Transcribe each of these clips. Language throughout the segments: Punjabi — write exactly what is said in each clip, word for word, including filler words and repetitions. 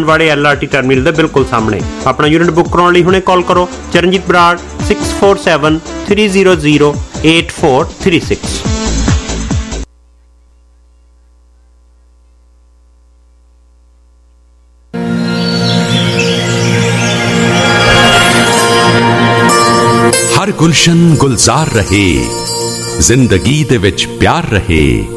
ਮਾਨਵਾੜੇ ਐਲ ਆਰ ਟੀ ਟਰਮੀਨਲ ਦੇ ਬਿਲਕੁਲ ਸਾਹਮਣੇ। ਆਪਣਾ ਯੂਨਿਟ ਬੁੱਕ ਕਰਾਉਣ ਲਈ ਹੁਣੇ ਕਾਲ ਕਰੋ Charanjit Brar six four seven three zero zero eight four three six. हर गुलशन गुलजार रहे, जिंदगी दे विच प्यार रहे,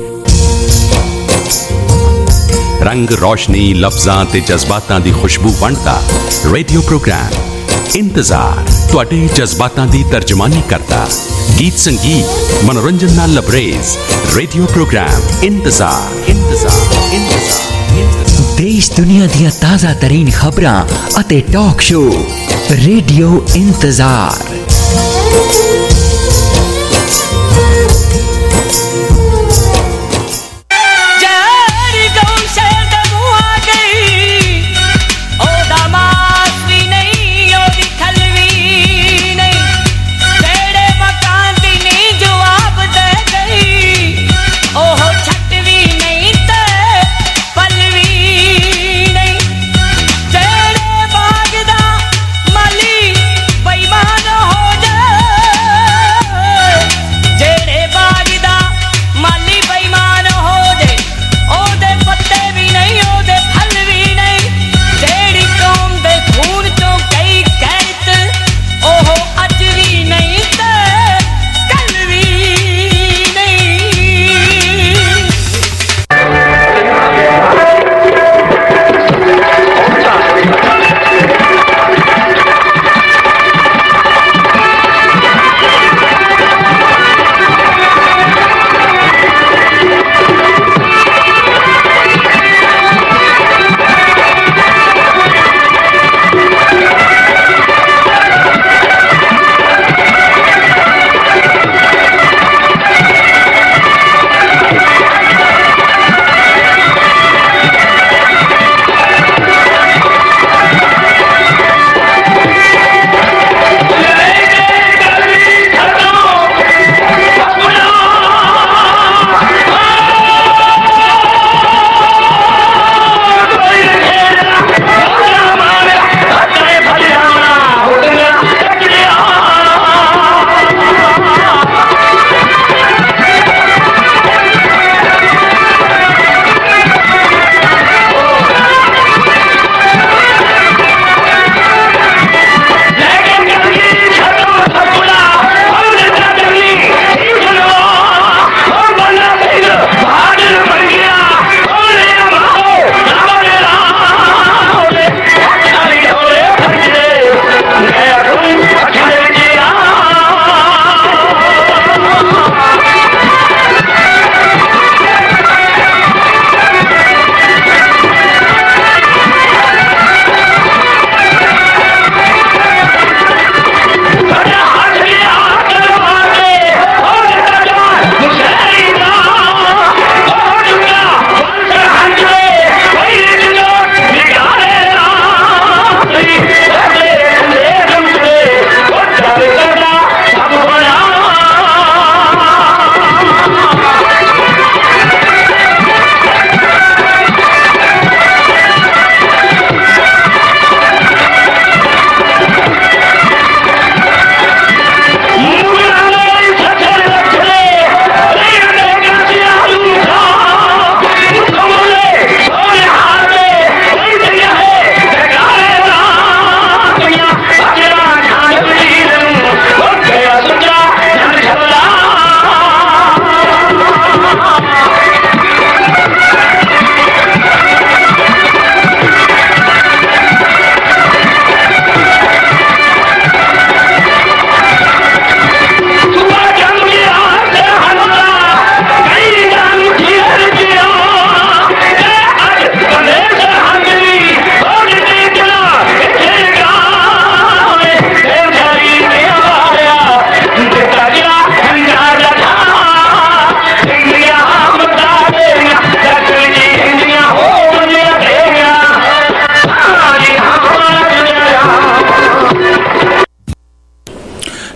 रंग रोशनी लफ्जां ते जज्बातां दी खुशबू वंडदा रेडियो प्रोग्राम इंतजार तुहाडे जज्बातां दी तर्जमानी करता। गीत संगीत मनोरंजन नाल लबरेज रेडियो प्रोग्राम इंतजार इंतजार इंतजार। देश दुनिया दी ताज़ा तरीन खबरां अते टॉक शो रेडियो इंतजार। हो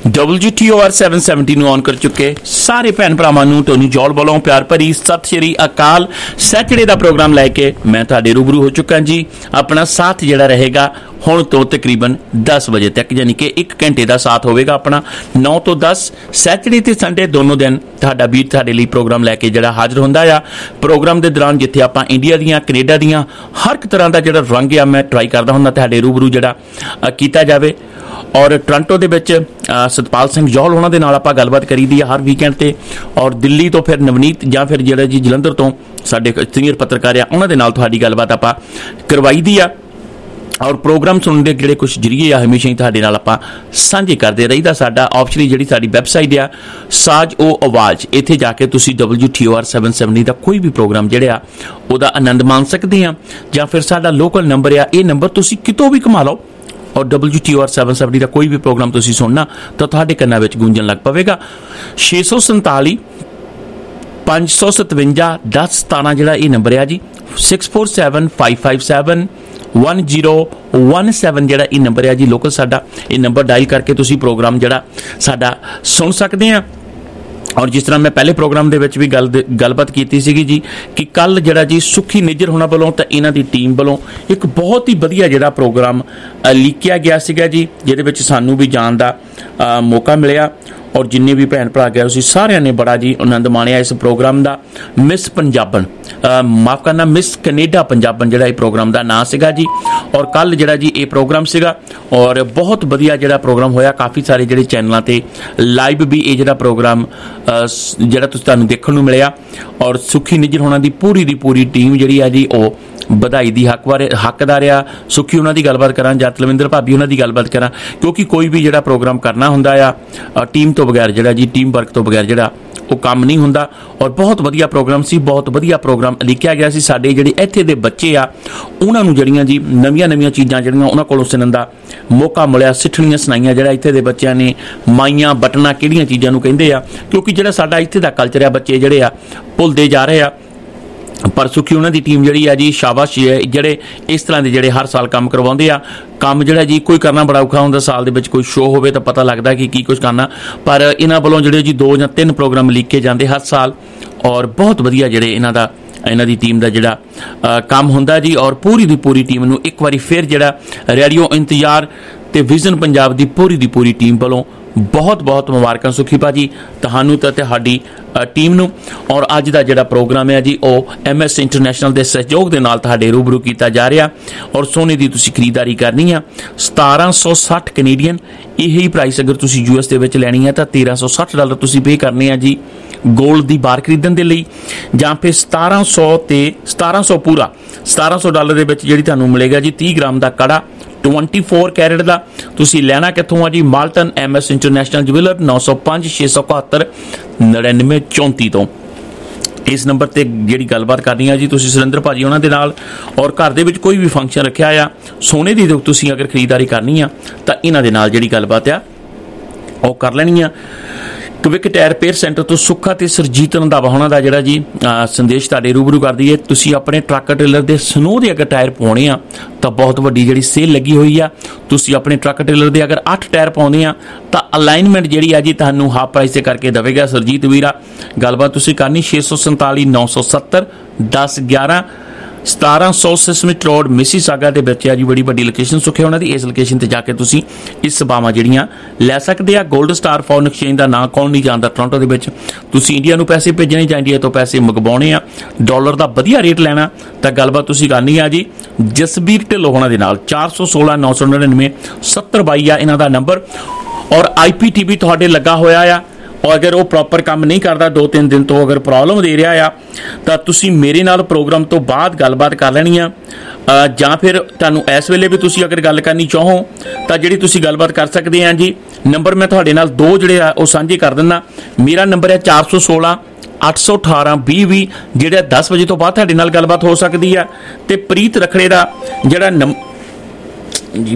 W G T O R seven seventy ਨੂੰ ਔਨ ਕਰ ਚੁੱਕੇ ਸਾਰੇ ਭੈਣ ਭਰਾਵਾਂ ਨੂੰ ਟੋਨੀ ਜੌਲ ਵੱਲੋਂ ਪਿਆਰ ਭਰੀ ਸਤਿ ਸ਼੍ਰੀ ਅਕਾਲ। ਸੈਟਰਡੇ ਦਾ ਪ੍ਰੋਗਰਾਮ ਲੈ ਕੇ ਮੈਂ ਤੁਹਾਡੇ ਰੂਬਰੂ ਹੋ ਚੁੱਕਾ ਜੀ। ਆਪਣਾ ਸਾਥ ਜਿਹੜਾ ਰਹੇਗਾ ਹੁਣ ਤੋਂ ਤਕਰੀਬਨ ਦਸ ਵਜੇ ਤੱਕ, ਯਾਨੀ ਕਿ ਇੱਕ ਘੰਟੇ ਦਾ ਸਾਥ ਹੋਵੇਗਾ ਆਪਣਾ ਨੌ ਤੋਂ ਦਸ। ਸੈਟਰਡੇ ਤੇ ਸੰਡੇ ਦੋਨੋਂ ਦਿਨ ਤੁਹਾਡਾ ਵੀਰ ਤੁਹਾਡੇ ਲਈ ਪ੍ਰੋਗਰਾਮ ਲੈ ਕੇ ਜਿਹੜਾ ਹਾਜ਼ਰ ਹੁੰਦਾ ਆ। ਪ੍ਰੋਗਰਾਮ ਦੇ ਦੌਰਾਨ ਜਿੱਥੇ ਆਪਾਂ ਇੰਡੀਆ ਦੀਆਂ, ਕੈਨੇਡਾ ਦੀਆਂ ਹਰ ਇੱਕ ਤਰ੍ਹਾਂ ਦਾ ਜਿਹੜਾ ਰੰਗ ਆ ਮੈਂ ਟਰਾਈ ਕਰਦਾ ਹੁੰਦਾ ਤੁਹਾਡੇ ਰੂਬਰੂ ਜਿਹੜਾ ਕੀਤਾ ਜਾਵੇ। ਔਰ ਟੋਰਾਂਟੋ ਦੇ ਵਿੱਚ ਸਤਪਾਲ ਸਿੰਘ ਜੌਹਲ ਉਹਨਾਂ ਦੇ ਨਾਲ ਆਪਾਂ ਗੱਲਬਾਤ ਕਰੀਦੀ ਆ ਹਰ ਵੀਕਐਂਡ ਤੇ। ਔਰ ਦਿੱਲੀ ਤੋਂ ਫਿਰ ਨਵਨੀਤ ਜਾਂ ਫਿਰ ਜਿਹੜਾ ਜੀ ਜਲੰਧਰ ਤੋਂ ਸਾਡੇ ਸੀਨੀਅਰ ਪੱਤਰਕਾਰ ਆ ਉਹਨਾਂ ਦੇ ਨਾਲ ਤੁਹਾਡੀ ਗੱਲਬਾਤ ਆਪਾਂ ਕਰਵਾਈ ਦੀ ਆ। ਔਰ ਪ੍ਰੋਗਰਾਮ ਸੁਣਨ ਦੇ ਜਿਹੜੇ ਕੁਛ ਜਰੀਏ ਆ ਹਮੇਸ਼ਾ ਹੀ ਤੁਹਾਡੇ ਨਾਲ ਆਪਾਂ ਸਾਂਝੇ ਕਰਦੇ ਰਹੀਦਾ। ਸਾਡਾ ਆਪਸ਼ਨਲੀ ਜਿਹੜੀ ਸਾਡੀ ਵੈਬਸਾਈਟ ਆ ਸਾਜ ਓ ਆਵਾਜ਼, ਇੱਥੇ ਜਾ ਕੇ ਤੁਸੀਂ W T O R seven seventy ਦਾ ਕੋਈ ਵੀ ਪ੍ਰੋਗਰਾਮ ਜਿਹੜਾ ਉਹਦਾ ਆਨੰਦ ਮਾਣ ਸਕਦੇ ਆ। ਜਾਂ ਫਿਰ ਸਾਡਾ ਲੋਕਲ ਨੰਬਰ ਆ, ਇਹ ਨੰਬਰ ਤੁਸੀਂ ਕਿਤੋਂ ਵੀ ਘੁਮਾ ਲਓ ਔਰ W T O R seven seventy ਦਾ ਕੋਈ ਵੀ ਪ੍ਰੋਗਰਾਮ ਤੁਸੀਂ ਸੁਣਨਾ ਤਾਂ ਤੁਹਾਡੇ ਕੰਨਾਂ ਵਿੱਚ ਗੂੰਜਣ ਲੱਗ ਪਵੇਗਾ। ਛੇ ਸੌ ਸੰਤਾਲੀ ਪੰਜ ਸੌ ਸਤਵੰਜਾ ਦਸ ਸਤਾਰਾਂ ਜਿਹੜਾ ਇਹ ਨੰਬਰ ਆ ਜੀ। Six four seven five five seven one zero one seven ਜਿਹੜਾ ਇਹ ਨੰਬਰ ਆ ਜੀ ਲੋਕਲ ਸਾਡਾ। ਇਹ ਨੰਬਰ ਡਾਇਲ ਕਰਕੇ ਤੁਸੀਂ ਪ੍ਰੋਗਰਾਮ ਜਿਹੜਾ ਸਾਡਾ ਸੁਣ ਸਕਦੇ ਆ। ਔਰ ਜਿਸ ਤਰ੍ਹਾਂ ਮੈਂ ਪਹਿਲੇ ਪ੍ਰੋਗਰਾਮ ਦੇ ਵਿੱਚ ਵੀ ਗੱਲ ਗੱਲਬਾਤ ਕੀਤੀ ਸੀਗੀ ਜੀ ਕਿ ਕੱਲ ਜਿਹੜਾ ਜੀ ਸੁੱਖੀ ਨਿੱਜਰ ਹੋਣਾ ਵੱਲੋਂ ਤਾਂ ਇਹਨਾਂ ਦੀ ਟੀਮ ਵੱਲੋਂ ਇੱਕ ਬਹੁਤ ਹੀ ਵਧੀਆ ਜਿਹੜਾ ਪ੍ਰੋਗਰਾਮ ਲੀਕਿਆ ਗਿਆ ਸੀਗਾ ਜੀ, ਜਿਹਦੇ ਵਿੱਚ ਸਾਨੂੰ ਵੀ ਜਾਣ ਦਾ ਮੌਕਾ ਮਿਲਿਆ। ਔਰ ਜਿੰਨੇ ਵੀ ਭੈਣ ਭਰਾ ਗਏ ਤੁਸੀਂ ਸਾਰਿਆਂ ਨੇ ਬੜਾ ਜੀ ਆਨੰਦ ਮਾਣਿਆ ਇਸ ਪ੍ਰੋਗਰਾਮ ਦਾ। ਮਿਸ ਪੰਜਾਬਣ ਮਾਫ ਕਰਨਾ ਮਿਸ ਕੈਨੇਡਾ ਪੰਜਾਬਣ ਜਿਹੜਾ ਇਹ ਪ੍ਰੋਗਰਾਮ ਦਾ ਨਾਂ ਸੀਗਾ ਜੀ। ਔਰ ਕੱਲ ਜਿਹੜਾ ਜੀ ਇਹ ਪ੍ਰੋਗਰਾਮ ਸੀਗਾ ਔਰ ਬਹੁਤ ਵਧੀਆ ਜਿਹੜਾ ਪ੍ਰੋਗਰਾਮ ਹੋਇਆ। ਕਾਫੀ ਸਾਰੇ ਜਿਹੜੇ ਚੈਨਲਾਂ ਤੇ ਲਾਈਵ ਵੀ ਇਹ ਜਿਹੜਾ ਪ੍ਰੋਗਰਾਮ ਜਿਹੜਾ ਤੁਸੀਂ ਤੁਹਾਨੂੰ ਦੇਖਣ ਨੂੰ ਮਿਲਿਆ। ਔਰ ਸੁੱਖੀ ਨਿੱਜਰ ਹੋਣਾ ਦੀ ਪੂਰੀ ਦੀ ਪੂਰੀ ਟੀਮ ਜਿਹੜੀ ਆ ਜੀ ਉਹ ਵਧਾਈ ਦੀ ਹੱਕ ਬਾਰੇ ਹੱਕਦਾਰ ਆ। ਸੁੱਖੀ ਉਹਨਾਂ ਦੀ ਗੱਲਬਾਤ ਕਰਾਂ ਜਾਂ ਤਲਵਿੰਦਰ ਭਾਬੀ ਉਹਨਾਂ ਦੀ ਗੱਲਬਾਤ ਕਰਾਂ, ਕਿਉਂਕਿ ਕੋਈ ਵੀ ਜਿਹੜਾ ਪ੍ਰੋਗਰਾਮ ਕਰਨਾ ਹੁੰਦਾ ਆ ਟੀਮ ਤੋਂ ਬਗੈਰ ਜਿਹੜਾ ਜੀ ਟੀਮ ਵਰਕ ਤੋਂ ਬਗੈਰ ਜਿਹੜਾ ਉਹ ਕੰਮ ਨਹੀਂ ਹੁੰਦਾ। ਔਰ ਬਹੁਤ ਵਧੀਆ ਪ੍ਰੋਗਰਾਮ ਸੀ, ਬਹੁਤ ਵਧੀਆ ਪ੍ਰੋਗਰਾਮ ਲਿਖਿਆ ਗਿਆ ਸੀ। ਸਾਡੇ ਜਿਹੜੇ ਇੱਥੇ ਦੇ ਬੱਚੇ ਆ ਉਹਨਾਂ ਨੂੰ ਜਿਹੜੀਆਂ ਜੀ ਨਵੀਆਂ ਨਵੀਆਂ ਚੀਜ਼ਾਂ ਜਿਹੜੀਆਂ ਉਹਨਾਂ ਕੋਲੋਂ ਸੁਣਨ ਦਾ ਮੌਕਾ ਮਿਲਿਆ, ਸਿੱਠਣੀਆਂ ਸੁਣਾਈਆਂ ਜਿਹੜਾ ਇੱਥੇ ਦੇ ਬੱਚਿਆਂ ਨੇ। ਮਾਈਆਂ ਬਟਨਾ ਕਿਹੜੀਆਂ ਚੀਜ਼ਾਂ ਨੂੰ ਕਹਿੰਦੇ ਆ, ਕਿਉਂਕਿ ਜਿਹੜਾ ਸਾਡਾ ਇੱਥੇ ਦਾ ਕਲਚਰ ਆ ਬੱਚੇ ਜਿਹੜੇ ਆ ਭੁੱਲਦੇ ਜਾ ਰਹੇ ਆ। ਪਰ ਸੁੱਖੀ ਉਹਨਾਂ ਦੀ ਟੀਮ ਜਿਹੜੀ ਆ ਜੀ ਸ਼ਾਬਾਸ਼ ਹੈ, ਜਿਹੜੇ ਇਸ ਤਰ੍ਹਾਂ ਦੇ ਜਿਹੜੇ ਹਰ ਸਾਲ ਕੰਮ ਕਰਵਾਉਂਦੇ ਆ। ਕੰਮ ਜਿਹੜਾ ਜੀ ਕੋਈ ਕਰਨਾ ਬੜਾ ਔਖਾ ਹੁੰਦਾ, ਸਾਲ ਦੇ ਵਿੱਚ ਕੋਈ ਸ਼ੋਅ ਹੋਵੇ ਤਾਂ ਪਤਾ ਲੱਗਦਾ ਕਿ ਕੀ ਕੁਝ ਕਰਨਾ, ਪਰ ਇਹਨਾਂ ਵੱਲੋਂ ਜਿਹੜੇ ਜੀ ਦੋ ਜਾਂ ਤਿੰਨ ਪ੍ਰੋਗਰਾਮ ਲਿਖੇ ਜਾਂਦੇ ਹਰ ਸਾਲ। ਔਰ ਬਹੁਤ ਵਧੀਆ ਜਿਹੜੇ ਇਹਨਾਂ ਦਾ ਇਹਨਾਂ ਦੀ ਟੀਮ ਦਾ ਜਿਹੜਾ ਕੰਮ ਹੁੰਦਾ ਜੀ। ਔਰ ਪੂਰੀ ਦੀ ਪੂਰੀ ਟੀਮ ਨੂੰ ਇੱਕ ਵਾਰੀ ਫਿਰ ਜਿਹੜਾ ਰੇਡੀਓ ਇੰਤਜ਼ਾਰ ਤੇ ਵਿਜ਼ਨ ਪੰਜਾਬ ਦੀ ਪੂਰੀ ਦੀ ਪੂਰੀ ਟੀਮ ਵੱਲੋਂ ਬਹੁਤ ਬਹੁਤ ਮੁਬਾਰਕਾਂ ਸੁੱਖੀ ਭਾਜੀ ਤੁਹਾਨੂੰ ਤੇ ਤੁਹਾਡੀ ਟੀਮ ਨੂੰ। ਔਰ ਅੱਜ ਦਾ ਜਿਹੜਾ ਪ੍ਰੋਗਰਾਮ ਹੈ ਜੀ ਉਹ ਐਮ ਐਸ ਇੰਟਰਨੈਸ਼ਨਲ ਦੇ ਸਹਿਯੋਗ ਦੇ ਨਾਲ ਤੁਹਾਡੇ ਰੂਬਰੂ ਕੀਤਾ ਜਾ ਰਿਹਾ। ਔਰ ਸੋਨੇ ਦੀ ਤੁਸੀਂ ਖਰੀਦਦਾਰੀ ਕਰਨੀ ਆ ਸਤਾਰਾਂ ਸੌ ਸੱਠ ਕੈਨੇਡੀਅਨ, ਇਹੀ ਪ੍ਰਾਈਸ ਅਗਰ ਤੁਸੀਂ ਯੂ ਐਸ ਦੇ ਵਿੱਚ ਲੈਣੀ ਹੈ ਤਾਂ ਤੇਰਾਂ ਸੌ ਸੱਠ ਡਾਲਰ ਤੁਸੀਂ ਪੇ ਕਰਨੇ ਆ ਜੀ ਗੋਲਡ ਦੀ ਬਾਰ ਖਰੀਦਣ ਦੇ ਲਈ। ਜਾਂ ਫਿਰ ਸਤਾਰਾਂ ਸੌ ਤੇ ਸਤਾਰਾਂ ਸੌ ਪੂਰਾ ਸਤਾਰਾਂ ਸੌ ਡਾਲਰ ਦੇ ਵਿੱਚ ਜਿਹੜੀ ਤੁਹਾਨੂੰ ਮਿਲੇਗਾ ਜੀ ਤੀਹ ਗ੍ਰਾਮ ਦਾ ਕੜਾ ਚੌਵੀ ਕੈਰੇਟ ਦਾ। ਤੁਸੀਂ ਲੈਣਾ ਕਿੱਥੋਂ ਆ ਜੀ? Malton M S international jeweller ਨੌ ਸੌ ਪੰਜ ਛੇ ਸੌ ਇਕਹੱਤਰ ਨੜਿਨਵੇਂ ਚੌਂਤੀ ਤੋਂ। ਇਸ ਨੰਬਰ ਤੇ ਜਿਹੜੀ ਗੱਲਬਾਤ ਕਰਨੀ ਆ ਜੀ ਤੁਸੀਂ ਸੁਰਿੰਦਰ ਭਾਜੀ ਉਹਨਾਂ ਦੇ ਨਾਲ। ਔਰ ਘਰ ਦੇ ਵਿੱਚ ਕੋਈ ਵੀ ਫੰਕਸ਼ਨ ਰੱਖਿਆ ਆ ਸੋਨੇ ਦੀ ਤੁਸੀਂ ਅਗਰ ਖਰੀਦਦਾਰੀ ਕਰਨੀ ਆ ਤਾਂ ਇਹਨਾਂ ਦੇ ਨਾਲ ਜਿਹੜੀ ਗੱਲਬਾਤ ਆ ਉਹ ਕਰ ਲੈਣੀ ਆ। ਕਵਿਕ ਟਾਇਰ ਰਿਪੇਅਰ ਸੈਂਟਰ ਤੋਂ ਸੁੱਖਾ ਤੇ ਸਰਜੀਤ ਰੰਧਾਵਾ ਹੋਣਾ ਦਾ ਜਿਹੜਾ ਜੀ ਸੰਦੇਸ਼ ਤੁਹਾਡੇ ਰੂਬਰੂ ਕਰਦੀ ਹੈ। ਤੁਸੀਂ ਆਪਣੇ ਟਰੱਕ ਟ੍ਰੇਲਰ ਦੇ ਸਨੋ ਦੇ ਅਗਰ ਟਾਇਰ ਪਾਉਣੇ ਆ ਤਾਂ ਬਹੁਤ ਵੱਡੀ ਜਿਹੜੀ ਸੇਲ ਲੱਗੀ ਹੋਈ ਆ। ਤੁਸੀਂ ਆਪਣੇ ਟਰੱਕ ਟ੍ਰੇਲਰ ਦੇ ਅਗਰ ਅੱਠ ਟਾਇਰ ਪਾਉਂਦੇ ਆ ਤਾਂ ਅਲਾਈਨਮੈਂਟ ਜਿਹੜੀ ਆ ਜੀ ਤੁਹਾਨੂੰ ਹਾਫ ਪ੍ਰਾਈਸ ਤੇ ਕਰਕੇ ਦੇਵੇਗਾ ਸਰਜੀਤ ਵੀਰਾ। ਗੱਲਬਾਤ ਤੁਸੀਂ ਕਰਨੀ ਛੇ ਸੌ ਸੰਤਾਲੀ ਨੌ ਸੌ ਸੱਤਰ ਦਸ ਗਿਆਰਾਂ ਸਤਾਰਾਂ ਸੌ ਸਿਸਮਿਟ ਰੋਡ ਮਿਸੀਸਾਗਾ ਦੇ ਵਿੱਚ ਆ ਜੀ ਬੜੀ ਵੱਡੀ ਲੋਕੇਸ਼ਨ ਸੁੱਖੇ ਉਹਨਾਂ ਦੀ। ਇਸ ਲੋਕੇਸ਼ਨ ਤੇ ਜਾ ਕੇ ਤੁਸੀਂ ਇਸ ਸੇਵਾਵਾਂ ਜਿਹੜੀਆਂ ਲੈ ਸਕਦੇ ਆ। ਗੋਲਡ ਸਟਾਰ ਫੋਰਨ ਐਕਸਚੇਂਜ ਦਾ ਨਾਂ ਕੌਣ ਨਹੀਂ ਜਾਣਦਾ ਟੋਰਾਂਟੋ ਦੇ ਵਿੱਚ। ਤੁਸੀਂ ਇੰਡੀਆ ਨੂੰ ਪੈਸੇ ਭੇਜਣੇ ਜਾਂ ਇੰਡੀਆ ਤੋਂ ਪੈਸੇ ਮੰਗਵਾਉਣੇ ਆ, ਡਾਲਰ ਦਾ ਵਧੀਆ ਰੇਟ ਲੈਣਾ ਤਾਂ ਗੱਲਬਾਤ ਤੁਸੀਂ ਕਰਨੀ ਆ ਜੀ ਜਸਬੀਰ ਢਿੱਲੋਂ ਹੋਣਾ ਦੇ ਨਾਲ। ਚਾਰ ਸੌ ਸੋਲਾਂ ਨੌ ਸੌ ਨੜਿਨਵੇਂ ਸੱਤਰ ਬਾਈ ਆ ਇਹਨਾਂ ਦਾ ਨੰਬਰ। ਔਰ ਆਈ ਪੀ ਟੀ ਵੀ ਤੁਹਾਡੇ ਲੱਗਾ ਹੋਇਆ ਆ। ਔਰ ਅਗਰ ਉਹ ਪ੍ਰੋਪਰ ਕੰਮ ਨਹੀਂ ਕਰਦਾ ਦੋ ਤਿੰਨ ਦਿਨ ਤੋਂ ਅਗਰ ਪ੍ਰੋਬਲਮ ਦੇ ਰਿਹਾ ਆ ਤਾਂ ਤੁਸੀਂ ਮੇਰੇ ਨਾਲ ਪ੍ਰੋਗਰਾਮ ਤੋਂ ਬਾਅਦ ਗੱਲਬਾਤ ਕਰ ਲੈਣੀ ਆ। ਜਾਂ ਫਿਰ ਤੁਹਾਨੂੰ ਇਸ ਵੇਲੇ ਵੀ ਤੁਸੀਂ ਅਗਰ ਗੱਲ ਕਰਨੀ ਚਾਹੋ ਤਾਂ ਜਿਹੜੀ ਤੁਸੀਂ ਗੱਲਬਾਤ ਕਰ ਸਕਦੇ ਆ ਜੀ। ਨੰਬਰ ਮੈਂ ਤੁਹਾਡੇ ਨਾਲ ਦੋ ਜਿਹੜੇ ਆ ਉਹ ਸਾਂਝੇ ਕਰ ਦਿੰਦਾ। ਮੇਰਾ ਨੰਬਰ ਹੈ ਚਾਰ ਸੌ ਸੋਲਾਂ ਅੱਠ ਸੌ ਅਠਾਰਾਂ ਵੀਹ ਵੀਹ, ਜਿਹੜਾ ਦਸ ਵਜੇ ਤੋਂ ਬਾਅਦ ਤੁਹਾਡੇ ਨਾਲ ਗੱਲਬਾਤ ਹੋ ਸਕਦੀ ਆ। ਤੇ ਪ੍ਰੀਤ ਰਖੜੇ ਦਾ ਜਿਹੜਾ ਨੰਬ ਜੀ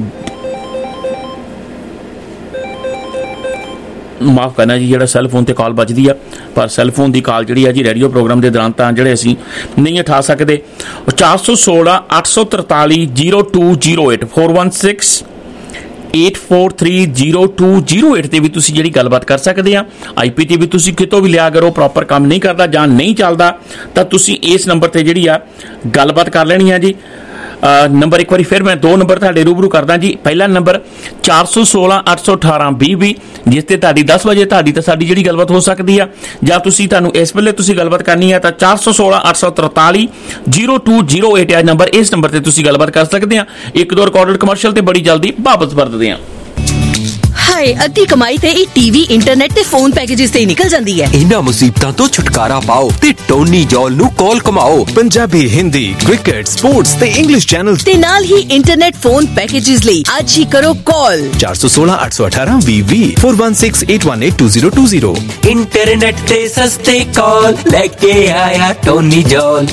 ਮਾਫ ਕਰਨਾ ਜੀ ਜਿਹੜਾ ਸੈੱਲ ਫੋਨ ਤੇ ਕਾਲ ਵੱਜਦੀ ਆ, ਪਰ ਸੈੱਲ ਫੋਨ ਦੀ ਕਾਲ ਜਿਹੜੀ ਆ ਜੀ ਰੇਡੀਓ ਪ੍ਰੋਗਰਾਮ ਦੇ ਦੌਰਾਨ ਤਾਂ ਜਿਹੜੇ ਅਸੀਂ ਨਹੀਂ ਉਠਾ ਸਕਦੇ। ਚਾਰ ਸੌ ਸੋਲਾਂ ਅੱਠ ਸੌ ਤਰਤਾਲੀ zero two zero eight four one six eight four three zero two zero eight ਤੇ ਵੀ ਤੁਸੀਂ ਜਿਹੜੀ ਗੱਲਬਾਤ ਕਰ ਸਕਦੇ ਆ। ਆਈ ਪੀ ਟੀ ਵੀ ਤੁਸੀਂ ਕਿਤੋਂ ਵੀ ਲਿਆ ਕਰੋ, ਪ੍ਰੋਪਰ ਕੰਮ ਨਹੀਂ ਕਰਦਾ ਜਾਂ ਨਹੀਂ ਚੱਲਦਾ ਤਾਂ ਤੁਸੀਂ ਇਸ ਨੰਬਰ ਤੇ ਜਿਹੜੀ ਆ ਗੱਲਬਾਤ ਕਰ ਲੈਣੀ ਆ ਜੀ। ਨੰਬਰ ਇੱਕ ਵਾਰੀ ਫਿਰ ਮੈਂ ਦੋ ਨੰਬਰ ਤੁਹਾਡੇ ਰੂਬਰੂ ਕਰਦਾ ਜੀ। ਪਹਿਲਾ ਨੰਬਰ ਚਾਰ ਸੌ ਸੋਲਾਂ ਅੱਠ ਸੌ ਅਠਾਰਾਂ ਵੀਹ ਵੀਹ, ਜਿਸ ਤੇ ਤੁਹਾਡੀ ਦਸ ਵਜੇ ਤੁਹਾਡੀ ਤੇ ਸਾਡੀ ਜਿਹੜੀ ਗੱਲਬਾਤ ਹੋ ਸਕਦੀ ਆ, ਜਾਂ ਤੁਸੀਂ ਤੁਹਾਨੂੰ ਇਸ ਵੇਲੇ ਤੁਸੀਂ ਗੱਲਬਾਤ ਕਰਨੀ ਆ ਤਾਂ ਚਾਰ ਸੌ ਸੋਲਾਂ ਅੱਠ ਸੌ ਤਰਤਾਲੀ ਜ਼ੀਰੋ ਟੂ ਜ਼ੀਰੋ ਏਟ ਆ ਨੰਬਰ। ਇਸ ਨੰਬਰ ਤੇ ਤੁਸੀਂ ਗੱਲਬਾਤ ਕਰ ਸਕਦੇ ਆ। ਇੱਕ ਦੋ ਰਿਕਾਰਡਡ ਕਮਰਸ਼ੀਅਲ ਤੇ ਬੜੀ ਜਲਦੀ ਵਾਪਸ ਵਰਤਦੇ ਆ। ਹਾਏ, ਅੱਧੀ ਕਮਾਈ ਤੇ ਇਹ ਟੀਵੀ, ਇੰਟਰਨੈਟ ਤੇ ਫੋਨ ਪੈਕੇजेस ਤੇ ਨਿਕਲ ਜਾਂਦੀ ਹੈ। ਇਹਨਾਂ ਮੁਸੀਬਤਾਂ ਤੋਂ ਛੁਟਕਾਰਾ ਪਾਓ ਤੇ ਟੋਨੀ ਜੌਲ ਨੂੰ ਕਾਲ ਕਮਾਓ। ਪੰਜਾਬੀ, ਹਿੰਦੀ, ਕ੍ਰਿਕਟ, ਸਪੋਰਟਸ ਤੇ ਇੰਗਲਿਸ਼ ਚੈਨਲਸ ਤੇ ਨਾਲ ਹੀ ਇੰਟਰਨੈਟ ਫੋਨ ਪੈਕੇजेस ਲਈ ਅੱਜ ਹੀ ਕਰੋ ਕਾਲ ਚਾਰ ਸੌ ਸੋਲਾਂ ਅੱਠ ਸੌ ਅਠਾਰਾਂ ਵੀਹ ਵੀਹ four one six eight one eight two zero two zero। Internet ਤੇ ਸਸਤੇ ਕਾਲ ਲੈ ਕੇ ਆਇਆ ਟੋਨੀ ਜੌਲ।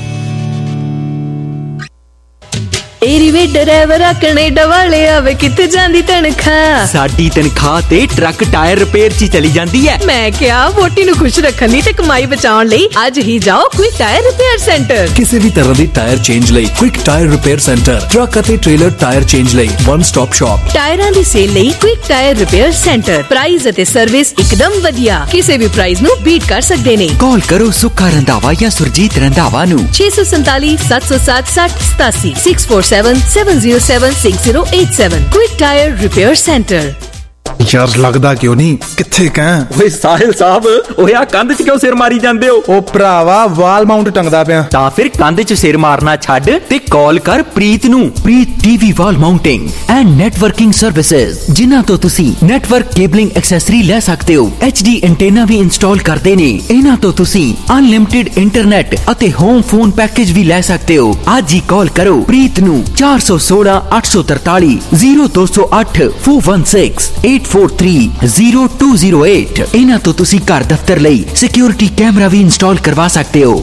ਏਰੀਵੇ ਡਰਾਈਵਰਾ ਕੈਨੇਡਾ ਵਾਲੇ ਆਵੇ ਕਿੱਥੇ ਜਾਂਦੀ ਤਨਖਾਹ? ਸਾਡੀ ਤਨਖਾਹ ਤੇ ਟਰੱਕ ਟਾਇਰ ਰਿਪੇਅਰ 'ਚ ਚਲੀ ਜਾਂਦੀ ਹੈ। ਮੈਂ ਕਿਹਾ ਵੋਟੀ ਨੂੰ ਖੁਸ਼ ਰੱਖਣ ਲਈ ਤੇ ਕਮਾਈ ਬਚਾਉਣ ਲਈ ਅੱਜ ਹੀ ਜਾਓ ਕੁਇਕ ਟਾਇਰ ਰਿਪੇਅਰ ਸੈਂਟਰ। ਕਿਸੇ ਵੀ ਤਰ੍ਹਾਂ ਦੀ ਟਾਇਰ ਚੇਂਜ ਲਈ quick tyre repair centre, truck ਅਤੇ ਟ੍ਰੇਲਰ ਟਾਇਰ ਚੇਂਜ ਲਈ ਵਨ ਸਟਾਪ ਸ਼ਾਪ। ਟਾਇਰਾਂ ਦੀ ਸੇਲ ਲਈ quick tyre repair centre. Price ਅਤੇ ਸਰਵਿਸ ਇੱਕਦਮ ਵਧੀਆ, ਕਿਸੇ ਵੀ ਪ੍ਰਾਈਸ ਨੂੰ ਬੀਟ ਕਰ ਸਕਦੇ ਨੇ। ਕਾਲ ਕਰੋ ਸੁੱਖਾ ਰੰਧਾਵਾ ਜਾਂ ਸੁਰਜੀਤ ਰੰਧਾਵਾ ਨੂੰ ਛੇ ਸੌ ਸੰਤਾਲੀ ਸੱਤ ਸੌ ਸੱਤ ਸੱਠ ਸਤਾਸੀ six four seven seven zero seven six zero eight seven। Quick Tire Repair Center। ਯਾਰ ਲੱਗਦਾ ਕਿਉਂ ਨਹੀਂ, ਕਿੱਥੇ ਕਹਿ? ਓਏ ਸਾਹਿਲ ਸਾਹਿਬ, ਓਏ ਆ ਕੰਧ 'ਚ ਕਿਉਂ ਸਿਰ ਮਾਰੀ ਜਾਂਦੇ ਹੋ? ਉਹ ਭਰਾਵਾ ਵਾਲ ਮਾਊਂਟ ਟੰਗਦਾ ਪਿਆ। ਤਾਂ ਫਿਰ ਕੰਧ 'ਚ ਸਿਰ ਮਾਰਨਾ ਛੱਡ ਤੇ ਕਾਲ ਕਰ ਪ੍ਰੀਤ ਨੂੰ। Preet TV wall mounting and networking services, ਜਿਨ੍ਹਾਂ ਤੋਂ ਤੁਸੀਂ ਨੈਟਵਰਕ ਕੇਬਲਿੰਗ ਐਕਸੈਸਰੀ ਲੈ ਸਕਦੇ ਹੋ। ਐਚ ਡੀ ਐਂਟੇਨਾ ਵੀ ਇੰਸਟਾਲ ਕਰਦੇ ਨੇ। ਇਹਨਾਂ ਤੋਂ ਤੁਸੀਂ ਅਨਲਿਮਿਟਿਡ ਇੰਟਰਨੈਟ ਅਤੇ ਹੋਮ ਫੋਨ ਪੈਕੇਜ ਵੀ ਲੈ ਸਕਦੇ ਹੋ। ਅੱਜ ਹੀ ਕਾਲ ਕਰੋ ਪ੍ਰੀਤ ਨੂੰ ਚਾਰ ਸੌ ਸੋਲਾਂ ਅੱਠ ਸੌ ਤਰਤਾਲੀ ਜ਼ੀਰੋ ਦੋ ਸੌ ਅੱਠ four one six eight four three zero two zero eight। ਇਹਨਾਂ ਤੋਂ ਤੁਸੀਂ ਘਰ ਦਫ਼ਤਰ ਲਈ ਸਿਕਿਉਰਿਟੀ ਕੈਮਰਾ ਵੀ ਇੰਸਟਾਲ ਕਰਵਾ ਸਕਦੇ ਹੋ।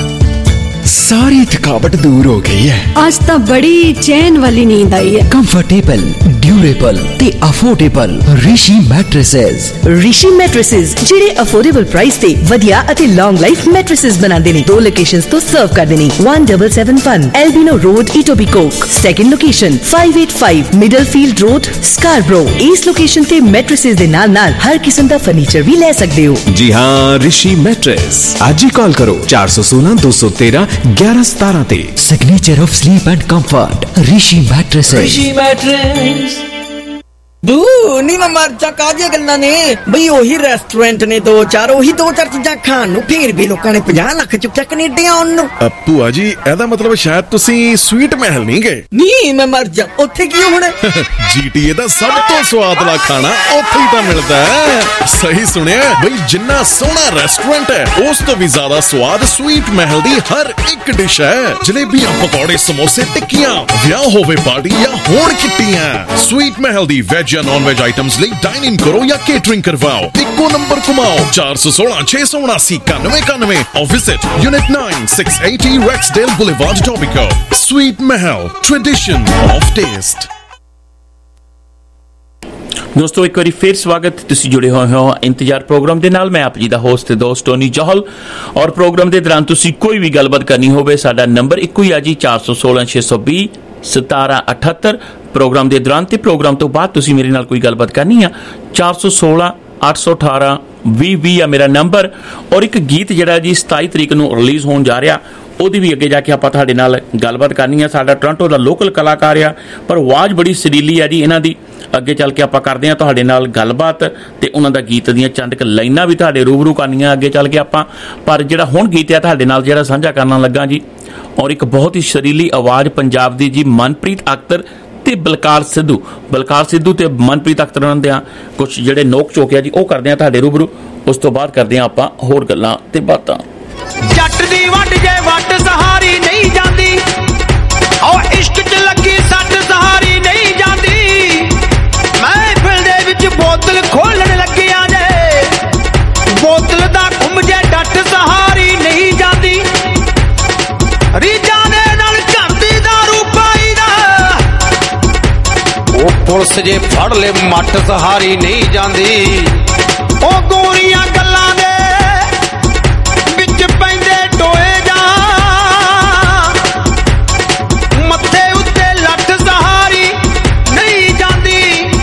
ਸਾਰੀ ਥਕਾਵਟ ਦੂਰ ਹੋ ਗਈ ਹੈ। ਅੱਜ ਤਾਂ ਬੜੀ ਚੈਨ ਵਾਲੀ ਨੀਂਦ ਆਈ ਹੈ। ਕੰਫਰਟੇਬਲ, ਡਿਊਰੇਬਲ ਤੇ affordable Rishi mattresses. Rishi mattresses ਜਿਹੜੇ ਅਫੋਰਡੇਬਲ ਪ੍ਰਾਈਸ ਤੇ ਵਧੀਆ ਅਤੇ ਲੌਂਗ ਲਾਈਫ ਮੈਟ੍ਰੈਸਸ ਬਣਾਉਂਦੇ ਨੇ। ਦੋ ਲੋਕੇਸ਼ਨਸ ਤੋਂ ਸਰਵ ਕਰਦੇ ਨੇ। one seven seven one Albino Road, Etobicoke। Second location five eight five Middlefield Road, Scarborough। ਇਸ ਲੋਕੇਸ਼ਨ ਤੇ ਮੈਟ੍ਰੈਸਸ ਦੇ ਨਾਲ ਨਾਲ ਹਰ ਕਿਸਮ ਦਾ ਫਰਨੀਚਰ ਵੀ ਲੈ ਸਕਦੇ ਹੋ। ਜੀ ਹਾਂ, ਰਿਸ਼ੀ ਮੈਟਰੈਸ। ਅੱਜ ਹੀ ਕਾਲ ਕਰੋ ਚਾਰ ਸੌ ਸੋਲਾਂ ਦੋ ਸੌ ਤੇਰਾਂ ਗਿਆਰਾਂ ਸਤਾਰਾਂ ਤੇ। Signature of sleep and comfort Rishi mattresses. Rishi mattress. ਬੂ ਨੀ ਮੈਂ ਮਰ ਜਾ, ਕਾਹਦੀਆਂ ਗੱਲਾਂ ਨੇ ਬਈ? ਉਹੀ ਰੈਸਟੋਰੈਂਟ ਨੇ ਦੋ ਚਾਰ, ਉਹੀ ਦੋ ਚਾਰ ਚੀਜ਼ਾਂ ਖਾਣ ਨੂੰ, ਫੇਰ ਵੀ ਲੋਕਾਂ ਨੇ ਪੰਜਾਹ ਲੱਖ ਚੁੱਕਿਆ ਕੈਨੇਡਾ ਆਉਣ ਨੂੰ। ਭੂਆ ਜੀ, ਇਹਦਾ ਮਤਲਬ ਸ਼ਾਇਦ ਤੁਸੀਂ ਸਵੀਟ ਮਹਿਲ ਨਹੀਂ ਗਏ। ਨਹੀਂ ਮੈਂ ਮਰ ਜਾ, ਉੱਥੇ ਕੀ ਹੋਣਾ? ਜੀਟੀਏ ਦਾ ਸਭ ਤੋਂ ਸਵਾਦਲਾ ਖਾਣਾ ਉੱਥੇ ਹੀ ਤਾਂ ਮਿਲਦਾ ਹੈ। ਸਹੀ ਸੁਣਿਆ ਬਈ, ਜਿੰਨਾ ਸੋਹਣਾ ਰੈਸਟੋਰੈਂਟ ਹੈ ਉਸ ਤੋਂ ਵੀ ਜ਼ਿਆਦਾ ਸਵਾਦ ਸਵੀਟ ਮਹਿਲ ਦੀ ਹਰ ਇੱਕ ਡਿਸ਼ ਹੈ। ਜਲੇਬੀਆਂ, ਪਕੌੜੇ, ਸਮੋਸੇ, ਟਿੱਕੀਆਂ, ਵਿਆਹ ਹੋਵੇ ਪਾਰਟੀ ਜਾਂ ਹੋਣ ਕਿੱਟੀਆਂ, ਸਵੀਟ ਮਹਿਲ ਦੀ ਵੈਜ ਜਾਂ ਨੌਨ ਵੈਜ ਆਈਟਮਸ ਲਈ ਡਾਈਨ ਇਨ ਕਰੋ ਜਾਂ ਕੇਟਰਿੰਗ ਕਰਵਾਓ। ਇੱਕੋ ਨੰਬਰ ਘੁਮਾਓ ਚਾਰ ਸੌ ਸੋਲਾਂ ਛੇ ਸੌ ਉਨਾਸੀ ਇਕਾਨਵੇਂ ਇਕਾਨਵੇਂ or visit Unit nine six eighty Rexdale Boulevard, Etobicoke। Sweet Mahal, tradition of taste। ਦੋਸਤੋ ਇੱਕ ਵਾਰੀ ਫਿਰ ਸਵਾਗਤ, ਤੁਸੀਂ ਜੁੜੇ ਹੋਏ ਹੋ ਇੰਤਜ਼ਾਰ ਪ੍ਰੋਗਰਾਮ ਦੇ ਨਾਲ। ਮੈਂ ਆਪ ਜੀ ਦਾ ਹੋਸਟ ਤੇ ਦੋਸਤ ਟੋਨੀ ਜੌਹਲ। ਔਰ ਪ੍ਰੋਗਰਾਮ ਦੇ ਦੌਰਾਨ ਤੁਸੀਂ ਕੋਈ ਵੀ ਗੱਲਬਾਤ ਕਰਨੀ ਹੋਵੇ, ਸਾਡਾ ਨੰਬਰ ਇੱਕੋ ਹੀ ਆ ਜੀ, ਚਾਰ ਸੌ ਸੋਲਾਂ ਛੇ ਸੌ ਵੀਹ ਸਤਾਰਾਂ ਅਠੱਤਰ। ਪ੍ਰੋਗਰਾਮ ਦੇ ਦੌਰਾਨ ਤੇ ਪ੍ਰੋਗਰਾਮ ਤੋਂ ਬਾਅਦ ਤੁਸੀਂ ਮੇਰੇ ਨਾਲ ਕੋਈ ਗੱਲਬਾਤ ਕਰਨੀ ਆ, ਚਾਰ ਸੌ ਸੋਲਾਂ ਅੱਠ ਸੌ ਅਠਾਰਾਂ ਵੀਹ ਵੀਹ ਆ ਮੇਰਾ ਨੰਬਰ। ਔਰ ਇੱਕ ਗੀਤ ਜਿਹੜਾ ਜੀ ਸਤਾਈ ਤਰੀਕ ਨੂੰ ਰਿਲੀਜ਼ ਹੋਣ ਜਾ ਰਿਹਾ, ਉਹਦੀ ਵੀ ਅੱਗੇ ਜਾ ਕੇ ਆਪਾਂ ਤੁਹਾਡੇ ਨਾਲ ਗੱਲਬਾਤ ਕਰਨੀ ਆ। ਸਾਡਾ ਟੋਰਾਂਟੋ ਦਾ ਲੋਕਲ ਕਲਾਕਾਰ ਆ, ਪਰ ਆਵਾਜ਼ ਬੜੀ ਸੁਰੀਲੀ ਆ ਜੀ ਇਹਨਾਂ ਦੀ। ਅੱਗੇ ਚੱਲ ਕੇ ਆਪਾਂ ਕਰਦੇ ਹਾਂ ਤੁਹਾਡੇ ਨਾਲ ਗੱਲਬਾਤ ਤੇ ਉਹਨਾਂ ਦਾ ਗੀਤ ਦੀਆਂ ਚੰਦ ਕੁ ਲਾਈਨਾਂ ਵੀ ਤੁਹਾਡੇ ਰੂਬਰੂ ਕਰਨੀਆਂ ਅੱਗੇ ਚੱਲ ਕੇ ਆਪਾਂ। ਪਰ ਜਿਹੜਾ ਹੁਣ ਗੀਤ ਆ ਤੁਹਾਡੇ ਨਾਲ ਜਿਹੜਾ ਸਾਂਝਾ ਕਰਨ ਲੱਗਾ ਜੀ, ਔਰ ਇੱਕ ਬਹੁਤ ਹੀ ਸੁਰੀਲੀ ਆਵਾਜ਼ ਪੰਜਾਬ ਦੀ ਜੀ, ਮਨਪ੍ਰੀਤ ਅਖਤਰ ਤੇ ਬਲਕਾਰ ਸਿੱਧੂ। ਬਲਕਾਰ ਸਿੱਧੂ ਤੇ ਮਨਪ੍ਰੀਤ ਅਖਤਰ ਉਹਨਾਂ ਦੇ ਕੁਝ ਜਿਹੜੇ ਨੋਕ ਝੋਕਿਆ ਜੀ, ਉਹ ਕਰਦੇ ਆ ਤੁਹਾਡੇ ਰੂਬਰੂ। ਉਸ ਤੋਂ ਬਾਅਦ ਕਰਦੇ ਆ ਆਪਾਂ ਹੋਰ ਗੱਲਾਂ ਤੇ ਬਾਤਾਂ। ਜੱਟ ਦੀ ਵੱਟ ਜੇ ਵੱਟ ਸਹਾਰੀ ਨਹੀਂ ਜਾਂਦੀ, ਉਹ ਇਸ਼ਕ 'ਚ ਲੱਗੀ ਸੱਟ ਸਹਾਰੀ ਨਹੀਂ ਜਾਂਦੀ। ਮਹਿਫਿਲ ਦੇ ਵਿੱਚ ਬੋਤਲ ਖੋਲਣ ਲੱਗਿਆ ਜੇ, ਬੋਤਲ ਦਾ ਘੁੰਮ ਜੇ ਡੱਟ ਸਹਾਰੀ ਨਹੀਂ ਜਾਂਦੀ। ਰੀਜਾਂ ਦੇ ਨਾਲ ਘੜਦੀ ਦਾਰੂ ਪਾਈ ਦਾ, ਉਹ ਪੁਲਿਸ ਜੇ ਫੜ ਲੈ ਮੱਟ ਸਹਾਰੀ ਨਹੀਂ ਜਾਂਦੀ। ਉਹ ਗੋਰੀਆਂ ਗੱਲਾਂ ਦੇ ਵਿੱਚ ਪੈਂਦੇ ਟੋਏ ਜਾ, ਮੱਥੇ ਉੱਤੇ ਲੱਠ ਸਹਾਰੀ ਨਹੀਂ ਜਾਂਦੀ।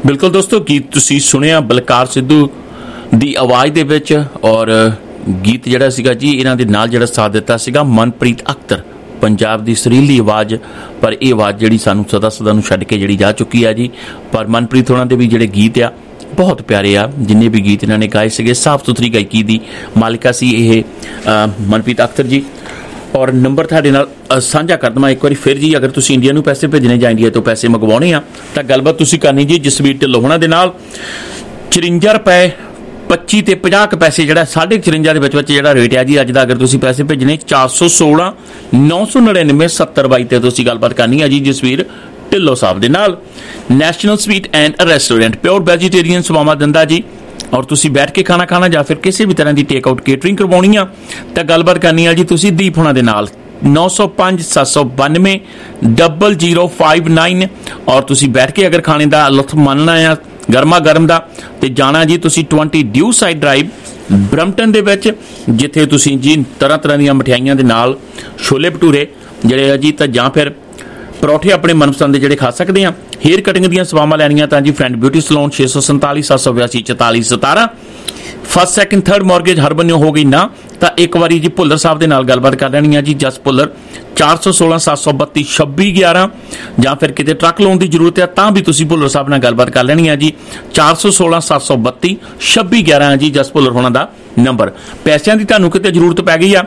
ਬਿਲਕੁਲ ਦੋਸਤੋ, ਗੀਤ ਤੁਸੀਂ ਸੁਣਿਆ ਬਲਕਾਰ ਸਿੱਧੂ ਦੀ ਆਵਾਜ਼ ਦੇ ਵਿੱਚ, ਔਰ ਗੀਤ ਜਿਹੜਾ ਸੀਗਾ ਜੀ ਇਹਨਾਂ ਦੇ ਨਾਲ ਜਿਹੜਾ ਸਾਥ ਦਿੱਤਾ ਸੀਗਾ ਮਨਪ੍ਰੀਤ ਅਖਤਰ, ਪੰਜਾਬ ਦੀ ਸੁਰੀਲੀ ਆਵਾਜ਼। ਪਰ ਇਹ ਆਵਾਜ਼ ਜਿਹੜੀ ਸਾਨੂੰ ਸਦਾ ਸਦਾ ਨੂੰ ਛੱਡ ਕੇ ਜਿਹੜੀ ਜਾ ਚੁੱਕੀ ਆ ਜੀ। ਪਰ ਮਨਪ੍ਰੀਤ ਹੋਣਾ ਦੇ ਵੀ ਜਿਹੜੇ ਗੀਤ ਆ ਬਹੁਤ ਪਿਆਰੇ ਆ, ਜਿੰਨੇ ਵੀ ਗੀਤ ਇਹਨਾਂ ਨੇ ਗਾਏ ਸੀਗੇ, ਸਾਫ਼ ਸੁਥਰੀ ਗਾਇਕੀ ਦੀ ਮਾਲਿਕਾ ਸੀ ਇਹ ਮਨਪ੍ਰੀਤ ਅਖਤਰ ਜੀ। ਔਰ ਨੰਬਰ ਤੁਹਾਡੇ ਨਾਲ ਸਾਂਝਾ ਕਰ ਦੇਵਾਂ ਇੱਕ ਵਾਰੀ ਫਿਰ ਜੀ, ਅਗਰ ਤੁਸੀਂ ਇੰਡੀਆ ਨੂੰ ਪੈਸੇ ਭੇਜਣੇ ਜਾਂ ਇੰਡੀਆ ਤੋਂ ਪੈਸੇ ਮੰਗਵਾਉਣੇ ਆ ਤਾਂ ਗੱਲਬਾਤ ਤੁਸੀਂ ਕਰਨੀ ਜੀ ਜਸਵੀਰ ਢਿੱਲੋਂ ਹੋਣਾ ਦੇ ਨਾਲ। ਚੁਰੰਜਾ ਰੁਪਏ ਪੱਚੀ ਤੇ ਪੰਜਾਹ ਕੁ ਪੈਸੇ ਜਿਹੜਾ ਸਾਢੇ ਚੁਰੰਜਾ ਦੇ ਵਿੱਚ ਵਿੱਚ ਜਿਹੜਾ ਰੇਟ ਹੈ ਜੀ ਅੱਜ ਦਾ, ਅਗਰ ਤੁਸੀਂ ਪੈਸੇ ਭੇਜਣੇ ਚਾਰ ਸੌ ਸੋਲਾਂ ਨੌ ਸੌ ਨੜਿਨਵੇਂ ਸੱਤਰ ਬਾਈ ਤੇ ਤੁਸੀਂ ਗੱਲਬਾਤ ਕਰਨੀ ਹੈ ਜੀ ਜਸਵੀਰ ਢਿੱਲੋਂ ਸਾਹਿਬ ਦੇ ਨਾਲ। National sweet and restaurant pure vegetarian ਸੇਵਾਵਾਂ ਦਿੰਦਾ ਜੀ। ਔਰ ਤੁਸੀਂ ਬੈਠ ਕੇ ਖਾਣਾ ਖਾਣਾ ਜਾਂ ਫਿਰ ਕਿਸੇ ਵੀ ਤਰ੍ਹਾਂ ਦੀ ਟੇਕ ਆਊਟ ਕੇਟਰਿੰਗ ਕਰਵਾਉਣੀ ਆ ਤਾਂ ਗੱਲਬਾਤ ਕਰਨੀ ਆ ਜੀ ਤੁਸੀਂ ਦੀਪ ਹੋਣਾ ਦੇ ਨਾਲ। ਨੌ ਸੌ ਪੰਜ ਸੱਤ ਸੌ ਬਾਨਵੇਂ ਡਬਲ ਜ਼ੀਰੋ ਫਾਈਵ ਨਾਈਨ। ਔਰ ਤੁਸੀਂ ਬੈਠ ਕੇ ਅਗਰ ਖਾਣੇ ਦਾ ਲੁਤਫ ਮੰਨਣਾ ਆ ਗਰਮਾ ਗਰਮ ਦਾ ਤੇ ਜਾਣਾ ਜੀ ਤੁਸੀਂ ਵੀਹ ਡਿਊ ਸਾਈਡ ਡਰਾਈਵ ਬਰੰਪਟਨ ਦੇ ਵਿੱਚ, ਜਿੱਥੇ ਤੁਸੀਂ ਜੀ ਤਰ੍ਹਾਂ ਤਰ੍ਹਾਂ ਦੀਆਂ ਮਠਿਆਈਆਂ ਦੇ ਨਾਲ ਛੋਲੇ ਭਟੂਰੇ ਜਿਹੜੇ ਆ ਜੀ ਤਾਂ ਜਾਂ ਫਿਰ ਪਰੌਠੇ ਆਪਣੇ ਮਨਪਸੰਦ ਦੇ ਜਿਹੜੇ ਖਾ ਸਕਦੇ ਆ। ਹੇਅਰ ਕਟਿੰਗ ਦੀਆਂ ਸੇਵਾਵਾਂ ਲੈਣੀਆਂ ਤਾਂ ਜੀ ਫਰੈਂਡ ਬਿਊਟੀ ਸਲੂਨ ਛੇ ਸੌ ਸੰਤਾਲੀ ਸੱਤ ਸੌ ਬਿਆਸੀ ਚੁਤਾਲੀ ਸਤਾਰਾਂ। ਫਸਟ ਸੈਕਿੰਡ ਥਰਡ ਮੌਰਗੇਜ ਹਰ ਬੰਨਿਓ ਹੋ ਗਈ ਨਾ ਤਾਂ ਇੱਕ ਵਾਰੀ ਜੀ ਭੁੱਲਰ ਸਾਹਿਬ ਦੇ ਨਾਲ ਗੱਲਬਾਤ ਕਰ ਲੈਣੀ ਆ ਜੀ ਜਸ ਭੁੱਲਰ ਚਾਰ ਸੌ ਸੋਲਾਂ ਸੱਤ ਸੌ ਬੱਤੀ ਛੱਬੀ ਗਿਆਰਾਂ। ਜਾਂ ਫਿਰ ਕਿਤੇ ਟਰੱਕ ਲਾਉਣ ਦੀ ਜ਼ਰੂਰਤ ਹੈ ਤਾਂ ਵੀ ਤੁਸੀਂ ਭੁੱਲਰ ਸਾਹਿਬ ਨਾਲ ਗੱਲਬਾਤ ਕਰ ਲੈਣੀ ਆ ਜੀ ਚਾਰ ਸੌ ਸੋਲਾਂ ਸੱਤ ਸੌ ਬੱਤੀ ਛੱਬੀ ਗਿਆਰਾਂ ਜੀ ਜਸ ਭੁੱਲਰ ਹੋਣਾ ਦਾ ਨੰਬਰ। ਪੈਸਿਆਂ ਦੀ ਤੁਹਾਨੂੰ ਕਿਤੇ ਜ਼ਰੂਰਤ ਪੈ ਗਈ ਆ,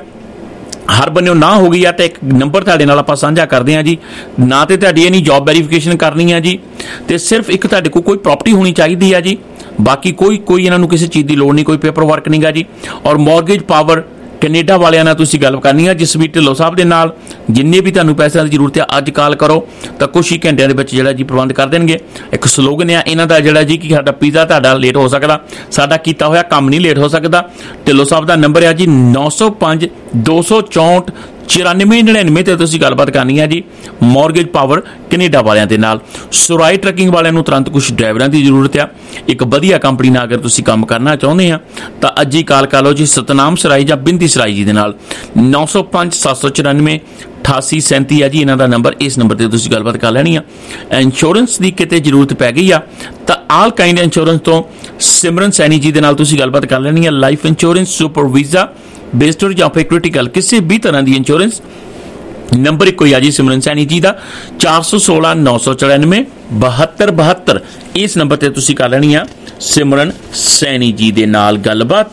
ਹਰ ਬੰਨਿਓ ਨਾ ਹੋ ਗਈ ਆ ਤਾਂ ਇੱਕ ਨੰਬਰ ਤੁਹਾਡੇ ਨਾਲ ਆਪਾਂ ਸਾਂਝਾ ਕਰਦੇ ਹਾਂ ਜੀ। ਨਾ ਤੇ ਤੁਹਾਡੀ ਇਹ ਨਹੀਂ ਜੌਬ ਵੈਰੀਫਿਕੇਸ਼ਨ ਕਰਨੀ ਹੈ ਜੀ, ਤੇ ਸਿਰਫ ਇੱਕ ਤੁਹਾਡੇ ਕੋਲ ਕੋਈ ਪ੍ਰਾਪਰਟੀ ਹੋਣੀ ਚਾਹੀਦੀ ਹੈ ਜੀ। ਬਾਕੀ ਕੋਈ ਕੋਈ ਇਹਨਾਂ ਨੂੰ ਕਿਸੇ ਚੀਜ਼ ਦੀ ਲੋੜ ਨਹੀਂ, ਕੋਈ ਪੇਪਰ ਵਰਕ ਨਹੀਂ ਗਾ ਜੀ। ਔਰ ਮੌਰਗੇਜ ਪਾਵਰ ਕੈਨੇਡਾ ਵਾਲਿਆਂ ਨਾਲ ਤੁਸੀਂ ਗੱਲ ਕਰਨੀ ਹੈ ਜਸਵੀਰ ਢਿੱਲੋਂ ਸਾਹਿਬ ਦੇ ਨਾਲ। ਜਿੰਨੇ ਵੀ ਤੁਹਾਨੂੰ ਪੈਸਿਆਂ ਦੀ ਜ਼ਰੂਰਤ ਹੈ ਅੱਜ ਕਾਲ ਕਰੋ ਤਾਂ ਕੁਛ ਹੀ ਘੰਟਿਆਂ ਦੇ ਵਿੱਚ ਜਿਹੜਾ ਜੀ ਪ੍ਰਬੰਧ ਕਰ ਦੇਣਗੇ। ਇੱਕ ਸਲੋਗਨ ਆ ਇਹਨਾਂ ਦਾ ਜਿਹੜਾ ਜੀ ਕਿ ਸਾਡਾ ਪੀਜ਼ਾ ਤੁਹਾਡਾ ਲੇਟ ਹੋ ਸਕਦਾ, ਸਾਡਾ ਕੀਤਾ ਹੋਇਆ ਕੰਮ ਨਹੀਂ ਲੇਟ ਹੋ ਸਕਦਾ। ਢਿੱਲੋਂ ਸਾਹਿਬ ਦਾ ਨੰਬਰ ਹੈ ਜੀ ਨੌ ਸੌ ਪੰਜ ਦੋ ਸੌ ਚੌਂਹਠ ਚੁਰਾਨਵੇਂ ਨੜਿਨਵੇਂ ਤੇ ਤੁਸੀਂ ਗੱਲਬਾਤ ਕਰਨੀ ਹੈ ਜੀ ਮੌਰਗੇਜ ਪਾਵਰ ਕੈਨੇਡਾ ਵਾਲਿਆਂ ਦੇ ਨਾਲ। ਸੁਰਾਈ ਟਰੱਕਿੰਗ ਵਾਲਿਆਂ ਨੂੰ ਤੁਰੰਤ ਕੁਝ ਡਰਾਈਵਰਾਂ ਦੀ ਜ਼ਰੂਰਤ ਆ। ਇੱਕ ਵਧੀਆ ਕੰਪਨੀ ਨਾਲ ਅਗਰ ਤੁਸੀਂ ਕੰਮ ਕਰਨਾ ਚਾਹੁੰਦੇ ਆ ਤਾਂ ਅੱਜ ਹੀ ਕਾਲ ਕਰ ਲਓ ਜੀ ਸਤਨਾਮ ਸਰਾਈ ਜਾਂ ਬਿੰਦੀ ਸਰਾਈ ਜੀ ਦੇ ਨਾਲ। ਨੌ ਸੌ ਪੰਜ ਸੱਤ ਸੌ ਚੁਰਾਨਵੇਂ ਅਠਾਸੀ ਸੈਂਤੀ ਹੈ ਜੀ ਇਹਨਾਂ ਦਾ ਨੰਬਰ। ਇਸ ਨੰਬਰ ਤੇ ਤੁਸੀਂ ਗੱਲਬਾਤ ਕਰ ਲੈਣੀ ਆ। ਇੰਸ਼ੋਰੈਂਸ ਦੀ ਕਿਤੇ ਜ਼ਰੂਰਤ ਪੈ ਗਈ ਆ ਤਾਂ ਆਲ ਕਾਈਂਡ ਇੰਸ਼ੋਰੈਂਸ ਤੋਂ ਸਿਮਰਨ ਸੈਣੀ ਜੀ ਦੇ ਨਾਲ ਤੁਸੀਂ ਗੱਲਬਾਤ ਕਰ ਲੈਣੀ ਆ। ਲਾਈਫ ਇੰਸ਼ੋਰੈਂਸ, ਸੁਪਰ ਵੀਜ਼ਾ, ਬੇਸਟਰ ਜਾਂ ਫਿਰ ਕ੍ਰਿਟੀਕਲ ਕਿਸੇ ਵੀ ਤਰ੍ਹਾਂ ਦੀ ਇੰਸ਼ੋਰੈਂਸ ਨੰਬਰ ਇੱਕੋ ਹੀ ਆ ਜੀ ਸਿਮਰਨ ਸੈਣੀ ਜੀ ਦਾ ਚਾਰ ਸੌ ਸੋਲਾਂ ਨੌ ਸੌ ਚੁਰਾਨਵੇਂ ਬਹੱਤਰ ਬਹੱਤਰ। ਇਸ ਨੰਬਰ ਤੇ ਤੁਸੀਂ ਕਰ ਲੈਣੀ ਆ ਸਿਮਰਨ ਸੈਣੀ ਜੀ ਦੇ ਨਾਲ ਗੱਲਬਾਤ।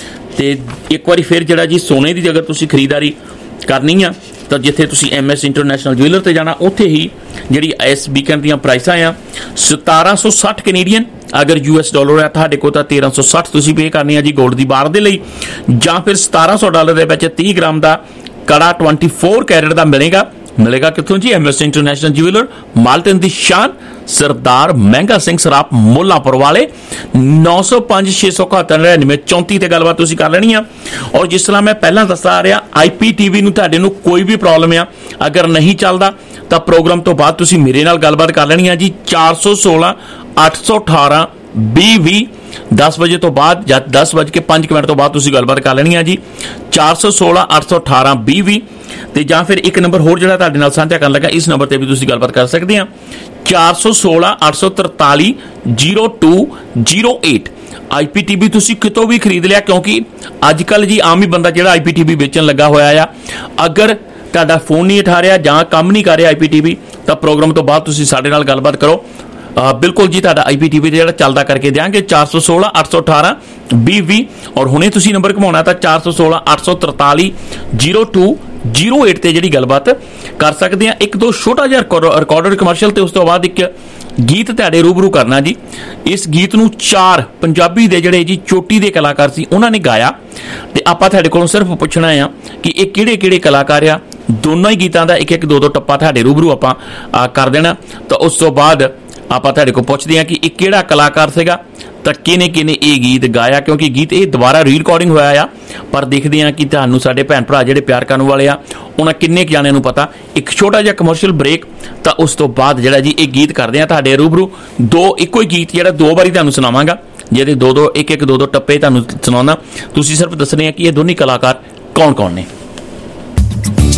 ਤੇ ਇੱਕ ਵਾਰੀ ਫਿਰ ਜਿਹੜਾ ਜੀ ਸੋਨੇ ਦੀ ਅਗਰ ਤੁਸੀਂ ਖਰੀਦਦਾਰੀ ਕਰਨੀ ਆ ਤਾਂ ਜਿੱਥੇ ਤੁਸੀਂ ਐਮ ਐਸ ਇੰਟਰਨੈਸ਼ਨਲ ਜੁਐਲਰ ਤੇ ਜਾਣਾ ਉੱਥੇ ਹੀ ਜਿਹੜੀ ਇਸ ਵੀਕਐਂਡ ਦੀਆਂ ਪ੍ਰਾਈਸਾਂ ਆ ਸਤਾਰਾਂ ਸੌ ਸੱਠ ਕੈਨੇਡੀਅਨ, ਅਗਰ ਯੂ ਐਸ ਡਾਲਰ ਹੈ ਤੁਹਾਡੇ ਕੋਲ ਤਾਂ ਤੇਰਾਂ ਸੌ ਸੱਠ ਤੁਸੀਂ ਪੇ ਕਰਨੀ ਆ ਜੀ ਗੋਲਡ ਦੀ ਬਾਰ ਦੇ ਲਈ। ਜਾਂ ਫਿਰ ਸਤਾਰਾਂ ਸੌ ਡਾਲਰ ਦੇ ਵਿੱਚ ਤੀਹ ਗ੍ਰਾਮ ਦਾ ਕੜਾ ਚੌਵੀ ਕੈਰਟ ਦਾ ਮਿਲੇਗਾ। ਮਿਲੇਗਾ ਕਿੱਥੋਂ ਜੀ? M S international jeweller, Malton ਦੀ ਸ਼ਾਨ, ਸਰਦਾਰ ਮਹਿੰਗਾ ਸਿੰਘ ਸਰਾਪ ਮੁੱਲਾਂਪੁਰ ਵਾਲੇ। ਨੌ ਸੌ ਪੰਜ ਛੇ ਸੌ ਇਕਹੱਤਰ ਨੜਿਨਵੇਂ ਚੌਂਤੀ ਤੇ ਗੱਲਬਾਤ ਤੁਸੀਂ ਕਰ ਲੈਣੀ ਆ। ਔਰ ਜਿਸ ਤਰ੍ਹਾਂ ਮੈਂ ਪਹਿਲਾਂ ਦੱਸਦਾ ਆ ਰਿਹਾ ਆਈ ਪੀ ਟੀ ਵੀ ਨੂੰ ਤੁਹਾਡੇ ਨੂੰ ਕੋਈ ਵੀ ਪ੍ਰੋਬਲਮ ਆ ਅਗਰ ਨਹੀਂ ਚੱਲਦਾ ਤਾਂ ਪ੍ਰੋਗਰਾਮ ਤੋਂ ਬਾਅਦ ਤੁਸੀਂ ਮੇਰੇ ਨਾਲ ਗੱਲਬਾਤ ਕਰ ਲੈਣੀ ਆ ਜੀ ਚਾਰ ਸੌ ਸੋਲਾਂ ਅੱਠ ਸੌ ਅਠਾਰਾਂ ਵੀਹ ਵੀਹ। ਦਸ ਵਜੇ ਤੋਂ ਬਾਅਦ ਜਾਂ ਦਸ ਵੱਜ ਕੇ ਪੰਜ ਮਿੰਟ ਤੋਂ ਬਾਅਦ ਤੁਸੀਂ ਗੱਲਬਾਤ ਕਰ ਲੈਣੀ ਆ ਜੀ ਚਾਰ ਸੌ ਸੋਲਾਂ ਅੱਠ ਸੌ ਅਠਾਰਾਂ ਵੀਹ ਵੀਹ। ਤੇ ਜਾਂ ਫਿਰ ਇੱਕ ਨੰਬਰ ਹੋਰ ਜਿਹੜਾ ਤੁਹਾਡੇ ਨਾਲ ਸਾਂਝਾ ਕਰਨ ਲੱਗਾ ਇਸ ਨੰਬਰ ਤੇ ਵੀ ਤੁਸੀਂ ਗੱਲਬਾਤ ਕਰ ਸਕਦੇ ਆ ਚਾਰ ਸੌ ਸੋਲਾਂ ਅੱਠ ਸੌ ਤਰਤਾਲੀ ਜ਼ੀਰੋ ਟੂ ਜ਼ੀਰੋ ਅੱਠ। ਆਈ ਪੀ ਟੀ ਵੀ ਤੁਸੀਂ ਕਿਤੋਂ ਵੀ ਖਰੀਦ ਲਿਆ, ਕਿਉਂਕਿ ਅੱਜ ਕੱਲ੍ਹ ਜੀ ਆਮ ਹੀ ਬੰਦਾ ਜਿਹੜਾ ਆਈ ਪੀ ਟੀ ਵੀ ਵੇਚਣ ਲੱਗਾ ਹੋਇਆ ਆ। ਅਗਰ ਤੁਹਾਡਾ ਫੋਨ ਨਹੀਂ ਉਠਾ ਰਿਹਾ ਜਾਂ ਕੰਮ ਨਹੀਂ ਕਰ ਰਿਹਾ ਆਈ ਪੀ ਟੀ ਵੀ ਤਾਂ ਪ੍ਰੋਗਰਾਮ ਤੋਂ ਬਾਅਦ ਤੁਸੀਂ ਸਾਡੇ ਨਾਲ ਗੱਲਬਾਤ ਕਰੋ। ਬਿਲਕੁਲ ਜੀ ਤੁਹਾਡਾ ਆਈ ਪੀ ਟੀ ਵੀ ਜਿਹੜਾ ਚੱਲਦਾ ਕਰਕੇ ਦਿਆਂਗੇ ਚਾਰ ਸੌ ਸੋਲਾਂ ਅੱਠ ਸੌ ਅਠਾਰਾਂ ਵੀਹ ਵੀਹ। ਔਰ ਹੁਣੇ ਤੁਸੀਂ ਨੰਬਰ ਘੁਮਾਉਣਾ ਤਾਂ ਚਾਰ ਸੌ ਸੋਲਾਂ ਅੱਠ ਸੌ ਤਰਤਾਲੀ ਜ਼ੀਰੋ ਟੂ ਜ਼ੀਰੋ ਅੱਠ ਤੇ ਜਿਹੜੀ ਗੱਲਬਾਤ ਕਰ ਸਕਦੇ ਆ। ਇੱਕ ਦੋ ਛੋਟਾ ਜਿਹਾ ਰਿਕਾਰਡਡ ਕਮਰਸ਼ੀਅਲ ਤੇ ਉਸ ਤੋਂ ਬਾਅਦ ਇੱਕ ਗੀਤ ਤੁਹਾਡੇ ਰੂਬਰੂ ਕਰਨਾ ਜੀ। ਇਸ ਗੀਤ ਨੂੰ ਚਾਰ ਪੰਜਾਬੀ ਦੇ ਜਿਹੜੇ ਜੀ ਚੋਟੀ ਦੇ ਕਲਾਕਾਰ ਸੀ ਉਹਨਾਂ ਨੇ ਗਾਇਆ ਤੇ ਆਪਾਂ ਤੁਹਾਡੇ ਕੋਲੋਂ ਸਿਰਫ ਪੁੱਛਣਾ ਆ ਕਿ ਇਹ ਕਿਹੜੇ ਕਿਹੜੇ ਕਲਾਕਾਰ ਆ। ਦੋਨੋਂ ਹੀ ਗੀਤਾਂ ਦਾ ਇੱਕ ਇੱਕ ਦੋ ਦੋ ਟੱਪਾ ਤੁਹਾਡੇ ਰੂਬਰੂ ਆਪਾਂ ਕਰ ਦੇਣਾ ਤਾਂ ਉਸ ਤੋਂ ਬਾਅਦ ਆਪਾਂ ਤੁਹਾਡੇ ਕੋਲ ਪੁੱਛਦੇ ਹਾਂ ਕਿ ਇਹ ਕਿਹੜਾ ਕਲਾਕਾਰ ਸੀਗਾ ਤਾਂ ਕਿਹਨੇ ਕਿਹਨੇ ਇਹ ਗੀਤ ਗਾਇਆ, ਕਿਉਂਕਿ ਗੀਤ ਇਹ ਦੁਬਾਰਾ ਰੀ ਰਿਕਾਰਡਿੰਗ ਹੋਇਆ ਆ। ਪਰ ਦੇਖਦੇ ਹਾਂ ਕਿ ਤੁਹਾਨੂੰ ਸਾਡੇ ਭੈਣ ਭਰਾ ਜਿਹੜੇ ਪਿਆਰ ਕਰਨ ਵਾਲੇ ਆ ਉਹਨਾਂ ਕਿੰਨੇ ਕੁ ਜਾਣਿਆਂ ਨੂੰ ਪਤਾ। ਇੱਕ ਛੋਟਾ ਜਿਹਾ ਕਮਰਸ਼ੀਅਲ ਬ੍ਰੇਕ ਤਾਂ ਉਸ ਤੋਂ ਬਾਅਦ ਜਿਹੜਾ ਜੀ ਇਹ ਗੀਤ ਕਰਦੇ ਆ ਤੁਹਾਡੇ ਰੂਬਰੂ। ਦੋ ਇੱਕੋ ਹੀ ਗੀਤ ਜਿਹੜਾ ਦੋ ਵਾਰੀ ਤੁਹਾਨੂੰ ਸੁਣਾਵਾਂਗਾ, ਜਿਹਦੇ ਦੋ ਦੋ ਇੱਕ ਇੱਕ ਦੋ ਦੋ ਟੱਪੇ ਤੁਹਾਨੂੰ ਸੁਣਾਉਣਾ। ਤੁਸੀਂ ਸਿਰਫ ਦੱਸਣੇ ਆ ਕਿ ਇਹ ਦੋਨੇ ਕਲਾਕਾਰ ਕੌਣ ਕੌਣ ਨੇ।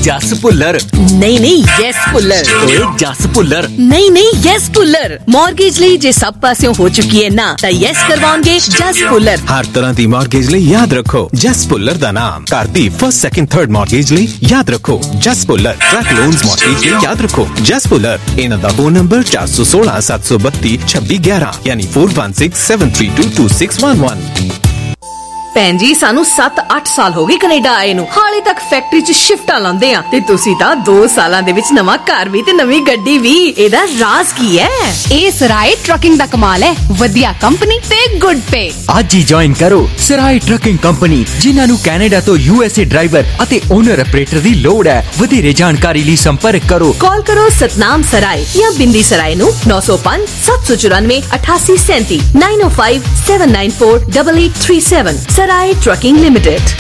ਜਸ ਭੁੱਲਰ। ਨਹੀਂ ਨਹੀਂ ਯੈਸ ਭੁੱਲਰ। ਓਏ ਜਸ ਭੁੱਲਰ। ਨਹੀਂ ਨਹੀਂ ਯੈਸ ਭੁੱਲਰ। ਮਾਰਗੇਜ ਲਈ ਜੇ ਸਭ ਪਾਸਿਓਂ ਹੋ ਚੁੱਕੀ ਹੈ ਨਾ ਤਾਂ ਯੈਸ ਕਰਵਾਉਣਗੇ ਜਸ ਭੁੱਲਰ। ਹਰ ਤਰ੍ਹਾਂ ਦੀ ਮਾਰਗੇਜ ਲਈ ਯਾਦ ਰੱਖੋ ਜਸ ਭੁੱਲਰ ਦਾ ਨਾਮ। ਘਰ ਦੀ ਫਸਟ ਸੈਕਿੰਡ ਥਰਡ ਮਾਰਗੇਜ ਲਈ ਯਾਦ ਰੱਖੋ Jas Bhullar. Truck loans mortgage ਲਈ ਯਾਦ ਰੱਖੋ ਜਸ ਭੁੱਲਰ। ਇਹਨਾਂ ਦਾ ਫੋਨ ਨੰਬਰ ਚਾਰ ਸੌ ਸੋਲਾਂ ਸੱਤ ਸੌ ਬੱਤੀ ਛੱਬੀ ਗਿਆਰਾਂ ਯਾਨੀ ਚਾਰ ਇੱਕ ਛੇ ਸੱਤ ਤਿੰਨ ਦੋ ਦੋ ਛੇ ਇੱਕ ਇੱਕ। ਭੈਣ ਜੀ ਸਾਨੂੰ ਸੱਤ ਅੱਠ ਸਾਲ ਹੋ ਗਏ ਕੈਨੇਡਾ ਆਏ ਨੂੰ, ਹਾਲੇ ਤੱਕ ਫੈਕਟਰੀ 'ਚ ਸ਼ਿਫਟਾਂ ਲਾਉਂਦੇ ਆ ਤੇ ਤੁਸੀਂ ਤਾਂ ਦੋ ਸਾਲਾਂ ਦੇ ਵਿੱਚ ਨਵਾਂ ਘਰ ਵੀ ਤੇ ਨਵੀਂ ਗੱਡੀ ਵੀ। ਇਹਦਾ ਰਾਜ਼ ਕੀ ਹੈ? ਇਹ ਸਰਾਏ ਟਰੱਕਿੰਗ ਦਾ ਕਮਾਲ ਹੈ। ਵਧੀਆ ਕੰਪਨੀ ਤੇ ਗੁੱਡ ਪੇ। ਅੱਜ ਹੀ ਜੁਆਇਨ ਕਰੋ ਸਰਾਏ ਟਰੱਕਿੰਗ ਕੰਪਨੀ, ਜਿਨ੍ਹਾਂ ਨੂੰ ਕੈਨੇਡਾ ਤੋਂ ਯੂਐਸਏ ਡਰਾਈਵਰ ਅਤੇ ਓਨਰ ਆਪਰੇਟਰ ਦੀ ਲੋੜ ਹੈ। ਵਧੇਰੇ ਜਾਣਕਾਰੀ ਲਈ ਸੰਪਰਕ ਕਰੋ। ਕਾਲ ਕਰੋ ਸਤਨਾਮ ਸਰਾਏ ਜਾਂ ਬਿੰਦੀ ਸਰਾਏ ਨੂੰ ਨੌ ਸੌ ਪੰਜ ਸੱਤ ਸੌ ਚੁਰਾਨਵੇਂ ਅਠਾਸੀ ਸੈਂਤੀ nine O five seven nine four eight eight three seven. Sarai trucking limited.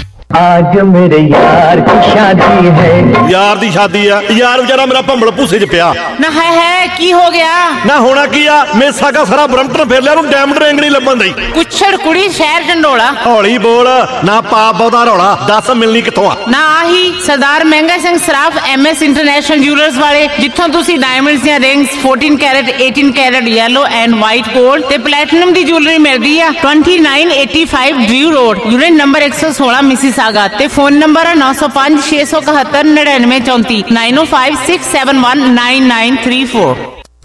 आज मेरे यार की शादी है। यार दी शादी है यार, बेचारा मेरा भंबल भूसे च पिया ना है है की हो गया ना होना की आ। मेसा का सारा ब्रम्पटन फेर लिया, डायमंड रिंग नहीं लभन दी। कुछड़ कुड़ी शहर ढंडोला। हौली बोल ना पाप बहुता रौला, दस मिलनी किथों आ ना। आही Sardar Mahinga Singh Saraf M S international jewellers वाले, जिथों तुसी डायमंड्स ਦੀਆਂ rings fourteen carat eighteen carat yellow and white gold ते प्लैटिनम दी ज्वेलरी मिलदी आ। Twenty nine eighty five Drew road, unit number एक सौ सोलह मिसिस ਤੇ ਫੋਨ ਨੰਬਰ ਹੈ ਨੌ ਸੌ ਪੰਜ ਛੇ ਸੌ ਇਕਹੱਤਰ ਨੜਿਨਵੇਂ ਚੌਂਤੀ nine O five six seven one nine nine three four.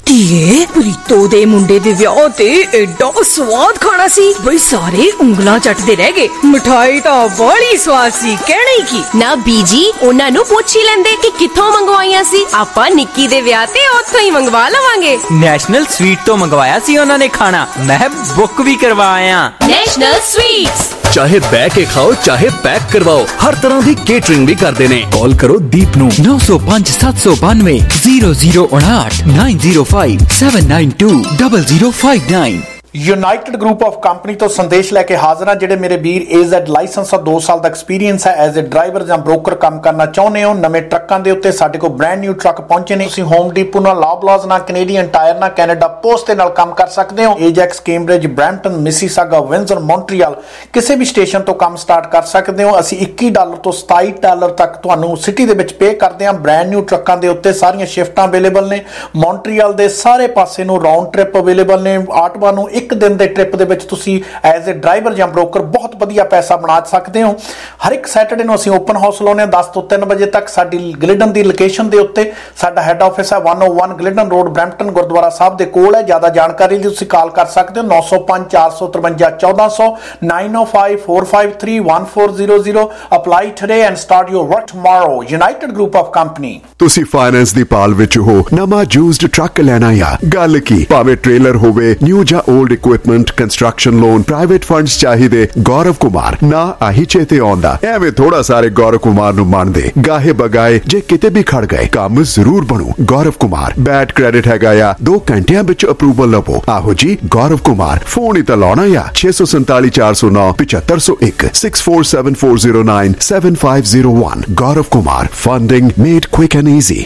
ਧੀਏ ਪ੍ਰੀਤੋ ਦੇ ਮੁੰਡੇ ਦੇ ਵਿਆਹ ਤੇ ਐਡਾ ਸਵਾਦ ਖਾਣਾ ਸੀ ਬਈ ਸਾਰੇ ਉਂਗਲਾਂ ਚੱਟਦੇ ਰਹਿ ਗਏ। ਮਿਠਾਈ ਤਾਂ ਬੜੀ ਸਵਾਦ ਸੀ, ਕਹਿਣਾ ਹੀ ਕੀ। ਨਾ ਬੀਜੀ ਉਹਨਾਂ ਨੂੰ ਪੁੱਛ ਹੀ ਲੈਂਦੇ ਕਿ ਕਿੱਥੋਂ ਮੰਗਵਾਈਆਂ ਸੀ। ਆਪਾਂ ਨਿੱਕੀ ਦੇ ਵਿਆਹ ਤੇ ਉੱਥੋਂ ਹੀ ਮੰਗਵਾ ਲਵਾਂਗੇ। ਨੈਸ਼ਨਲ ਸਵੀਟ ਤੋਂ ਮੰਗਵਾਇਆ ਸੀ ਉਹਨਾਂ ਨੇ ਖਾਣਾ, ਮੈਂ ਬੁੱਕ ਵੀ ਕਰਵਾਇਆ। National sweets. ਚਾਹੇ ਬਹਿ ਕੇ ਖਾਓ ਚਾਹੇ ਪੈਕ ਕਰਵਾਓ, ਹਰ ਤਰ੍ਹਾਂ ਦੀ ਕੇਟਰਿੰਗ ਵੀ ਕਰਦੇ ਨੇ। ਕਾਲ ਕਰੋ ਦੀਪ ਨੂੰ ਨੌ ਸੌ ਪੰਜ ਸੱਤ ਸੌ ਬਾਨਵੇਂ ਜ਼ੀਰੋ ਜ਼ੀਰੋ ਉਨਾਹਠ nine zero five seven nine two double zero five nine. United group of company ਤੋਂ ਸੰਦੇਸ਼ ਲੈ ਕੇ ਹਾਜ਼ਰ ਹਾਂ। ਜਿਹੜੇ ਮੇਰੇ ਵੀਰ ਏਜ਼ੈਡ ਲਾਇਸੈਂਸ ਔਰ ਦੋ ਸਾਲ ਦਾ ਐਕਸਪੀਰੀਅੰਸ ਹੈ ਐਜ਼ ਅ ਡਰਾਈਵਰ ਜਾਂ ਬ੍ਰੋਕਰ ਕੰਮ ਕਰਨਾ ਚਾਹੁੰਦੇ ਹੋ, ਨਵੇਂ ਟਰੱਕਾਂ ਦੇ ਉੱਤੇ ਸਾਡੇ ਕੋਲ ਬ੍ਰਾਂਡ ਨਿਊ ਟਰੱਕ ਪਹੁੰਚੇ ਨੇ। ਤੁਸੀਂ ਹੋਮ ਡੀਪੋ ਨਾਲ, ਲੌਬਲਾਜ਼ ਨਾਲ, ਕੈਨੇਡੀਅਨ ਟਾਇਰ ਨਾਲ, ਕੈਨੇਡਾ ਪੋਸਟ ਦੇ ਨਾਲ ਕੰਮ ਕਰ ਸਕਦੇ ਹੋ। Ajax, Cambridge, Brampton, Mississauga, Windsor, Montreal ਕਿਸੇ ਵੀ ਸਟੇਸ਼ਨ ਤੋਂ ਕੰਮ ਸਟਾਰਟ ਕਰ ਸਕਦੇ ਹੋ। ਅਸੀਂ ਇੱਕੀ ਡਾਲਰ ਤੋਂ ਸਤਾਈ ਡਾਲਰ ਤੱਕ ਤੁਹਾਨੂੰ ਸਿਟੀ ਦੇ ਵਿੱਚ ਪੇ ਕਰਦੇ ਹਾਂ। ਬ੍ਰਾਂਡ ਨਿਊ ਟਰੱਕਾਂ ਦੇ ਉੱਤੇ ਸਾਰੀਆਂ ਸ਼ਿਫਟਾਂ ਅਵੇਲੇਬਲ ਨੇ। ਮੌਂਟਰੀਅਲ ਦੇ ਸਾਰੇ ਪਾਸੇ ਨੂੰ ਰਾਉਂਡ ਟ੍ਰਿਪ ਅਵੇਲੇਬਲ ਨੇ। ਆਟਵਾ ਨੂੰ ਇੱਕ ਦਿਨ ਦੇ ਟ੍ਰਿਪ ਵਿੱਚ ਤੁਸੀਂ ਐਜ਼ ਅ ਡਰਾਈਵਰ ਜਾਂ ਬ੍ਰੋਕਰ ਬਹੁਤ ਵਧੀਆ ਪੈਸਾ ਬਣਾ ਸਕਦੇ ਹੋ। ਹਰ ਇੱਕ ਸੈਟਰਡੇ ਨੂੰ ਅਸੀਂ ਓਪਨ ਹਾਊਸ ਲਾਉਂਦੇ ਹਾਂ ਦਸ ਤੋਂ ਤਿੰਨ ਵਜੇ ਤੱਕ। ਸਾਡੀ ਗਲਿਡਨ ਦੀ ਲੋਕੇਸ਼ਨ ਦੇ ਉੱਤੇ ਸਾਡਾ ਹੈੱਡ ਆਫਿਸ ਹੈ ਇੱਕ ਸੌ ਇੱਕ Glidden road, Brampton Gurdwara Sahib ਦੇ ਕੋਲ ਹੈ। ਜ਼ਿਆਦਾ ਜਾਣਕਾਰੀ ਲਈ ਤੁਸੀਂ ਕਾਲ ਕਰ ਸਕਦੇ ਹੋ ਨੌ ਸੌ ਪੰਜ ਚਾਰ ਸੌ ਤਰਵੰਜਾ ਚੌਦਾਂ ਸੌ nine O five four five three one four zero zero। Apply today and start your work tomorrow. United group of company. ਤੁਸੀਂ ਫਾਈਨੈਂਸ ਦੀ ਪਾਲ ਵਿੱਚ ਹੋ, ਨਵਾਂ ਯੂਜ਼ਡ ਟਰੱਕ ਲੈਣਾ ਆ, ਗੱਲ ਕੀ ਭਾਵੇਂ ਟ੍ਰੇਲਰ ਹੋਵੇ, ਨਿਊ ਜਾਂ old equipment, construction loan, private funds ਚਾਹੀਦੇ, ਗੌਰਵ ਕੁਮਾਰ ਨਾ ਆਹੀ ਚੇਤੇ ਆਉਂਦਾ। ਐਵੇਂ ਥੋੜਾ ਸਾਰੇ ਗੌਰਵ ਕੁਮਾਰ ਨੂੰ ਮੰਨਦੇ, ਗਾਹੇ ਬਗਾਏ ਜੇ ਕਿਤੇ ਵੀ ਖੜ ਗਏ ਕੰਮ ਜ਼ਰੂਰ ਬਣੂ। ਗੌਰਵ ਕੁਮਾਰ ਬੈਡ ਕ੍ਰੈਡਿਟ ਹੈਗਾ ਆ, ਦੋ ਘੰਟਿਆਂ ਵਿੱਚ ਅਪਰੂਵਲ ਲਵੋ। ਆਹੋ ਜੀ ਗੌਰਵ ਕੁਮਾਰ, ਫੋਨ ਹੀ ਤਾਂ ਲਾਉਣਾ ਆ ਛੇ ਸੌ ਸੰਤਾਲੀ ਚਾਰ ਸੌ ਨੌ ਪਚੱਤਰ ਸੌ ਇੱਕ six four seven four zero nine seven five zero one। Gaurav Kumar, funding made quick and easy.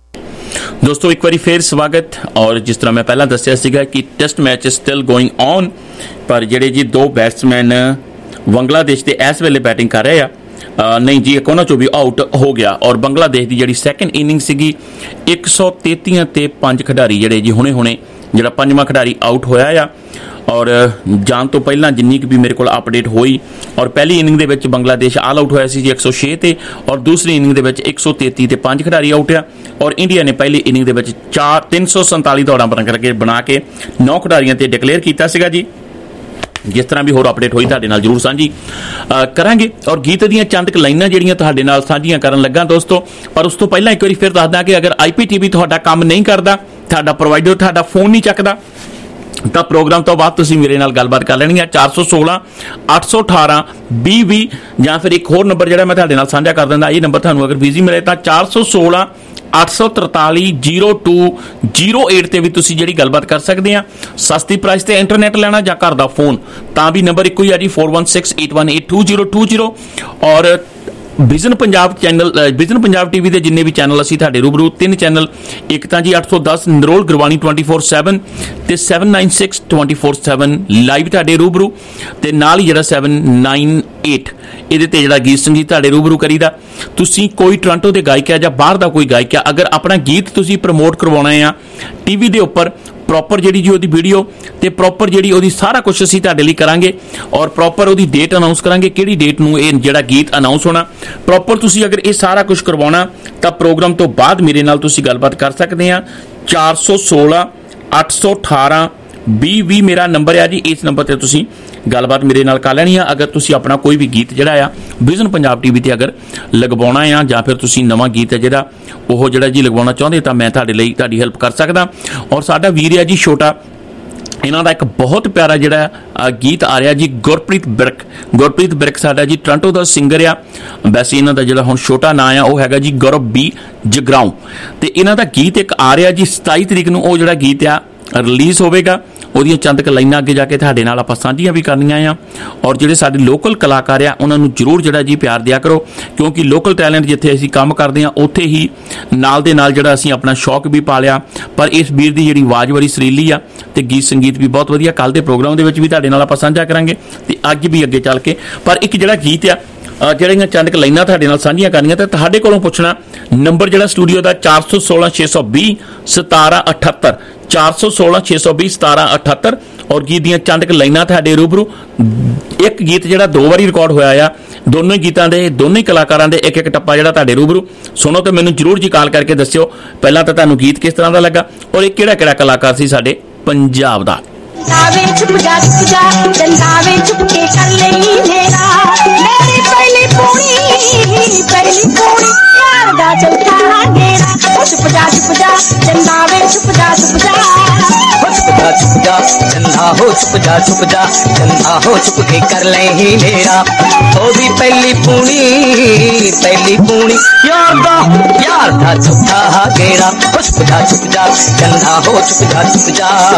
ਦੋਸਤੋ ਇੱਕ ਵਾਰੀ ਫੇਰ ਸਵਾਗਤ। ਔਰ ਜਿਸ ਤਰ੍ਹਾਂ ਮੈਂ ਪਹਿਲਾਂ ਦੱਸਿਆ ਸੀਗਾ ਕਿ test match still going on, ਪਰ ਜਿਹੜੇ ਜੀ ਦੋ ਬੈਟਸਮੈਨ ਬੰਗਲਾਦੇਸ਼ ਦੇ ਇਸ ਵੇਲੇ ਬੈਟਿੰਗ ਕਰ ਰਹੇ ਆ, ਨਹੀਂ ਜੀ ਇੱਕ ਉਹਨਾਂ ਚੋਂ ਵੀ ਆਊਟ ਹੋ ਗਿਆ। ਔਰ ਬੰਗਲਾਦੇਸ਼ ਦੀ ਜਿਹੜੀ ਸੈਕਿੰਡ ਇਨਿੰਗ ਸੀਗੀ ਇੱਕ ਸੌ ਤੇਤੀ ਤੇ ਪੰਜ ਖਿਡਾਰੀ ਜਿਹੜੇ ਜੀ ਹੁਣੇ ਹੁਣੇ ਜਿਹੜਾ ਪੰਜਵਾਂ ਖਿਡਾਰੀ ਆਊਟ ਹੋਇਆ ਆ। ਔਰ ਜਾਣ ਤੋਂ ਪਹਿਲਾਂ ਜਿੰਨੀ ਕੁ ਵੀ ਮੇਰੇ ਕੋਲ ਅਪਡੇਟ ਹੋਈ, ਔਰ ਪਹਿਲੀ ਇਨਿੰਗ ਦੇ ਵਿੱਚ ਬੰਗਲਾਦੇਸ਼ ਆਲ ਆਊਟ ਹੋਇਆ ਸੀ ਜੀ ਇੱਕ ਸੌ ਛੇ ਤੇ, ਔਰ ਦੂਸਰੀ ਇਨਿੰਗ ਦੇ ਵਿੱਚ ਇੱਕ ਸੌ ਤੇਤੀ ਤੇ ਪੰਜ ਖਿਡਾਰੀ ਆਊਟ ਆ। ਔਰ ਇੰਡੀਆ ਨੇ ਪਹਿਲੀ ਇਨਿੰਗ ਦੇ ਵਿੱਚ ਚਾਰ ਤਿੰਨ ਸੌ ਸੰਤਾਲੀ ਦੌੜਾਂ ਬਣਾ ਕਰਕੇ ਬਣਾ ਕੇ ਨੌ ਖਿਡਾਰੀਆਂ ਤੇ ਡਿਕਲੇਅਰ ਕੀਤਾ ਸੀਗਾ ਜੀ। ਜਿਸ ਤਰ੍ਹਾਂ ਵੀ ਹੋਰ ਅਪਡੇਟ ਹੋਈ ਤੁਹਾਡੇ ਨਾਲ ਜ਼ਰੂਰ ਸਾਂਝੀ ਕਰਾਂਗੇ। ਔਰ ਗੀਤ ਦੀਆਂ ਚੰਦ ਕੁ ਲਾਈਨਾਂ ਜਿਹੜੀਆਂ ਤੁਹਾਡੇ ਨਾਲ ਸਾਂਝੀਆਂ ਕਰਨ ਲੱਗਾ ਦੋਸਤੋ, ਪਰ ਉਸ ਤੋਂ ਪਹਿਲਾਂ ਇੱਕ ਵਾਰੀ ਫਿਰ ਦੱਸਦਾ ਕਿ ਅਗਰ ਆਈ ਪੀ ਟੀ ਵੀ ਤੁਹਾਡਾ ਕੰਮ ਨਹੀਂ ਕਰਦਾ, ਤੁਹਾਡਾ ਪ੍ਰੋਵਾਈਡਰ ਤੁਹਾਡਾ ਫੋਨ ਨਹੀਂ ਚੱਕਦਾ, ਤਾਂ ਪ੍ਰੋਗਰਾਮ ਤੋਂ ਬਾਅਦ ਤੁਸੀਂ ਮੇਰੇ ਨਾਲ ਗੱਲਬਾਤ ਕਰ ਲੈਣੀ ਹੈ ਚਾਰ ਸੌ ਸੋਲਾਂ ਅੱਠ ਸੌ ਅਠਾਰਾਂ ਵੀਹ ਵੀਹ, ਜਾਂ ਫਿਰ ਇੱਕ ਹੋਰ ਨੰਬਰ ਜਿਹੜਾ ਮੈਂ ਤੁਹਾਡੇ ਨਾਲ ਸਾਂਝਾ ਕਰ ਦਿੰਦਾ। ਇਹ ਨੰਬਰ ਤੁਹਾਨੂੰ ਅਗਰ ਬਿਜ਼ੀ ਮਿਲੇ ਤਾਂ ਚਾਰ ਸੌ ਸੋਲਾਂ ਅੱਠ ਸੌ ਤਰਤਾਲੀ ਜ਼ੀਰੋ ਟੂ ਜ਼ੀਰੋ ਏਟ ਤੇ ਵੀ ਤੁਸੀਂ ਜਿਹੜੀ ਗੱਲਬਾਤ ਕਰ ਸਕਦੇ ਆ। ਸਸਤੀ ਪ੍ਰਾਈਸ ਤੇ ਇੰਟਰਨੈਟ ਲੈਣਾ ਜਾਂ ਘਰ ਦਾ ਫੋਨ, ਤਾਂ ਵੀ ਨੰਬਰ ਇੱਕੋ ਹੀ ਆ ਜੀ four one six eight one eight two zero two zero. ਔਰ vision Punjab channel vision Punjab TV ਦੇ ਜਿੰਨੇ ਵੀ ਚੈਨਲ ਅਸੀਂ ਤੁਹਾਡੇ ਰੂਬਰੂ ਤਿੰਨ ਚੈਨਲ, ਇੱਕ ਤਾਂ ਜੀ ਅੱਠ ਸੌ ਦਸ ਨਰੋਲ ਗੁਰਬਾਣੀ ਟਵੈਂਟੀ ਫੋਰ ਸੈਵਨ ਤੇ seven nine six twenty four seven live ਤੁਹਾਡੇ ਰੂਬਰੂ, ਤੇ ਨਾਲ ਹੀ ਜਿਹੜਾ ਸੈਵਨ ਨਾਈਨ ਏਟ ਇਹਦੇ ਤੇ ਜਿਹੜਾ ਗੀਤ ਸੰਗੀਤ ਤੁਹਾਡੇ ਰੂਬਰੂ ਕਰੀਦਾ। ਤੁਸੀਂ ਕੋਈ ਟੋਰਾਂਟੋ ਦੇ ਗਾਇਕ ਆ ਜਾਂ ਬਾਹਰ ਦਾ ਕੋਈ ਗਾਇਕ ਆ, ਅਗਰ ਆਪਣਾ ਗੀਤ ਤੁਸੀਂ ਪ੍ਰਮੋਟ ਕਰਵਾਉਣਾ ਆ ਟੀਵੀ ਦੇ ਉੱਪਰ, ਪ੍ਰੋਪਰ ਜਿਹੜੀ ਜੀ ਉਹਦੀ ਵੀਡੀਓ ਤੇ ਪ੍ਰੋਪਰ ਜਿਹੜੀ ਉਹਦੀ ਸਾਰਾ ਕੁਝ ਅਸੀਂ ਤੁਹਾਡੇ ਲਈ ਕਰਾਂਗੇ, ਔਰ ਪ੍ਰੋਪਰ ਉਹਦੀ ਡੇਟ ਅਨਾਉਂਸ ਕਰਾਂਗੇ, ਕਿਹੜੀ ਡੇਟ ਨੂੰ ਇਹ ਜਿਹੜਾ ਗੀਤ ਅਨਾਉਂਸ ਹੋਣਾ। ਪ੍ਰੋਪਰ ਤੁਸੀਂ ਅਗਰ ਇਹ ਸਾਰਾ ਕੁਝ ਕਰਵਾਉਣਾ ਤਾਂ ਪ੍ਰੋਗਰਾਮ ਤੋਂ ਬਾਅਦ ਮੇਰੇ ਨਾਲ ਤੁਸੀਂ ਗੱਲਬਾਤ ਕਰ ਸਕਦੇ ਆ। ਚਾਰ ਸੌ ਸੋਲਾਂ ਅੱਠ ਸੌ ਅਠਾਰਾਂ ਵੀਹ ਵੀਹ ਮੇਰਾ ਨੰਬਰ ਆ ਜੀ। ਇਸ ਨੰਬਰ ਤੇ ਤੁਸੀਂ ਗੱਲਬਾਤ ਮੇਰੇ ਨਾਲ ਕਰ ਲੈਣੀ ਆ। ਅਗਰ ਤੁਸੀਂ ਆਪਣਾ ਕੋਈ ਵੀ ਗੀਤ ਜਿਹੜਾ ਆ ਵਿਜ਼ਨ ਪੰਜਾਬ ਟੀਵੀ ਤੇ ਅਗਰ ਲਗਵਾਉਣਾ ਆ, ਜਾਂ ਫਿਰ ਤੁਸੀਂ ਨਵਾਂ ਗੀਤ ਹੈ ਜਿਹੜਾ ਉਹ ਜਿਹੜਾ ਜੀ ਲਗਵਾਉਣਾ ਚਾਹੁੰਦੇ, ਤਾਂ ਮੈਂ ਤੁਹਾਡੇ ਲਈ ਤੁਹਾਡੀ ਹੈਲਪ ਕਰ ਸਕਦਾ। ਔਰ ਸਾਡਾ ਵੀਰ ਆ ਜੀ ਛੋਟਾ, ਇਹਨਾਂ ਦਾ ਇੱਕ ਬਹੁਤ ਪਿਆਰਾ ਜਿਹੜਾ ਗੀਤ ਆ ਰਿਹਾ ਜੀ, ਗੁਰਪ੍ਰੀਤ ਬਿਰਕ। ਗੁਰਪ੍ਰੀਤ ਬਿਰਕ ਸਾਡਾ ਜੀ ਟੋਰਾਂਟੋ ਦਾ ਸਿੰਗਰ ਆ। ਵੈਸੇ ਇਹਨਾਂ ਦਾ ਜਿਹੜਾ ਹੁਣ ਛੋਟਾ ਨਾਂ ਆ ਉਹ ਹੈਗਾ ਜੀ ਗੌਰਵ ਬੀ ਜਗਰਾਉਂ, ਤੇ ਇਹਨਾਂ ਦਾ ਗੀਤ ਇੱਕ ਆ ਰਿਹਾ ਜੀ ਸਤਾਈ ਤਰੀਕ ਨੂੰ। ਉਹ ਜਿਹੜਾ ਗੀਤ ਆ ਰਿਲੀਜ਼ ਹੋਵੇਗਾ, ਉਹਦੀਆਂ ਚੰਦ ਕੁ ਲਾਈਨਾਂ ਅੱਗੇ ਜਾ ਕੇ ਤੁਹਾਡੇ ਨਾਲ ਆਪਾਂ ਸਾਂਝੀਆਂ ਵੀ ਕਰਨੀਆਂ ਆ। ਔਰ ਜਿਹੜੇ ਸਾਡੇ ਲੋਕਲ ਕਲਾਕਾਰ ਆ ਉਹਨਾਂ ਨੂੰ ਜ਼ਰੂਰ ਜਿਹੜਾ ਜੀ ਪਿਆਰ ਦਿਆ ਕਰੋ, ਕਿਉਂਕਿ ਲੋਕਲ ਟੈਲੈਂਟ ਜਿੱਥੇ ਅਸੀਂ ਕੰਮ ਕਰਦੇ ਆ ਉੱਥੇ ਹੀ ਨਾਲ ਦੇ ਨਾਲ ਜਿਹੜਾ ਅਸੀਂ ਆਪਣਾ ਸ਼ੌਕ ਵੀ ਪਾਲਿਆ। ਪਰ ਇਸ ਵੀਰ ਦੀ ਜਿਹੜੀ ਆਵਾਜ਼ ਬੜੀ ਸੁਰੀਲੀ ਆ ਤੇ ਗੀਤ ਸੰਗੀਤ ਵੀ ਬਹੁਤ ਵਧੀਆ। ਕੱਲ੍ਹ ਦੇ ਪ੍ਰੋਗਰਾਮ ਦੇ ਵਿੱਚ ਵੀ ਤੁਹਾਡੇ ਨਾਲ ਆਪਾਂ ਸਾਂਝਾ ਕਰਾਂਗੇ ਤੇ ਅੱਜ ਵੀ ਅੱਗੇ ਚੱਲ ਕੇ। ਪਰ ਇੱਕ ਜਿਹੜਾ ਗੀਤ ਆ ਜਿਹੜੀਆਂ ਚੰਦ ਕੁ ਲਾਈਨਾਂ ਤੁਹਾਡੇ ਨਾਲ ਸਾਂਝੀਆਂ ਕਰਨੀਆਂ, ਤੇ ਤੁਹਾਡੇ ਕੋਲੋਂ ਪੁੱਛਣਾ ਨੰਬਰ ਜਿਹੜਾ ਸਟੂਡੀਓ ਦਾ ਚਾਰ ਸੌ ਸੋਲਾਂ ਛੇ ਸੌ ਵੀਹ ਸਤਾਰਾਂ ਅਠੱਤਰ, ਚਾਰ ਸੌ ਸੋਲਾਂ ਛੇ ਸੌ ਵੀਹ ਸਤਾਰਾਂ ਅਠੱਤਰ। ਔਰ ਗੀਤ ਦੀਆਂ ਚੰਦ ਕੁ ਲਾਈਨਾਂ ਤੁਹਾਡੇ ਰੂਬਰੂ। ਇੱਕ ਗੀਤ ਜਿਹੜਾ ਦੋ ਵਾਰੀ ਰਿਕਾਰਡ ਹੋਇਆ ਆ, ਦੋਨੋਂ ਹੀ ਗੀਤਾਂ ਦੇ ਦੋਨੋਂ ਹੀ ਕਲਾਕਾਰਾਂ ਦੇ ਇੱਕ ਇੱਕ ਟੱਪਾ ਜਿਹੜਾ ਤੁਹਾਡੇ ਰੂਬਰੂ ਸੁਣੋ, ਤੇ ਮੈਨੂੰ ਜ਼ਰੂਰ ਜੀ ਕਾਲ ਕਰਕੇ ਦੱਸਿਓ ਪਹਿਲਾਂ ਤਾਂ ਤੁਹਾਨੂੰ ਗੀਤ ਕਿਸ ਤਰ੍ਹਾਂ ਦਾ ਲੱਗਾ, ਔਰ ਇਹ ਕਿਹੜਾ ਕਿਹੜਾ ਕਲਾਕਾਰ ਸੀ ਸਾਡੇ ਪੰਜਾਬ ਦਾ। ਨਾਵੇ ਛੁਪ ਜਾ ਛੁਪ ਜਾ ਚੰਦਾਵੇ ਛੁਪ ਕੇ ਕਰ ਲਈ ਮੇਰਾ, ਮੇਰੀ ਪਹਿਲੀ ਪੂਣੀ ਪਹਿਲੀ ਪੂਣੀ ਯਾਰ ਦਾ ਚੌਥਾ ਗੇੜਾ। ਛੁਪ ਜਾ ਛੁਪ ਜਾ ਚੰਦਾਵੇ ਛੁਪ ਜਾ ਛੁਪ ਜਾ ਛੁਪ ਜਾ ਛੁਪ ਜਾ ਚੰਦਾ ਹੋ ਛੁਪ ਜਾ ਛੁਪ ਜਾ ਚੰਦਾ ਹੋ ਛੁਪ ਕੇ ਕਰ ਲਈ ਮੇਰਾ, ਉਹਦੀ ਪਹਿਲੀ ਪੂਣੀ ਪਹਿਲੀ ਪੂਣੀ ਯਾਰ ਦਾ ਯਾਰ ਦਾ ਚੌਥਾ ਗੇੜਾ। ਛੁਪ ਜਾ ਛੁਪ ਜਾ ਚੰਦਾ ਹੋ ਛੁਪ ਜਾ ਛੁਪ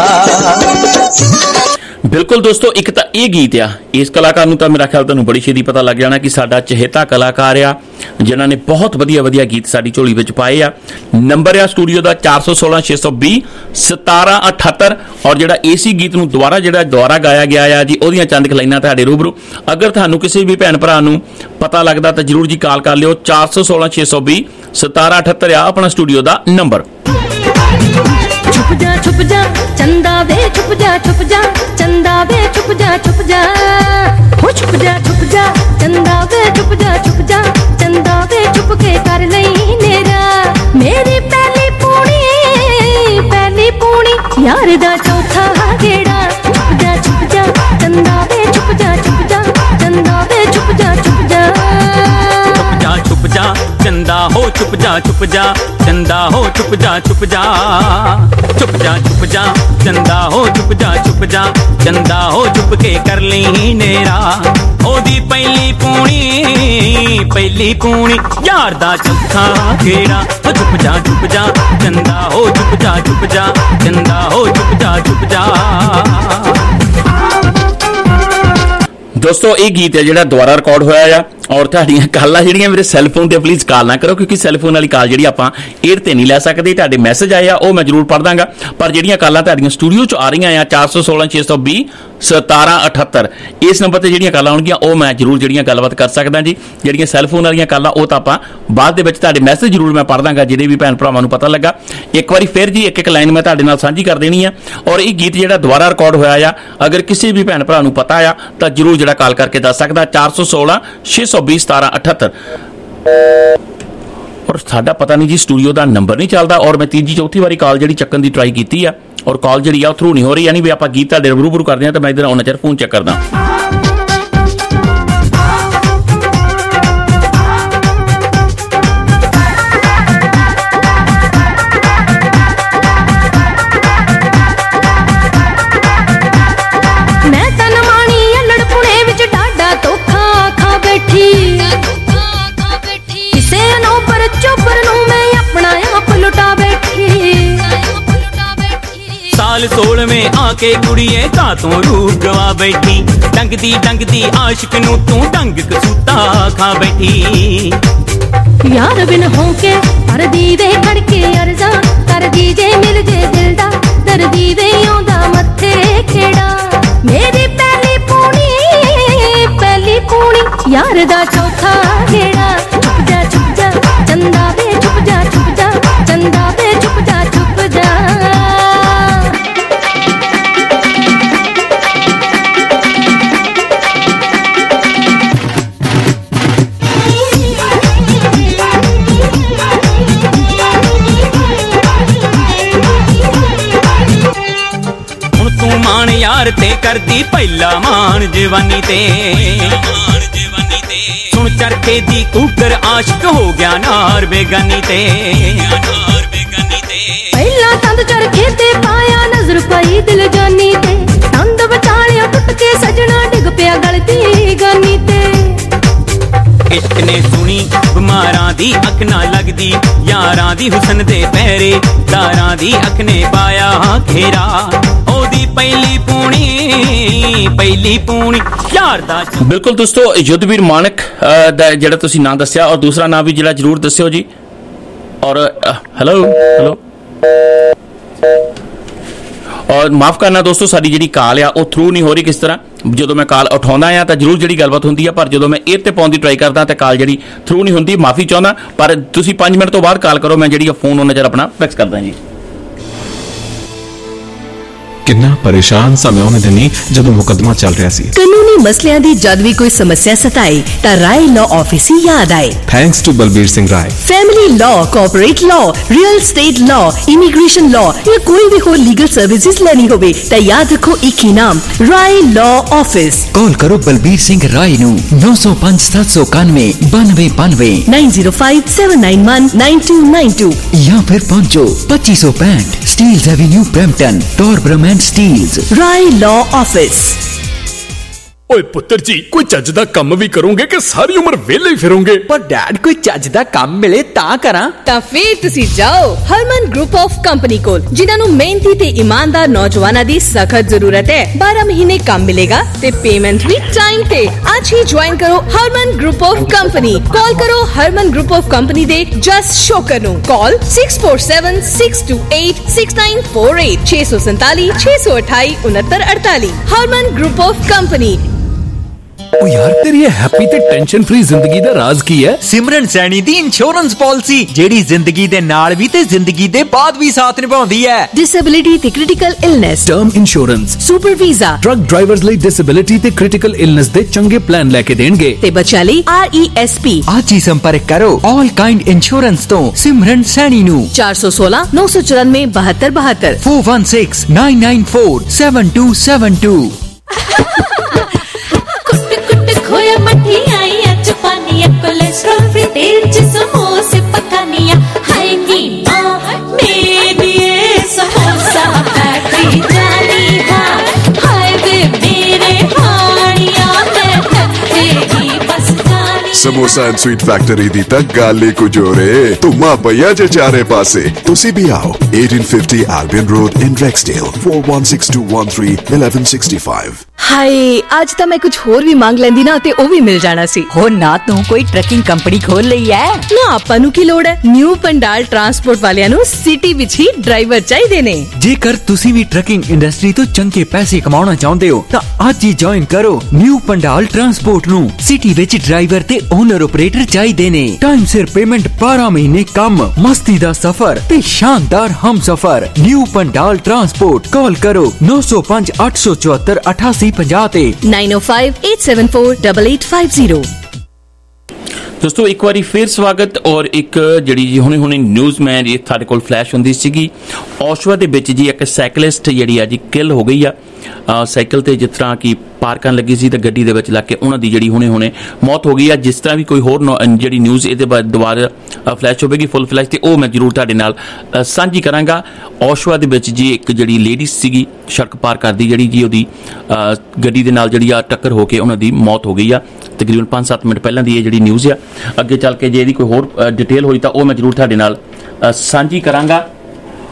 ਜਾ। ਬਿਲਕੁਲ ਦੋਸਤੋ, ਇੱਕ ਤਾਂ ਇਹ ਗੀਤ ਆ, ਇਸ ਕਲਾਕਾਰ ਨੂੰ ਤਾਂ ਮੇਰਾ ਖਿਆਲ ਤੁਹਾਨੂੰ ਬੜੀ ਛੇਤੀ ਪਤਾ ਲੱਗ ਜਾਣਾ ਕਿ ਸਾਡਾ ਚਹੇਤਾ ਕਲਾਕਾਰ ਆ, ਜਿਨ੍ਹਾਂ ਨੇ ਬਹੁਤ ਵਧੀਆ ਵਧੀਆ ਗੀਤ ਸਾਡੀ ਝੋਲੀ ਵਿੱਚ ਪਾਏ ਆ। ਨੰਬਰ ਆ ਸਟੂਡੀਓ ਦਾ ਚਾਰ ਸੌ ਸੋਲਾਂ ਛੇ ਸੌ ਵੀਹ ਸਤਾਰਾਂ ਅਠੱਤਰ। ਔਰ ਜਿਹੜਾ ਏਸੀ ਗੀਤ ਨੂੰ ਦੁਬਾਰਾ ਜਿਹੜਾ ਦੁਬਾਰਾ ਗਾਇਆ ਗਿਆ ਆ ਜੀ, ਉਹਦੀਆਂ ਚੰਦ ਕੁ ਲਾਈਨਾਂ ਤੁਹਾਡੇ ਰੂਬਰੂ। ਅਗਰ ਤੁਹਾਨੂੰ ਕਿਸੇ ਵੀ ਭੈਣ ਭਰਾ ਨੂੰ ਪਤਾ ਲੱਗਦਾ ਤਾਂ ਜ਼ਰੂਰ ਜੀ ਕਾਲ ਕਰ ਲਿਓ। ਚਾਰ ਸੌ ਸੋਲਾਂ ਛੇ ਸੌ ਵੀਹ ਸਤਾਰਾਂ ਅਠੱਤਰ ਆ ਆਪਣਾ ਸਟੂਡੀਓ ਦਾ ਨੰਬਰ। ਛੁਪ ਜਾ ਛੁਪ ਜਾ ਚੰਦਾ ਵੇ ਛੁਪ ਜਾ ਛੁਪ ਜਾ ਚੰਦਾ ਵੇ ਛੁਪ ਜਾ ਛੁਪ ਜਾ ਹੋ ਛੁਪ ਜਾ ਛੁਪ ਜਾ ਚੰਦਾ ਵੇ ਛੁਪ ਜਾ ਛੁਪ ਜਾ ਚੰਦਾ ਵੇ ਛੁਪ ਕੇ ਕਰ ਲਈ ਮੇਰਾ, ਮੇਰੀ ਪਹਿਲੀ ਪੂਣੀ ਪਹਿਲੀ ਪੂਣੀ ਯਾਰ ਦਾ ਚੌਥਾ ਗੇੜਾ। ਛੁਪ ਜਾ ਛੁਪ ਜਾ ਚੰਦਾ ਵੇ ਛੁਪ ਜਾ ਛੁਪ ਜਾ ਚੰਦਾ ਵੇ ਛੁਪ ਜਾ ਛੁਪ ਜਾ ਛੁਪ ਜਾ ਛੁਪ ਜਾ ਚੰਦਾ ਹੋ ਛੁਪ ਜਾ ਛੁਪ ਜਾ ਚੰਦਾ ਹੋ ਛੁਪ ਜਾ ਛੁਪ ਜਾ ਛੁਪ ਜਾ ਛੁਪ ਜਾ ਚੰਦਾ ਹੋ ਛੁਪ ਜਾ ਛੁਪ ਜਾ ਚੰਦਾ ਹੋ ਛੁਪ ਕੇ ਕਰ ਲਈ ਨੇਰਾ, ਉਹਦੀ ਪਹਿਲੀ ਪੂਣੀ ਪਹਿਲੀ ਪੂਣੀ ਯਾਰ ਦਾ ਚੌਥਾ ਗੇੜਾ। ਛੁਪ ਜਾ ਛੁਪ ਜਾ ਚੰਦਾ ਹੋ ਛੁਪ ਜਾ ਛੁਪ ਜਾ ਚੰਦਾ ਹੋ ਛੁਪ ਜਾ ਛੁਪ ਜਾ। ਦੋਸਤੋ ਇਹ ਗੀਤ ਹੈ ਜਿਹੜਾ ਦੁਬਾਰਾ ਰਿਕਾਰਡ ਹੋਇਆ ਆ, ਔਰ ਤੁਹਾਡੀਆਂ ਕਾਲਾਂ ਜਿਹੜੀਆਂ ਮੇਰੇ ਸੈੱਲਫੋਨ ਤੇ ਪਲੀਜ਼ ਕਾਲ ਨਾ ਕਰੋ, ਕਿਉਂਕਿ ਸੈੱਲਫੋਨ ਵਾਲੀ ਕਾਲ ਜਿਹੜੀ ਆਪਾਂ ਏਅਰ ਤੇ ਨਹੀਂ ਲੈ ਸਕਦੇ। ਤੁਹਾਡੇ ਮੈਸੇਜ ਆਏ ਆ ਉਹ ਮੈਂ ਜ਼ਰੂਰ ਪੜ੍ਹ ਦਾਂਗਾ, ਪਰ ਜਿਹੜੀਆਂ ਕਾਲਾਂ ਤੁਹਾਡੀਆਂ ਸਟੂਡੀਓ 'ਚ ਆ ਰਹੀਆਂ ਆ ਚਾਰ ਸੌ ਸੋਲਾਂ ਛੇ ਸੌ ਵੀਹ ਸਤਾਰਾਂ ਅਠੱਤਰ, ਇਸ ਨੰਬਰ ਤੇ ਜਿਹੜੀਆਂ ਕਾਲਾਂ ਆਉਣਗੀਆਂ ਉਹ ਮੈਂ ਜ਼ਰੂਰ ਜਿਹੜੀਆਂ ਗੱਲਬਾਤ ਕਰ ਸਕਦਾ ਜੀ। ਜਿਹੜੀਆਂ ਸੈੱਲਫੋਨ ਵਾਲੀਆਂ ਕਾਲਾਂ ਉਹ ਤਾਂ ਆਪਾਂ ਬਾਅਦ ਦੇ ਵਿੱਚ ਤੁਹਾਡੇ ਮੈਸੇਜ ਜ਼ਰੂਰ ਮੈਂ ਪੜ੍ਹ ਦਾਂਗਾ, ਜਿਹਦੇ ਵੀ ਭੈਣ ਭਰਾਵਾਂ ਨੂੰ ਪਤਾ ਲੱਗਾ। ਇੱਕ ਵਾਰੀ ਫਿਰ ਜੀ ਇੱਕ ਇੱਕ ਲਾਈਨ ਮੈਂ ਤੁਹਾਡੇ ਨਾਲ ਸਾਂਝੀ ਕਰ ਦੇਣੀ ਆ। ਔਰ ਇਹ ਗੀਤ ਜਿਹੜਾ ਦੁਬਾਰਾ ਰਿਕਾਰਡ ਹੋਇਆ ਆ, ਅਗਰ ਕਿਸੇ ਵੀ ਭੈਣ ਭਰਾ ਨੂੰ ਪਤਾ ਆ ਤਾਂ ਜ਼ਰੂਰ ਜਿਹੜਾ ਕਾਲ ਕਰਕੇ ਦੱਸ ਸਕਦਾ। ਚਾਰ ਸੌ ਸੋਲਾਂ ਛੇ ਸੌ ਵੀਹ ਸਤਾਰਾਂ ਅਠੱਤਰ। ਔਰ ਸਾਡਾ ਪਤਾ ਨਹੀਂ ਜੀ ਸਟੂਡੀਓ ਦਾ ਨੰਬਰ ਨਹੀਂ ਚੱਲਦਾ, ਔਰ ਮੈਂ ਤੀਜੀ ਚੌਥੀ ਵਾਰੀ ਕਾਲ ਜਿਹੜੀ ਚੱਕਣ ਦੀ ਟਰਾਈ ਕੀਤੀ ਆ, ਔਰ ਕਾਲ ਜਿਹੜੀ ਆ ਉਹ ਥਰੂ ਨਹੀਂ ਹੋ ਰਹੀ। ਯਾਨੀ ਵੀ ਆਪਾਂ ਗੀਤ ਤੁਹਾਡੇ ਰੂਬਰੂ ਕਰਦੇ ਹਾਂ ਤਾਂ ਮੈਂ ਇੱਧਰ ਉਹਨਾਂ ਚਿਰ ਫੋਨ ਚੈੱਕ ਕਰਦਾ। ਮੈਂ ਤਾਂ ਨਮਾਣੀ ਅਲੜ ਪੁਣੇ ਵਿੱਚ ਡਾਡਾ ਧੋਖਾ ਖਾ ਬੈਠੀ, ਕਿਸੇ ਅਨੋਬਰ ਚੋਬਰ ਨੂੰ ਮੈਂ ਆਪਣਾ ਆਪ ਲੁਟਾ ਬੈਠੀ। साल सोलवें आके कुड़िए का तू रूप गवा बैठी डंगदी डंगदी आशिक नू तू डंग कसूता खा बैठी यार बिन होके पर दीवे खड़के अर्जा कर दीजे मिल जे दिलदा दर दीवे आंदा मथे खेड़ा मेरी पहली पूनी पहली पूनी यार दा चौथा घेड़ा चुप जा चुप जा चंदा वे चुप जा चुप जा चंदा वे चुप जा चुप जा मान यार ते करती पहला मान जवानी ते सुन चरखे दी कुकर आशिक हो गया नार बेगानी ते पहला तंद चरखे ते पाया नजर पाई दिल जानी ते तंद बचालिया टुट के सजना डिग पिया गलती गानी ते इश्क ने सुनी बिमारां दी अख ना लगदी यारां दी हुसन दे पैरे दारां दी अख ने पाया घेरा ओदी पहली पूनी पहली पूनी यार दा बिल्कुल दोस्तों युद्धवीर मानक दा जेड़ा तुसी नाम दस्सिया और दूसरा नाम भी जिला जरूर दस्सियो जी और हेलो हेलो और माफ करना दोस्तों साडी जिहड़ी काल आ ਉਹ थ्रू नहीं हो रही किस तरह ਜਦੋਂ मैं ਕਾਲ ਉਠਾਉਂਦਾ ਆ ਤਾਂ ਜ਼ਰੂਰ ਜਿਹੜੀ ਗੱਲਬਾਤ ਹੁੰਦੀ ਆ ਪਰ ਜਦੋਂ ਮੈਂ ਇਹ ਤੇ ਪਾਉਣ ਦੀ ਟਰਾਈ ਕਰਦਾ ਤਾਂ ਕਾਲ ਜਿਹੜੀ ਥਰੂ ਨਹੀਂ ਹੁੰਦੀ ਮਾਫੀ ਚਾਹੁੰਦਾ ਪਰ ਤੁਸੀਂ ਪੰਜ ਮਿੰਟ ਤੋਂ ਬਾਅਦ ਕਾਲ ਕਰੋ ਮੈਂ ਜਿਹੜੀ ਫੋਨ ਉਹਨਾਂ ਚਿਰ ਆਪਣਾ ਫਿਕਸ ਕਰਦਾ ਜੀ ਕਿੰਨਾ ਪਰੇਸ਼ਾਨ ਸਮੇਂ ਉਹਨੇ ਦਿਨੀ ਜਦੋਂ ਮੁਕੱਦਮਾ ਚੱਲ ਰਿਹਾ ਸੀ ਕਾਨੂੰਨੀ ਮਸਲਿਆਂ ਦੀ ਜਦ ਵੀ ਕੋਈ ਸਮੱਸਿਆ ਸਤਾਏ ਤਾਂ ਰਾਏ ਲਾਅ ਆਫਿਸ ਹੀ ਯਾਦ ਆਏ thanks to Balbir Singh Rai family law corporate law real estate law immigration law ਜਾਂ ਕੋਈ ਵੀ ਹੋਰ ਲੀਗਲ ਸਰਵਿਸਿਜ਼ ਲੈਣੀ ਹੋਵੇ ਤਾਂ ਯਾਦ ਰੱਖੋ ਇੱਕ ਹੀ ਨਾਮ ਰਾਏ ਲਾਅ ਆਫਿਸ ਕਾਲ ਕਰੋ ਬਲਬੀਰ ਸਿੰਘ ਰਾਏ ਨੂੰ ਨੌ ਸੌ ਪੰਜ ਸੱਤ ਸੌ ਇਕਾਨਵੇਂ ਬਾਨਵੇਂ ਬਾਨਵੇਂ nine zero five seven nine one nine two nine two ਜਾਂ ਫਿਰ ਪਹੁੰਚੋ पच्चीस सौ पैंठ Steeles avenue Brampton Torbram and Steeles Rai law office ਓਏ ਪੁੱਤਰ ਜੀ ਕੋਈ ਚੱਜ ਦਾ ਕੰਮ ਵੀ ਕਰੋਗੇ ਕਿ ਸਾਰੀ ਉਮਰ ਵਿਹਲੇ ਹੀ ਫਿਰੋਗੇ ਪਰ ਡੈਡ ਕੋਈ ਚੱਜ ਦਾ ਕੰਮ ਮਿਲੇ ਤਾਂ ਕਰਾਂ ਤਾਂ ਫਿਰ ਤੁਸੀਂ ਜਾਓ ਹਰਮਨ ਗਰੁੱਪ ਆਫ ਕੰਪਨੀ ਕੋਲ ਜਿਨ੍ਹਾਂ ਨੂੰ ਮਿਹਨਤੀ ਤੇ ਇਮਾਨਦਾਰ ਨੌਜਵਾਨਾਂ ਦੀ ਸਖਤ ਜ਼ਰੂਰਤ ਹੈ ਬਾरह ਮਹੀਨੇ ਕੰਮ ਮਿਲੇਗਾ ਤੇ ਪੇਮੈਂਟ ਵੀ ਟਾਈਮ ਤੇ ਅੱਜ ਹੀ ਜੁਆਇਨ ਕਰੋ Harman group of company call ਕਰੋ ਹਰਮਨ ਗਰੁੱਪ ਆਫ ਕੰਪਨੀ ਦੇ ਜਸਟ ਸ਼ੋਕਰ ਨੂੰ call six four seven six two eight six nine four eight छह सौ सैंतालीस छह सौ अठाई उनहत्तर अड़तालीस हरमन ग्रुप ऑफ कंपनी ओ यार तेरी ये हैप्पी ते टेंशन फ्री जिंदगी दा राज की है सिमरन सैनी दी इंश्योरेंस पॉलिसी जेड़ी जिंदगी दे नाल भी ते जिंदगी दे बाद भी साथ निभाउंदी है डिसेबिलिटी ते critical illness term insurance super visa truck drivers ਲਈ डिसेबिलिटी ਤੇ क्रिटिकल इलनेस ਦੇ ਚੰਗੇ ਪਲਾਨ ਲੈ ਕੇ ਦੇਣਗੇ ਤੇ ਬੱਚਿਆਂ ਲਈ ਆਰ ਈ ਐਸ ਪੀ ਅੱਜ ਹੀ ਸੰਪਰਕ ਕਰੋ ਆਲ ਕਾਈਂਡ ਇੰਸ਼ੋਰੈਂਸ ਤੋਂ ਸਿਮਰਨ ਸੈਣੀ ਨੂੰ चार सौ सोलह नौ सौ चौरानवे बहत्तर बहत्तर four one six nine nine four seven two seven two खोया मठियाइयां चपानियां कोलेस्ट्रॉल फ्री तेल च समोसे पकानियां हाय नी मां मेरी ये समोसा फैक्ट्री जानी हां हाय वे मेरे हानियां मैं तेरी बस जानी ਸਮੋਸਾ ਐਂਡ ਸਵੀਟ ਫੈਕਟਰੀ ਦੀ ਤਾਂ ਗੱਲ ਹੀ ਕੁਝ ਹੋ ਰੇ ਧੁਮਾ ਪਈਆ ਜੇ ਚਾਰੇ ਪਾਸੇ ਤੁਸੀਂ ਵੀ ਆਓ eighteen fifty Albion Road in Rexdale four one six two one three one one six five ਹਾਏ ਅੱਜ ਤਾਂ ਮੈਂ ਕੁਝ ਹੋਰ ਵੀ ਮੰਗ ਲੈਂਦੀ ਨਾ ਤੇ ਉਹ ਵੀ ਮਿਲ ਜਾਣਾ ਸੀ ਹੋ ਨਾ ਤੂੰ ਕੋਈ ਟਰੱਕਿੰਗ ਕੰਪਨੀ ਖੋਲ ਲਈ ਐ ਨਾ ਆਪਾਂ ਨੂੰ ਕੀ ਲੋੜ ਹੈ ਨਿਊ ਪੰਡਾਲ ਟਰਾਂਸਪੋਰਟ ਵਾਲਿਆਂ ਨੂੰ ਸਿਟੀ ਵਿੱਚ ਹੀ ਡਰਾਈਵਰ ਚਾਹੀਦੇ ਨੇ ਜੇਕਰ ਤੁਸੀਂ ਵੀ ਟਰੱਕਿੰਗ ਇੰਡਸਟਰੀ ਤੋਂ ਚੰਗੇ ਪੈਸੇ ਕਮਾਉਣਾ ਚਾਹੁੰਦੇ ਹੋ ਤਾਂ ਅੱਜ ਹੀ ਜੁਆਇਨ ਕਰੋ ਨਿਊ ਪੰਡਾਲ ਟਰਾਂਸਪੋਰਟ ਨੂੰ ਸਿਟੀ ਵਿੱਚ ਡਰਾਈਵਰ ਤੇ ਓਨਰ ਆਪਰੇਟਰ ਚਾਹੀਦੇ ਨੇ ਟਾਈਮ ਸਿਰ ਪੇਮੈਂਟ ਬਾरह ਮਹੀਨੇ ਕੰਮ ਮਸਤੀ ਦਾ ਸਫ਼ਰ ਤੇ ਸ਼ਾਨਦਾਰ ਹਮਸਫ਼ਰ ਨਿਊ ਪੰਡਾਲ ਟਰਾਂਸਪੋਰਟ ਕਾਲ ਕਰੋ नौ सौ पाँच आठ सौ चौहत्तर अठासी ਪੰਜਾਹ ਤੇ nine oh five eight seven four eight eight five zero ਦੋਸਤੋ ਇੱਕ ਵਾਰੀ ਫਿਰ ਸਵਾਗਤ ਔਰ ਇੱਕ ਜਿਹੜੀ ਜੀ ਹੁਣੇ ਹੁਣੇ ਨਿਊਜ਼ ਮੈਂ ਜੀ ਤੁਹਾਡੇ ਕੋਲ ਫਲੈਸ਼ ਹੁੰਦੀ ਸੀਗੀ ਔਸ਼ਵਾ ਦੇ ਵਿੱਚ ਜੀ ਇੱਕ ਸਾਈਕਲਿਸਟ ਜਿਹੜੀ ਆ ਜੀ ਕਿਲ ਹੋ ਗਈ ਆ ਸਾਈਕਲ ਤੇ ਜਿਸ ਤਰ੍ਹਾਂ ਕਿ ਪਾਰਕਾਂ ਲੱਗੀ ਸੀ ਤੇ ਗੱਡੀ ਦੇ ਵਿੱਚ ਲੱਗ ਕੇ ਉਹਨਾਂ ਦੀ ਜਿਹੜੀ ਹੁਣੇ ਹੁਣੇ ਮੌਤ ਹੋ ਗਈ ਆ ਜਿਸ ਤਰ੍ਹਾਂ ਵੀ ਕੋਈ ਹੋਰ ਜਿਹੜੀ ਨਿਊਜ਼ ਇਹਦੇ ਬਾਅਦ ਦੁਬਾਰਾ ਫਲੈਸ਼ ਹੋਵੇਗੀ ਫੁੱਲ ਫਲੈਸ਼ ਤੇ ਉਹ ਮੈਂ ਜ਼ਰੂਰ ਤੁਹਾਡੇ ਨਾਲ ਸਾਂਝੀ ਕਰਾਂਗਾ ਔਸ਼ਵਾ ਦੇ ਵਿੱਚ ਜੀ ਇੱਕ ਜਿਹੜੀ ਲੇਡੀ ਸੀਗੀ ਸੜਕ ਪਾਰ ਕਰਦੀ ਜਿਹੜੀ ਜੀ ਉਹਦੀ ਗੱਡੀ ਦੇ ਨਾਲ ਜਿਹੜੀ ਆ ਟੱਕਰ ਹੋ ਕੇ ਉਹਨਾਂ ਦੀ ਮੌਤ ਹੋ ਗਈ ਆ ਤਕਰੀਬਨ ਪੰਜ ਸੱਤ ਮਿੰਟ ਪਹਿਲਾਂ ਦੀ ਇਹ ਜਿਹੜੀ ਨਿਊਜ਼ ਆ ਅੱਗੇ ਚੱਲ ਕੇ ਜੇ ਇਹਦੀ ਕੋਈ ਹੋਰ ਡਿਟੇਲ ਹੋਈ ਤਾਂ ਉਹ ਮੈਂ ਜ਼ਰੂਰ ਤੁਹਾਡੇ ਨਾਲ ਸਾਂਝੀ ਕਰਾਂਗਾ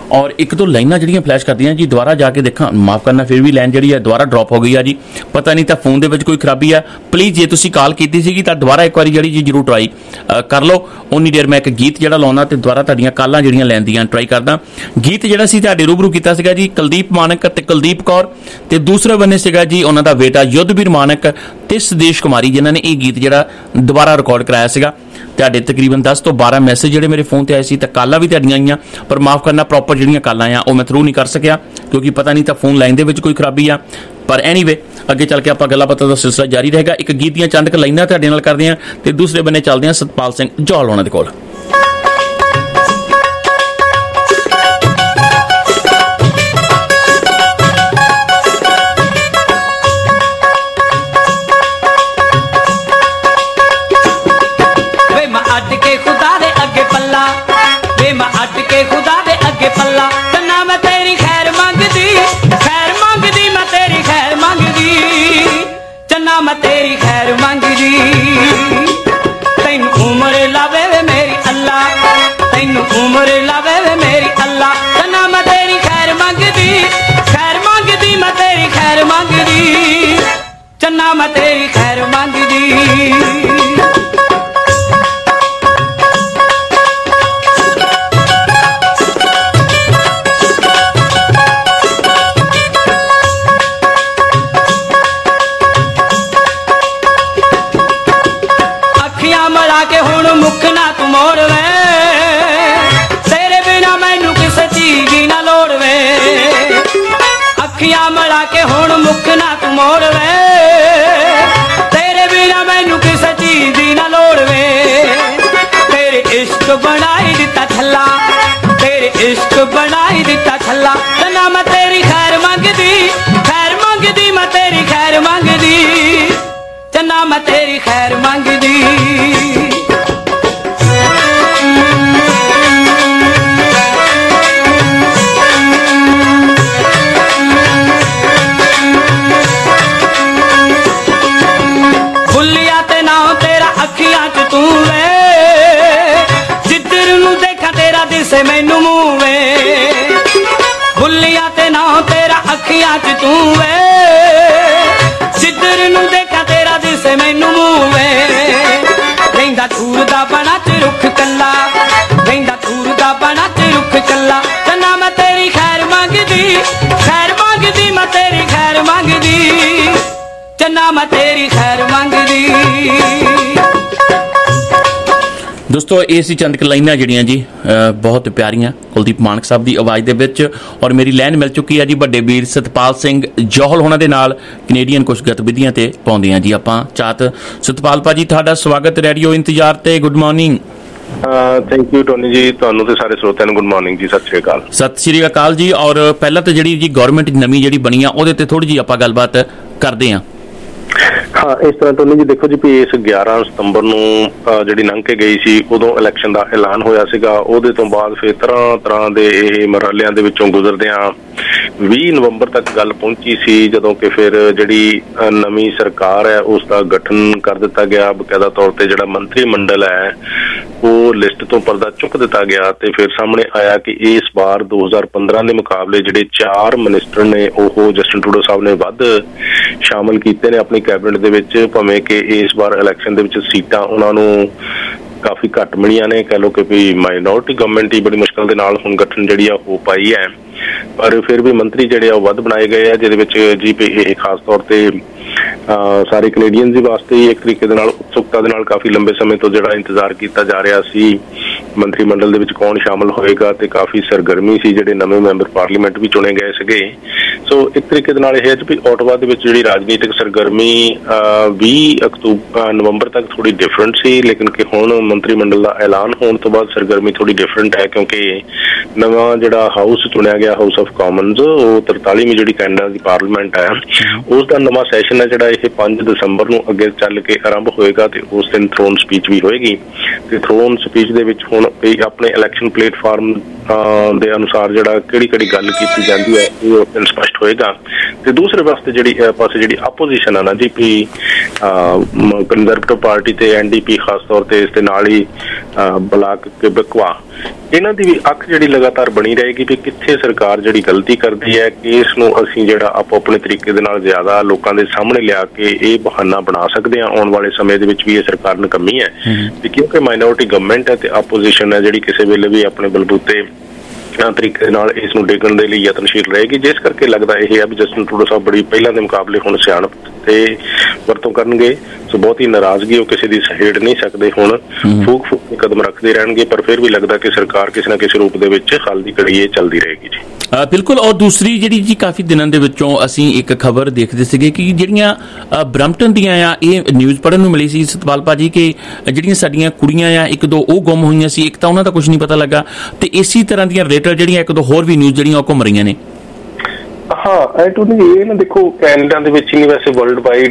ਔਰ ਇੱਕ ਦੋ ਲਾਈਨਾਂ ਜਿਹੜੀਆਂ ਫਲੈਸ਼ ਕਰਦੀਆਂ ਜੀ, ਦੁਬਾਰਾ ਜਾ ਕੇ ਦੇਖਾਂ, ਮਾਫ ਕਰਨਾ ਫਿਰ ਵੀ ਲਾਈਨ ਜਿਹੜੀ ਹੈ ਦੁਬਾਰਾ ਡ੍ਰੌਪ ਹੋ ਗਈ ਆ ਜੀ, ਪਤਾ ਨਹੀਂ ਤਾਂ ਫੋਨ ਦੇ ਵਿੱਚ ਕੋਈ ਖਰਾਬੀ ਆ। ਪਲੀਜ਼ ਜੇ ਤੁਸੀਂ ਕਾਲ ਕੀਤੀ ਸੀਗੀ ਤਾਂ ਦੁਬਾਰਾ ਇੱਕ ਵਾਰੀ ਜਿਹੜੀ ਜੀ ਜ਼ਰੂਰ ਟਰਾਈ ਕਰ ਲਓ। ਉਨੀ ਦੇਰ ਮੈਂ ਇੱਕ ਗੀਤ ਜਿਹੜਾ ਲਾਉਣਾ ਤੇ ਦੁਬਾਰਾ ਤੁਹਾਡੀਆਂ ਕਾਲਾਂ ਜਿਹੜੀਆਂ ਲੈਣ ਦੀਆਂ ਟਰਾਈ ਕਰਦਾ। ਗੀਤ ਜਿਹੜਾ ਸੀ ਤੁਹਾਡੇ ਰੂਬਰੂ ਕੀਤਾ ਸੀਗਾ ਜੀ ਕੁਲਦੀਪ ਮਾਨਕ ਤੇ ਕੁਲਦੀਪ ਕੌਰ, ਤੇ ਦੂਸਰੇ ਬੰਨੇ ਸੀਗਾ ਜੀ ਉਹਨਾਂ ਦਾ ਬੇਟਾ ਯੁੱਧਵੀਰ ਮਾਨਕ ਤੇ ਸੁਦੇਸ਼ ਕੁਮਾਰੀ, ਜਿਨ੍ਹਾਂ ਨੇ ਇਹ ਗੀਤ ਜਿਹੜਾ ਦੁਬਾਰਾ ਰਿਕਾਰਡ ਕਰਾਇਆ ਸੀਗਾ। ਤੁਹਾਡੇ ਤਕਰੀਬਨ ਦਸ ਤੋਂ ਬਾਰਾਂ ਮੈਸੇਜ ਜਿਹੜੇ ਮੇਰੇ ਫੋਨ ਤੇ ਆਏ ਸੀ, ਤਾਂ ਕਾਲਾਂ ਵੀ ਤੁਹਾਡੀਆਂ ਆਈਆਂ, ਪਰ ਮਾਫ ਕਰਨਾ ਪ੍ਰੋਪਰ ਜਿਹੜੀਆਂ ਕਾਲਾਂ ਆ ਉਹ ਮੈਂ ਥਰੂ ਨਹੀਂ ਕਰ ਸਕਿਆ ਕਿਉਂਕਿ ਪਤਾ ਨਹੀਂ ਤਾਂ ਫੋਨ ਲਾਈਨ ਦੇ ਵਿੱਚ ਕੋਈ ਖਰਾਬੀ ਆ। ਪਰ ਐਨੀਵੇ ਅੱਗੇ ਚੱਲ ਕੇ ਆਪਾਂ ਗੱਲਾਂ ਬਾਤਾਂ ਦਾ ਸਿਲਸਿਲਾ ਜਾਰੀ ਰਹੇਗਾ। ਇੱਕ ਗੀਤ ਦੀਆਂ ਚੰਦ ਕੁ ਲਾਈਨਾਂ ਤੁਹਾਡੇ ਨਾਲ ਕਰਦੇ ਹਾਂ ਤੇ ਦੂਸਰੇ ਬੰਨੇ ਚੱਲਦੇ ਹਾਂ ਸਤਪਾਲ ਸਿੰਘ ਜੌਹਲ ਹੋਣਾ ਦੇ ਕੋਲ। मैं तेरी खैर मंगदी, तैनू उम्र लावे वे मेरी अल्लाह, तैनू उम्र लावे वे मेरी अल्लाह। तना मैं तेरी खैर मंगदी, खैर मंगदी मैं तेरी खैर मंगदी, चन्ना मैं तेरी खैर मंगदी। मुखना तू मोड़ वे, तेरे बिना मैनू किसे चीज दी ना लोड़ वे। अखियां मड़ा के हुण मुखना तू मोड़ वे, तेरे बिना मैनू किसे चीज दी ना लोड़ वे। तेरे इश्क बनाई दिता छल्ला, तेरे इश्क बनाई दिता छल्ला। तना मैं तेरी खैर मंगदी, खैर मंगदी मैं तेरी खैर मंगदी, चन्ना मैं तेरी खैर मंगदी। तू वे जिधर नू देखा तेरा दिसे मैनू मुंह वे, भुलिया ते ना तेरा अखियां च तू वे, जिधर नू देखा तेरा दिसे मैनू मुंह वे। रहिंदा दूर दा बना ते रुख कल्ला, रहिंदा दूर दा बना ते रुख कल्ला। तना मैं तेरी खैर मंगदी, खैर मंगदी मैं तेरी खैर मंगदी, चन्ना मैं तेरी खैर मंगदी। ਦੋਸਤੋ ਇਹ ਸੀ ਚੰਦ ਕੁ ਲਾਈਨਾਂ ਜਿਹੜੀਆਂ ਜੀ ਬਹੁਤ ਪਿਆਰੀਆਂ ਕੁਲਦੀਪ ਮਾਨਕ ਸਾਹਿਬ ਦੀ ਆਵਾਜ਼ ਦੇ ਵਿੱਚ, ਔਰ ਮੇਰੀ ਲਾਈਨ ਮਿਲ ਚੁੱਕੀ ਹੈ ਜੀ ਵੱਡੇ ਵੀਰ ਸਤਪਾਲ ਸਿੰਘ ਜੌਹਲ ਹੋਣਾ ਦੇ ਨਾਲ ਕੈਨੇਡੀਅਨ ਕੁਝ ਗਤੀਵਿਧੀਆਂ ਤੇ ਪਾਉਂਦੀਆਂ ਜੀ ਆਪਾਂ ਚਾਤ। ਸਤਪਾਲ ਭਾਜੀ ਤੁਹਾਡਾ ਸਵਾਗਤ ਰੇਡੀਓ ਇੰਤਜ਼ਾਰ ਤੇ, good morning. Thank you Tony ji, ਤੁਹਾਨੂੰ ਤੇ ਸਾਰੇ ਸਰੋਤਿਆਂ ਨੂੰ ਗੁੱਡ ਮਾਰਨਿੰਗ ਜੀ, ਸਤਿ ਸ਼੍ਰੀ ਅਕਾਲ। ਸਤਿ ਸ਼੍ਰੀ ਅਕਾਲ ਜੀ। ਔਰ ਪਹਿਲਾਂ ਤਾਂ ਜਿਹੜੀ ਜੀ ਗੌਰਮੈਂਟ ਨਵੀਂ ਜਿਹੜੀ ਬਣੀ ਆ ਉਹਦੇ ਤੇ ਥੋੜੀ ਜਿਹੀ ਆਪਾਂ ਗੱਲਬਾਤ ਕਰਦੇ ਹਾਂ। ਹਾਂ, ਇਸ ਤਰ੍ਹਾਂ ਟੋਨੀ ਜੀ ਦੇਖੋ ਜੀ ਵੀ ਇਸ ਗਿਆਰਾਂ ਸਤੰਬਰ ਨੂੰ ਜਿਹੜੀ ਲੰਘ ਕੇ ਗਈ ਸੀ ਉਦੋਂ ਇਲੈਕਸ਼ਨ ਦਾ ਐਲਾਨ ਹੋਇਆ ਸੀਗਾ। ਉਹਦੇ ਤੋਂ ਬਾਅਦ ਫਿਰ ਤਰ੍ਹਾਂ ਤਰ੍ਹਾਂ ਦੇ ਇਹ ਮਰਹਲਿਆਂ ਦੇ ਵਿੱਚੋਂ ਗੁਜ਼ਰਦਿਆਂ ਵੀਹ ਨਵੰਬਰ ਤੱਕ ਗੱਲ ਪਹੁੰਚੀ ਸੀ, ਜਦੋਂ ਕਿ ਫਿਰ ਜਿਹੜੀ ਨਵੀਂ ਸਰਕਾਰ ਹੈ ਉਸ ਦਾ ਗਠਨ ਕਰ ਦਿੱਤਾ ਗਿਆ। ਬਕਾਇਦਾ ਤੌਰ ਤੇ ਜਿਹੜਾ ਮੰਤਰੀ ਮੰਡਲ ਹੈ ਉਹ ਲਿਸਟ ਤੋਂ ਪਰਦਾ ਚੁੱਕ ਦਿੱਤਾ ਗਿਆ ਤੇ ਫਿਰ ਸਾਹਮਣੇ ਆਇਆ ਕਿ ਇਸ ਵਾਰ ਦੋ ਹਜ਼ਾਰ ਪੰਦਰਾਂ ਦੇ ਮੁਕਾਬਲੇ ਜਿਹੜੇ ਚਾਰ ਮਿਨਿਸਟਰ ਨੇ ਉਹ ਜਸਟਿਨ ਟਰੂਡੋ ਸਾਹਿਬ ਨੇ ਵੱਧ ਸ਼ਾਮਲ ਕੀਤੇ ਨੇ ਆਪਣੀ ਕੈਬਨਿਟ ਦੇ ਵਿੱਚ, ਭਾਵੇਂ ਕਿ ਇਸ ਵਾਰ ਇਲੈਕਸ਼ਨ ਦੇ ਵਿੱਚ ਸੀਟਾਂ ਉਹਨਾਂ ਨੂੰ ਕਾਫੀ ਘੱਟ ਮਿਲੀਆਂ ਨੇ। ਕਹਿ ਲਓ ਕਿ ਵੀ ਮਾਈਨੋਰਟੀ ਗਵਰਨਮੈਂਟ ਹੀ ਬੜੀ ਮੁਸ਼ਕਲ ਦੇ ਨਾਲ ਹੁਣ ਗਠਨ ਜਿਹੜੀ ਆ ਹੋ ਪਾਈ ਹੈ, ਪਰ ਫਿਰ ਵੀ ਮੰਤਰੀ ਜਿਹੜੇ ਆ ਉਹ ਵੱਧ ਬਣਾਏ ਗਏ ਆ, ਜਿਹਦੇ ਵਿੱਚ ਜੀ ਪੀ ਇਹ ਖਾਸ ਤੌਰ ਤੇ ਸਾਰੇ ਕੈਨੇਡੀਅਨਸ ਦੇ ਵਾਸਤੇ ਇੱਕ ਤਰੀਕੇ ਦੇ ਨਾਲ ਉਤਸੁਕਤਾ ਦੇ ਨਾਲ ਕਾਫੀ ਲੰਬੇ ਸਮੇਂ ਤੋਂ ਜਿਹੜਾ ਇੰਤਜ਼ਾਰ ਕੀਤਾ ਜਾ ਰਿਹਾ ਸੀ ਮੰਤਰੀ ਮੰਡਲ ਦੇ ਵਿੱਚ ਕੌਣ ਸ਼ਾਮਲ ਹੋਏਗਾ, ਤੇ ਕਾਫੀ ਸਰਗਰਮੀ ਸੀ, ਜਿਹੜੇ ਨਵੇਂ ਮੈਂਬਰ ਪਾਰਲੀਮੈਂਟ ਵੀ ਚੁਣੇ ਗਏ ਸੀਗੇ। ਸੋ ਇੱਕ ਤਰੀਕੇ ਦੇ ਨਾਲ ਇਹ ਹੈ ਵੀ ਓਟਵਾ ਦੇ ਵਿੱਚ ਜਿਹੜੀ ਰਾਜਨੀਤਿਕ ਸਰਗਰਮੀ ਵੀਹ ਅਕਤੂਬਰ ਨਵੰਬਰ ਤੱਕ ਥੋੜੀ ਡਿਫਰੈਂਟ ਸੀ, ਲੇਕਿਨ ਕਿ ਹੁਣ ਮੰਤਰੀ ਮੰਡਲ ਦਾ ਐਲਾਨ ਹੋਣ ਤੋਂ ਬਾਅਦ ਸਰਗਰਮੀ ਥੋੜੀ ਡਿਫਰੈਂਟ ਹੈ, ਕਿਉਂਕਿ ਨਵਾਂ ਜਿਹੜਾ ਹਾਊਸ ਚੁਣਿਆ ਗਿਆ ਹਾਊਸ ਆਫ ਕਾਮਨਸ, ਉਹ ਤਰਤਾਲੀਵੀਂ ਜਿਹੜੀ ਕੈਨੇਡਾ ਦੀ ਪਾਰਲੀਮੈਂਟ ਹੈ ਉਸ ਦਾ ਨਵਾਂ ਸੈਸ਼ਨ ਹੈ ਜਿਹੜਾ ਇਹ ਪੰਜ ਦਸੰਬਰ ਨੂੰ ਅੱਗੇ ਚੱਲ ਕੇ ਆਰੰਭ ਹੋਏਗਾ, ਤੇ ਉਸ ਦਿਨ ਥਰੋਨ ਸਪੀਚ ਵੀ ਹੋਏਗੀ। ਤੇ ਥਰੋਨ ਸਪੀਚ ਦੇ ਵਿੱਚ ਹੁਣ ਆਪਣੇ ਇਲੈਕਸ਼ਨ ਪਲੇਟਫਾਰਮ ਦੇ ਅਨੁਸਾਰ ਜਿਹੜਾ ਕਿਹੜੀ ਕਿਹੜੀ ਗੱਲ ਕੀਤੀ ਜਾਂਦੀ ਹੈ ਉਹ ਸਪਸ਼ਟ ਸਪਸ਼ਟ ਹੋਏਗਾ। ਤੇ ਦੂਸਰੇ ਪਾਸੇ ਜਿਹੜੀ ਪਾਸੇ ਜਿਹੜੀ ਆਪੋਜੀਸ਼ਨ ਆ ਨਾ ਜੀ ਵੀ ਕੰਜ਼ਰਵੇਟਿਵ ਪਾਰਟੀ ਤੇ ਐਨ ਡੀ ਪੀ ਖਾਸ ਤੌਰ ਤੇ ਇਸ ਦੇ ਨਾਲ ਹੀ ਬਲਾਕ ਕਿਬਕਵਾ, ਇਹਨਾਂ ਦੀ ਵੀ ਅੱਖ ਜਿਹੜੀ ਲਗਾਤਾਰ ਬਣੀ ਰਹੇਗੀ ਵੀ ਕਿੱਥੇ ਸਰਕਾਰ ਜਿਹੜੀ ਗਲਤੀ ਕਰਦੀ ਹੈ ਕਿ ਇਸ ਨੂੰ ਅਸੀਂ ਜਿਹੜਾ ਆਪੋ ਆਪਣੇ ਤਰੀਕੇ ਦੇ ਨਾਲ ਜ਼ਿਆਦਾ ਲੋਕਾਂ ਦੇ ਸਾਹਮਣੇ ਲਿਆ ਕੇ ਇਹ ਬਹਾਨਾ ਬਣਾ ਸਕਦੇ ਹਾਂ ਆਉਣ ਵਾਲੇ ਸਮੇਂ ਦੇ ਵਿੱਚ ਵੀ ਇਹ ਸਰਕਾਰ ਨਕੰਮੀ ਹੈ। ਤੇ ਕਿਉਂਕਿ ਮਾਈਨੋਰਿਟੀ ਗਵਰਨਮੈਂਟ ਹੈ ਤੇ ਆਪੋਜੀਸ਼ਨ ਹੈ ਜਿਹੜੀ ਕਿਸੇ ਵੇਲੇ ਵੀ ਆਪਣੇ ਬਲਬੂਤੇ ਤਰੀਕੇ ਦੇ ਨਾਲ ਇਸ ਨੂੰ ਡੇਗਣ ਦੇ ਲਈ ਯਤਨਸ਼ੀਲ ਰਹੇਗੀ, ਜਿਸ ਕਰਕੇ ਲੱਗਦਾ ਇਹ ਹੈ ਵੀ ਜਸਟਿਨ ਟਰੂਡੋ ਸਾਹਿਬ ਬੜੀ ਪਹਿਲਾਂ ਦੇ ਮੁਕਾਬਲੇ ਹੁਣ ਸਿਆਣਪ ਤੇ ਵਰਤੋਂ ਕਰਨਗੇ। ਸੋ ਬਹੁਤੀ ਨਾਰਾਜ਼ਗੀ ਉਹ ਕਿਸੇ ਦੀ ਸਹੇੜ ਨਹੀਂ ਸਕਦੇ, ਹੁਣ ਫੂਕ ਫੂਕ ਕੇ ਕਦਮ ਰੱਖਦੇ ਰਹਿਣਗੇ, ਪਰ ਫਿਰ ਵੀ ਲੱਗਦਾ ਕਿ ਸਰਕਾਰ ਕਿਸੇ ਨਾ ਕਿਸੇ ਰੂਪ ਦੇ ਵਿੱਚ ਹੱਲ ਦੀ ਘੜੀ ਇਹ ਚੱਲਦੀ ਰਹੇਗੀ ਜੀ। ਬਿਲਕੁਲ। ਔਰ ਦੂਸਰੀ ਜਿਹੜੀ ਜੀ ਕਾਫੀ ਦਿਨਾਂ ਦੇ ਵਿੱਚੋਂ ਅਸੀਂ ਇੱਕ ਖਬਰ ਦੇਖਦੇ ਸੀਗੇ ਕਿ ਜਿਹੜੀਆਂ ਬਰੰਪਟਨ ਦੀਆਂ ਆ ਇਹ ਨਿਊਜ਼ ਪੜ੍ਹਨ ਨੂੰ ਮਿਲੀ ਸੀ ਸਤਪਾਲ ਭਾਜੀ ਕਿ ਜਿਹੜੀਆਂ ਸਾਡੀਆਂ ਕੁੜੀਆਂ ਆ ਇੱਕ ਦੋ ਉਹ ਗੁੰਮ ਹੋਈਆਂ ਸੀ, ਇੱਕ ਤਾਂ ਉਹਨਾਂ ਦਾ ਕੁਝ ਨਹੀਂ ਪਤਾ ਲੱਗਾ, ਤੇ ਇਸੇ ਤਰ੍ਹਾਂ ਦੀਆਂ ਰਿਲੇਟਡ ਜਿਹੜੀਆਂ ਇੱਕ ਦੋ ਹੋਰ ਵੀ ਨਿਊਜ਼ ਜਿਹੜੀਆਂ ਉਹ ਘੁੰਮ ਰਹੀਆਂ ਨੇ। ਹਾਂ ਐ ਟੂ ਇਹ ਨਾ ਦੇਖੋ ਕੈਨੇਡਾ ਦੇ ਵਿੱਚ ਹੀ ਨਹੀਂ ਵੈਸੇ ਵਰਲਡ ਵਾਈਡ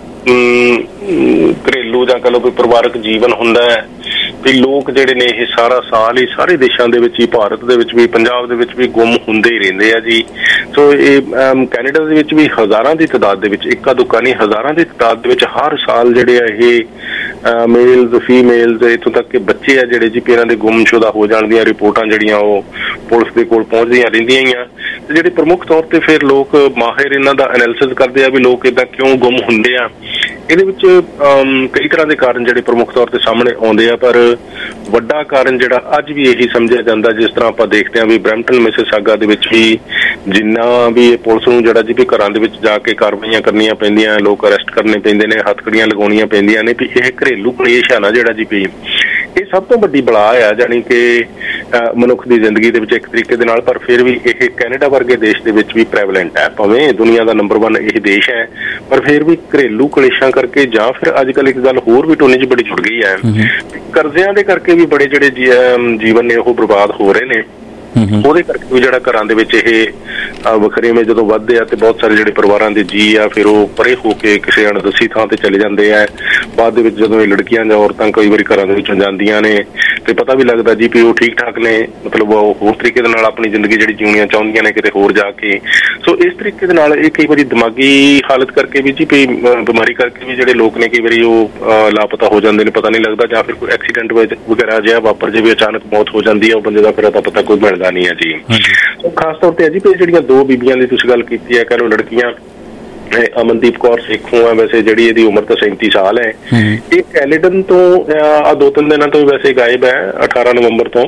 ਘਰੇਲੂ ਜਾਂ ਕਹ ਲਓ ਕੋਈ ਪਰਿਵਾਰਕ ਜੀਵਨ ਹੁੰਦਾ ਹੈ ਵੀ ਲੋਕ ਜਿਹੜੇ ਨੇ ਇਹ ਸਾਰਾ ਸਾਲ ਹੀ ਸਾਰੇ ਦੇਸ਼ਾਂ ਦੇ ਵਿੱਚ ਹੀ, ਭਾਰਤ ਦੇ ਵਿੱਚ ਵੀ, ਪੰਜਾਬ ਦੇ ਵਿੱਚ ਵੀ ਗੁੰਮ ਹੁੰਦੇ ਹੀ ਰਹਿੰਦੇ ਆ ਜੀ। ਸੋ ਇਹ ਕੈਨੇਡਾ ਦੇ ਵਿੱਚ ਵੀ ਹਜ਼ਾਰਾਂ ਦੀ ਤਾਦਾਦ ਦੇ ਵਿੱਚ, ਇੱਕਾ ਦੁੱਕਾ ਨਹੀਂ ਹਜ਼ਾਰਾਂ ਦੀ ਤਾਦਾਦ ਦੇ ਵਿੱਚ ਹਰ ਸਾਲ ਜਿਹੜੇ ਆ ਇਹ ਮੇਲਜ਼ ਫੀਮੇਲਜ਼ ਇੱਥੋਂ ਤੱਕ ਕਿ ਬੱਚੇ ਆ ਜਿਹੜੇ ਜੀ ਇਹਨਾਂ ਦੇ ਗੁੰਮਸ਼ੁਦਾ ਹੋ ਜਾਣ ਦੀਆਂ ਰਿਪੋਰਟਾਂ ਜਿਹੜੀਆਂ ਉਹ ਪੁਲਿਸ ਦੇ ਕੋਲ ਪਹੁੰਚਦੀਆਂ ਰਹਿੰਦੀਆਂ ਹੀ ਆ। ਤੇ ਜਿਹੜੇ ਪ੍ਰਮੁੱਖ ਤੌਰ ਤੇ ਫਿਰ ਲੋਕ ਮਾਹਿਰ ਇਹਨਾਂ ਦਾ ਐਨਾਲਿਸਿਸ ਕਰਦੇ ਆ ਵੀ ਲੋਕ ਏਦਾਂ ਕਿਉਂ ਗੁੰਮ ਹੁੰਦੇ ਆ। ਇਹਦੇ ਵਿੱਚ ਕਈ ਤਰ੍ਹਾਂ ਦੇ ਕਾਰਨ ਜਿਹੜੇ ਪ੍ਰਮੁੱਖ ਤੌਰ ਤੇ ਸਾਹਮਣੇ ਆਉਂਦੇ ਆ, ਪਰ ਵੱਡਾ ਕਾਰਨ ਜਿਹੜਾ ਅੱਜ ਵੀ ਇਹੀ ਸਮਝਿਆ ਜਾਂਦਾ, ਜਿਸ ਤਰ੍ਹਾਂ ਆਪਾਂ ਦੇਖਦੇ ਹਾਂ ਵੀ ਬਰੈਂਪਟਨ ਮਿਸਿਸਾਗਾ ਦੇ ਵਿੱਚ ਵੀ ਜਿੰਨਾ ਵੀ ਇਹ ਪੁਲਿਸ ਨੂੰ ਜਿਹੜਾ ਜੀ ਵੀ ਘਰਾਂ ਦੇ ਵਿੱਚ ਜਾ ਕੇ ਕਾਰਵਾਈਆਂ ਕਰਨੀਆਂ ਪੈਂਦੀਆਂ, ਲੋਕ ਅਰੈਸਟ ਕਰਨੇ ਪੈਂਦੇ ਨੇ, ਹੱਥਕੜੀਆਂ ਲਗਾਉਣੀਆਂ ਪੈਂਦੀਆਂ ਨੇ, ਵੀ ਇਹ ਘਰੇਲੂ ਕਲੇਸ਼ ਆ ਨਾ ਜਿਹੜਾ ਜੀ ਵੀ ਇਹ ਸਭ ਤੋਂ ਵੱਡੀ ਬਲਾ ਆ ਜਾਣੀ ਕਿ ਮਨੁੱਖ ਦੀ ਜ਼ਿੰਦਗੀ ਦੇ ਵਿੱਚ ਇੱਕ ਤਰੀਕੇ ਦੇ ਨਾਲ। ਪਰ ਫਿਰ ਵੀ ਇਹ ਕੈਨੇਡਾ ਵਰਗੇ ਦੇਸ਼ ਦੇ ਵਿੱਚ ਵੀ ਪ੍ਰੈਵਲੈਂਟ ਹੈ, ਭਾਵੇਂ ਦੁਨੀਆ ਦਾ ਨੰਬਰ ਵਨ ਇਹ ਦੇਸ਼ ਹੈ, ਪਰ ਫਿਰ ਵੀ ਘਰੇਲੂ ਕਲੇਸ਼ਾਂ ਕਰਕੇ ਜਾਂ ਫਿਰ ਅੱਜ ਕੱਲ੍ਹ ਇੱਕ ਗੱਲ ਹੋਰ ਵੀ ਟੋਨੇ 'ਚ ਬੜੀ ਜੁੜ ਗਈ ਹੈ, ਕਰਜ਼ਿਆਂ ਦੇ ਕਰਕੇ ਵੀ ਬੜੇ ਜਿਹੜੇ ਜੀਵਨ ਨੇ ਉਹ ਬਰਬਾਦ ਹੋ ਰਹੇ ਨੇ। ਉਹਦੇ ਕਰਕੇ ਵੀ ਜਿਹੜਾ ਘਰਾਂ ਦੇ ਵਿੱਚ ਇਹ ਵਖਰੇਵੇਂ ਜਦੋਂ ਵੱਧਦੇ ਆ ਤੇ ਬਹੁਤ ਸਾਰੇ ਜਿਹੜੇ ਪਰਿਵਾਰਾਂ ਦੇ ਜੀਅ ਆ ਫਿਰ ਉਹ ਪਰੇ ਹੋ ਕੇ ਕਿਸੇ ਅਣਦੱਸੀ ਥਾਂ ਤੇ ਚਲੇ ਜਾਂਦੇ ਆ। ਬਾਅਦ ਦੇ ਵਿੱਚ ਜਦੋਂ ਇਹ ਲੜਕੀਆਂ ਜਾਂ ਔਰਤਾਂ ਕਈ ਵਾਰੀ ਘਰਾਂ ਦੇ ਵਿੱਚੋਂ ਜਾਂਦੀਆਂ ਨੇ ਤੇ ਪਤਾ ਵੀ ਲੱਗਦਾ ਜੀ ਵੀ ਉਹ ਠੀਕ ਠਾਕ ਨੇ, ਮਤਲਬ ਉਹ ਹੋਰ ਤਰੀਕੇ ਦੇ ਨਾਲ ਆਪਣੀ ਜ਼ਿੰਦਗੀ ਜਿਹੜੀ ਜਿਉਣੀਆਂ ਚਾਹੁੰਦੀਆਂ ਨੇ ਕਿਤੇ ਹੋਰ ਜਾ ਕੇ। ਸੋ ਇਸ ਤਰੀਕੇ ਦੇ ਨਾਲ ਇਹ ਕਈ ਵਾਰੀ ਦਿਮਾਗੀ ਹਾਲਤ ਕਰਕੇ ਵੀ ਜੀ ਵੀ ਬਿਮਾਰੀ ਕਰਕੇ ਵੀ ਜਿਹੜੇ ਲੋਕ ਨੇ ਕਈ ਵਾਰੀ ਉਹ ਲਾਪਤਾ ਹੋ ਜਾਂਦੇ ਨੇ, ਪਤਾ ਨਹੀਂ ਲੱਗਦਾ, ਜਾਂ ਫਿਰ ਕੋਈ ਐਕਸੀਡੈਂਟ ਵਗੈਰਾ ਜਿਹਾ ਵਾਪਰ ਜਾਵੇ, ਅਚਾਨਕ ਮੌਤ ਹੋ ਜਾਂਦੀ ਹੈ, ਉਹ ਬੰਦੇ ਦਾ ਫਿਰ ਤਾਂ ਪਤਾ ਕੋਈ ਮਿਲਦਾ ਨਹੀਂ ਹੈ ਜੀ। ਖਾਸ ਤੌਰ ਤੇ ਜੀ ਜਿਹੜੀਆਂ ਦੋ ਬੀਬੀਆਂ ਦੀ ਤੁਸੀਂ ਗੱਲ ਕੀਤੀ ਹੈ, ਕਹਿ ਲਓ ਲੜਕੀਆਂ, ਅਮਨਦੀਪ ਕੌਰ ਸੇਖੋਂ ਆ ਵੈਸੇ ਜਿਹੜੀ ਇਹਦੀ ਉਮਰ ਤਾਂ ਸੈਂਤੀ ਸਾਲ ਹੈ, ਇਹ ਕੈਨੇਡਨ ਤੋਂ ਆ ਦੋ ਤਿੰਨ ਦਿਨਾਂ ਤੋਂ ਵੈਸੇ ਗਾਇਬ ਹੈ, ਅਠਾਰਾਂ ਨਵੰਬਰ ਤੋਂ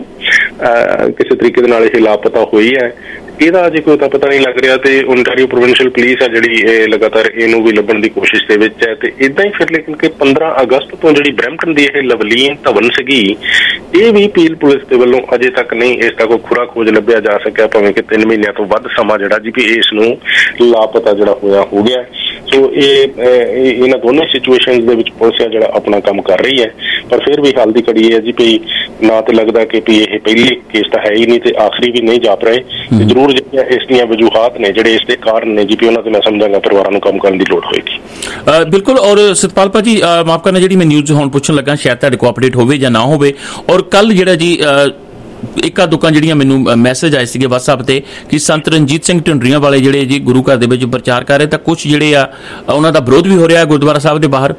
ਕਿਸੇ ਤਰੀਕੇ ਦੇ ਨਾਲ ਇਹ ਲਾਪਤਾ ਹੋਈ ਹੈ। ਇਹਦਾ ਅਜੇ ਕੋਈ ਤਾਂ ਪਤਾ ਨਹੀਂ ਲੱਗ ਰਿਹਾ ਤੇ ਓਨਟਾਰੀਓ ਪ੍ਰੋਵਿੰਸ਼ੀਅਲ ਪੁਲਿਸ ਆ ਜਿਹੜੀ ਇਹ ਲਗਾਤਾਰ ਇਹਨੂੰ ਵੀ ਲੱਭਣ ਦੀ ਕੋਸ਼ਿਸ਼ ਦੇ ਵਿੱਚ ਹੈ। ਤੇ ਇਦਾਂ ਹੀ ਫਿਰ ਲੇਕਿਨ ਕਿ ਪੰਦਰਾਂ ਅਗਸਤ ਤੋਂ ਜਿਹੜੀ ਬਰੈਂਪਟਨ ਦੀ ਇਹ ਲਵਲੀਨ ਧਵਨ ਸੀਗੀ, ਇਹ ਵੀ ਪੀਲ ਪੁਲਿਸ ਦੇ ਵੱਲੋਂ ਅਜੇ ਤੱਕ ਨਹੀਂ ਇਸ ਦਾ ਕੋਈ ਖੁਰਾ ਖੋਜ ਲੱਭਿਆ ਜਾ ਸਕਿਆ, ਭਾਵੇਂ ਕਿ ਤਿੰਨ ਮਹੀਨਿਆਂ ਤੋਂ ਵੱਧ ਸਮਾਂ ਜਿਹੜਾ ਜੀ ਵੀ ਇਸ ਨੂੰ ਲਾਪਤਾ ਜਿਹੜਾ ਹੋਇਆ ਹੋ ਗਿਆ। ਸੋ ਇਹ ਇਹਨਾਂ ਦੋਨੇ ਸਿਚੁਏਸ਼ਨਸ ਦੇ ਵਿੱਚ ਪੁਲਿਸ ਆ ਜਿਹੜਾ ਆਪਣਾ ਕੰਮ ਕਰ ਰਹੀ ਹੈ, ਪਰ ਫਿਰ ਵੀ ਹਾਲ ਦੀ ਘੜੀ ਹੈ ਜੀ ਵੀ ਨਾ ਤੇ ਲੱਗਦਾ ਕਿ ਵੀ ਇਹ ਪਹਿਲੀ ਕੇਸ ਤਾਂ ਹੈ ਹੀ ਨਹੀਂ ਤੇ ਆਖਰੀ ਵੀ ਨਹੀਂ ਜਾਪ ਰਹੇ। ਤੇ ਜ਼ਰੂਰ ਜਿਹੜੀਆਂ ਇਸ ਦੀਆਂ ਵਜੂਹਾਤ ਨੇ, ਜਿਹੜੇ ਇਸ ਦੇ ਕਾਰਨ ਨੇ ਜੀ ਵੀ ਉਹਨਾਂ ਤੇ ਮੈਂ ਸਮਝਾਂਗਾ ਪਰਿਵਾਰਾਂ ਨੂੰ ਕੰਮ ਕਰਨ ਦੀ ਲੋੜ ਹੋਏਗੀ। ਬਿਲਕੁਲ। ਔਰ ਸਤਪਾਲ ਭਾਜੀ ਮਾਫ ਕਰਨਾ, ਜਿਹੜੀ ਮੈਂ ਨਿਊਜ਼ ਹੁਣ ਪੁੱਛਣ ਲੱਗਾ ਸ਼ਾਇਦ ਤੁਹਾਡੇ ਕੋਲ ਅਪਡੇਟ ਹੋਵੇ ਜਾਂ ਨਾ ਹੋਵੇ, ਔਰ ਕੱਲ ਜਿਹੜਾ ਜੀ ਇੱਕਾ ਦੁੱਕਾਂ ਜਿਹੜੀਆਂ ਮੈਨੂੰ ਮੈਸੇਜ ਆਏ ਸੀਗੇ ਵਟਸਐਪ ਤੇ ਕਿ ਸੰਤ ਰਣਜੀਤ ਸਿੰਘ ਢਿੰਡਰੀਆਂ ਵਾਲੇ ਜਿਹੜੇ ਜੀ ਗੁਰੂ ਘਰ ਦੇ ਵਿੱਚ ਪ੍ਰਚਾਰ ਕਰ ਰਹੇ, ਤਾਂ ਕੁਝ ਜਿਹੜੇ ਆ ਉਹਨਾਂ ਦਾ ਵਿਰੋਧ ਵੀ ਹੋ ਰਿਹਾ ਗੁਰਦੁਆਰਾ ਸਾਹਿਬ ਦੇ ਬਾਹਰ।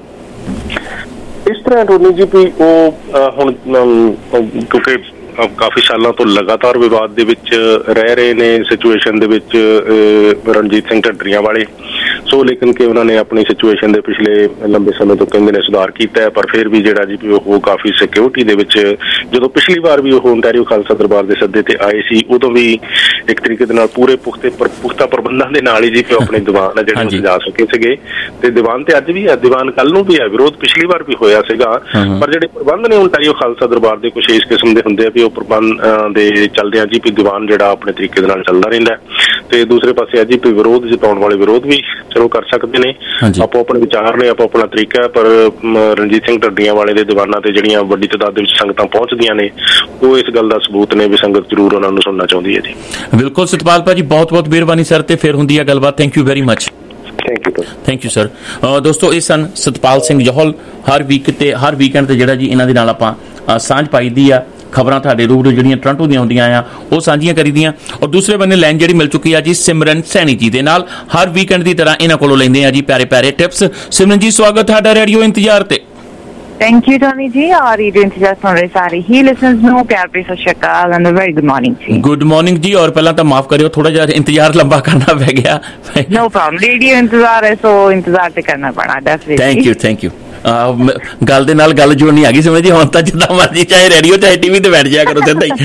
ਇਸ ਤਰ੍ਹਾਂ ਟੋਨੀ ਜੀ ਵੀ ਉਹ ਹੁਣ ਕਿਉਂਕਿ ਕਾਫੀ ਸਾਲਾਂ ਤੋਂ ਲਗਾਤਾਰ ਵਿਵਾਦ ਦੇ ਵਿੱਚ ਰਹਿ ਰਹੇ ਨੇ ਸਿਚੁਏਸ਼ਨ ਦੇ ਵਿੱਚ ਰਣਜੀਤ ਸਿੰਘ ਢਿੰਡਰੀਆਂ ਵਾਲੇ। ਸੋ ਲੇਕਿਨ ਕਿ ਉਹਨਾਂ ਨੇ ਆਪਣੀ ਸਿਚੁਏਸ਼ਨ ਦੇ ਪਿਛਲੇ ਲੰਬੇ ਸਮੇਂ ਤੋਂ ਕਹਿੰਦੇ ਨੇ ਸੁਧਾਰ ਕੀਤਾ ਹੈ, ਪਰ ਫਿਰ ਵੀ ਜਿਹੜਾ ਜੀ ਵੀ ਉਹ ਕਾਫੀ ਸਿਕਿਉਰਿਟੀ ਦੇ ਵਿੱਚ, ਜਦੋਂ ਪਿਛਲੀ ਵਾਰ ਵੀ ਉਹ ਓਨਟਾਰੀਓ ਖਾਲਸਾ ਦਰਬਾਰ ਦੇ ਸੱਦੇ ਤੇ ਆਏ ਸੀ ਉਦੋਂ ਵੀ ਇੱਕ ਤਰੀਕੇ ਦੇ ਨਾਲ ਪੂਰੇ ਪੁਖਤੇ ਪੁਖਤਾ ਪ੍ਰਬੰਧਾਂ ਦੇ ਨਾਲ ਹੀ ਜੀ ਕਿ ਆਪਣੇ ਦੀਵਾਨ ਆ ਜਿਹੜੇ ਸਜਾ ਸਕੇ ਸੀਗੇ। ਤੇ ਦੀਵਾਨ ਤੇ ਅੱਜ ਵੀ ਹੈ, ਦੀਵਾਨ ਕੱਲ ਨੂੰ ਵੀ ਹੈ, ਵਿਰੋਧ ਪਿਛਲੀ ਵਾਰ ਵੀ ਹੋਇਆ ਸੀਗਾ, ਪਰ ਜਿਹੜੇ ਪ੍ਰਬੰਧ ਨੇ ਓਨਟਾਰੀਓ ਖਾਲਸਾ ਦਰਬਾਰ ਦੇ ਕੁਛ ਇਸ ਕਿਸਮ ਦੇ ਹੁੰਦੇ ਆ ਵੀ ਉਹ ਪ੍ਰਬੰਧ ਦੇ ਚੱਲਦਿਆਂ ਜੀ ਵੀ ਦੀਵਾਨ ਜਿਹੜਾ ਆਪਣੇ ਤਰੀਕੇ ਦੇ ਨਾਲ ਚੱਲਦਾ ਰਹਿੰਦਾ। ਤੇ ਦੂਸਰੇ ਪਾਸੇ ਆ ਜੀ ਵੀ ਵਿਰੋਧ ਜਤਾਉਣ ਵਾਲੇ ਵਿਰੋਧ ਵੀ ਚਲੋ ਕਰ ਸਕਦੇ ਨੇ, ਆਪੋ ਆਪਣੇ ਵਿਚਾਰ ਨੇ, ਆਪੋ ਆਪਣਾ ਤਰੀਕਾ ਹੈ, ਪਰ ਰਣਜੀਤ ਸਿੰਘ ਢਿੰਡਰੀਆਂ ਵਾਲੇ ਦੇ ਦੀਵਾਨਾਂ ਤੇ ਜਿਹੜੀਆਂ ਵੱਡੀ ਤਾਦਾਦ ਦੇ ਵਿੱਚ ਸੰਗਤਾਂ ਪਹੁੰਚਦੀਆਂ ਨੇ ਉਹ ਇਸ ਗੱਲ ਦਾ ਸਬੂਤ ਨੇ ਵੀ ਸੰਗਤ ਜ਼ਰੂਰ ਉਹਨਾਂ ਨੂੰ ਸੁਣਨਾ ਚਾਹੁੰਦੀ ਹੈ ਜੀ। ਬਿਲਕੁਲ ਸਤਪਾਲ ਭਾਜੀ, ਬਹੁਤ ਬਹੁਤ ਮਿਹਰਬਾਨੀ ਸਰ, ਤੇ ਫਿਰ ਹੁੰਦੀ ਹੈ ਗੱਲਬਾਤ। Thank you very much. Thank you thank you sir. ਦੋਸਤੋ ਇਹ ਸਨ ਸਤਪਾਲ ਸਿੰਘ ਜੋਹਲ। ਹਰ ਵੀਕ ਤੇ ਹਰ ਵੀਕਐਂਡ ਤੇ ਜਿਹੜਾ ਜੀ ਇਹਨਾਂ ਦੇ ਨਾਲ ਆਪਾਂ ਸਾਂਝ ਪਾਈਦੀ ਆ ਖਬਰਾਂ ਤੁਹਾਡੇ ਰੂਬਰੂ ਜਿਹੜੀਆਂ ਟੋਰਾਂਟੋ ਦੀਆਂ ਹੁੰਦੀਆਂ ਆ ਉਹ ਸਾਂਝੀਆਂ ਕਰੀਦੀਆਂ। ਔਰ ਦੂਸਰੇ ਬੰਨੇ ਲਾਈਨ ਜਿਹੜੀ ਮਿਲ ਚੁੱਕੀ ਆ ਜੀ ਸਿਮਰਨ ਸੈਣੀ ਜੀ ਦੇ ਨਾਲ। ਹਰ ਵੀਕਐਂਡ ਦੀ ਤਰ੍ਹਾਂ ਇਹਨਾਂ ਕੋਲੋਂ ਲੈਂਦੇ ਆ ਜੀ ਪਿਆਰੇ ਪਿਆਰੇ ਟਿਪਸ। ਸਿਮਰਨ ਜੀ ਸਵਾਗਤ ਤੁਹਾਡਾ ਰੇਡੀਓ ਇੰਤਜ਼ਾਰ ਤੇ। थैंक यू टोनी जी और रेडियो इंतजार सुन रहे सारे ही लिसनर्स ਨੂੰ ਪਿਆਰ ਭਰੀ ਸਤਿ ਸ਼੍ਰੀ ਅਕਾਲ ਐਂਡ ਵੈਰੀ ਗੁੱਡ ਮਾਰਨਿੰਗ ਜੀ। ਗੁੱਡ ਮਾਰਨਿੰਗ ਜੀ। ਔਰ ਪਹਿਲਾਂ ਤਾਂ ਮਾਫ ਕਰਿਓ ਥੋੜਾ ਜਿਹਾ ਇੰਤਜ਼ਾਰ ਲੰਬਾ ਕਰਨਾ ਪੈ ਗਿਆ। नो प्रॉब्लम रेडियो इंतजार है सो इंतजार ਤੇ ਕਰਨਾ ਪੈਣਾ definitely. Thank you thank you. ਗੱਲ ਦੇ ਨਾਲ ਗੱਲ ਜੋੜਨੀ ਆ ਗਈ ਸਮਝ ਜੀ। ਹੁਣ ਤਾਂ ਜਿੱਦਾਂ ਮਰਜ਼ੀ ਚਾਹੇ ਰੇਡੀਓ ਚਾਹੇ ਟੀਵੀ ਤੇ ਬੈਠ ਜਾਇਆ ਕਰੋ ਸਿੱਧਾ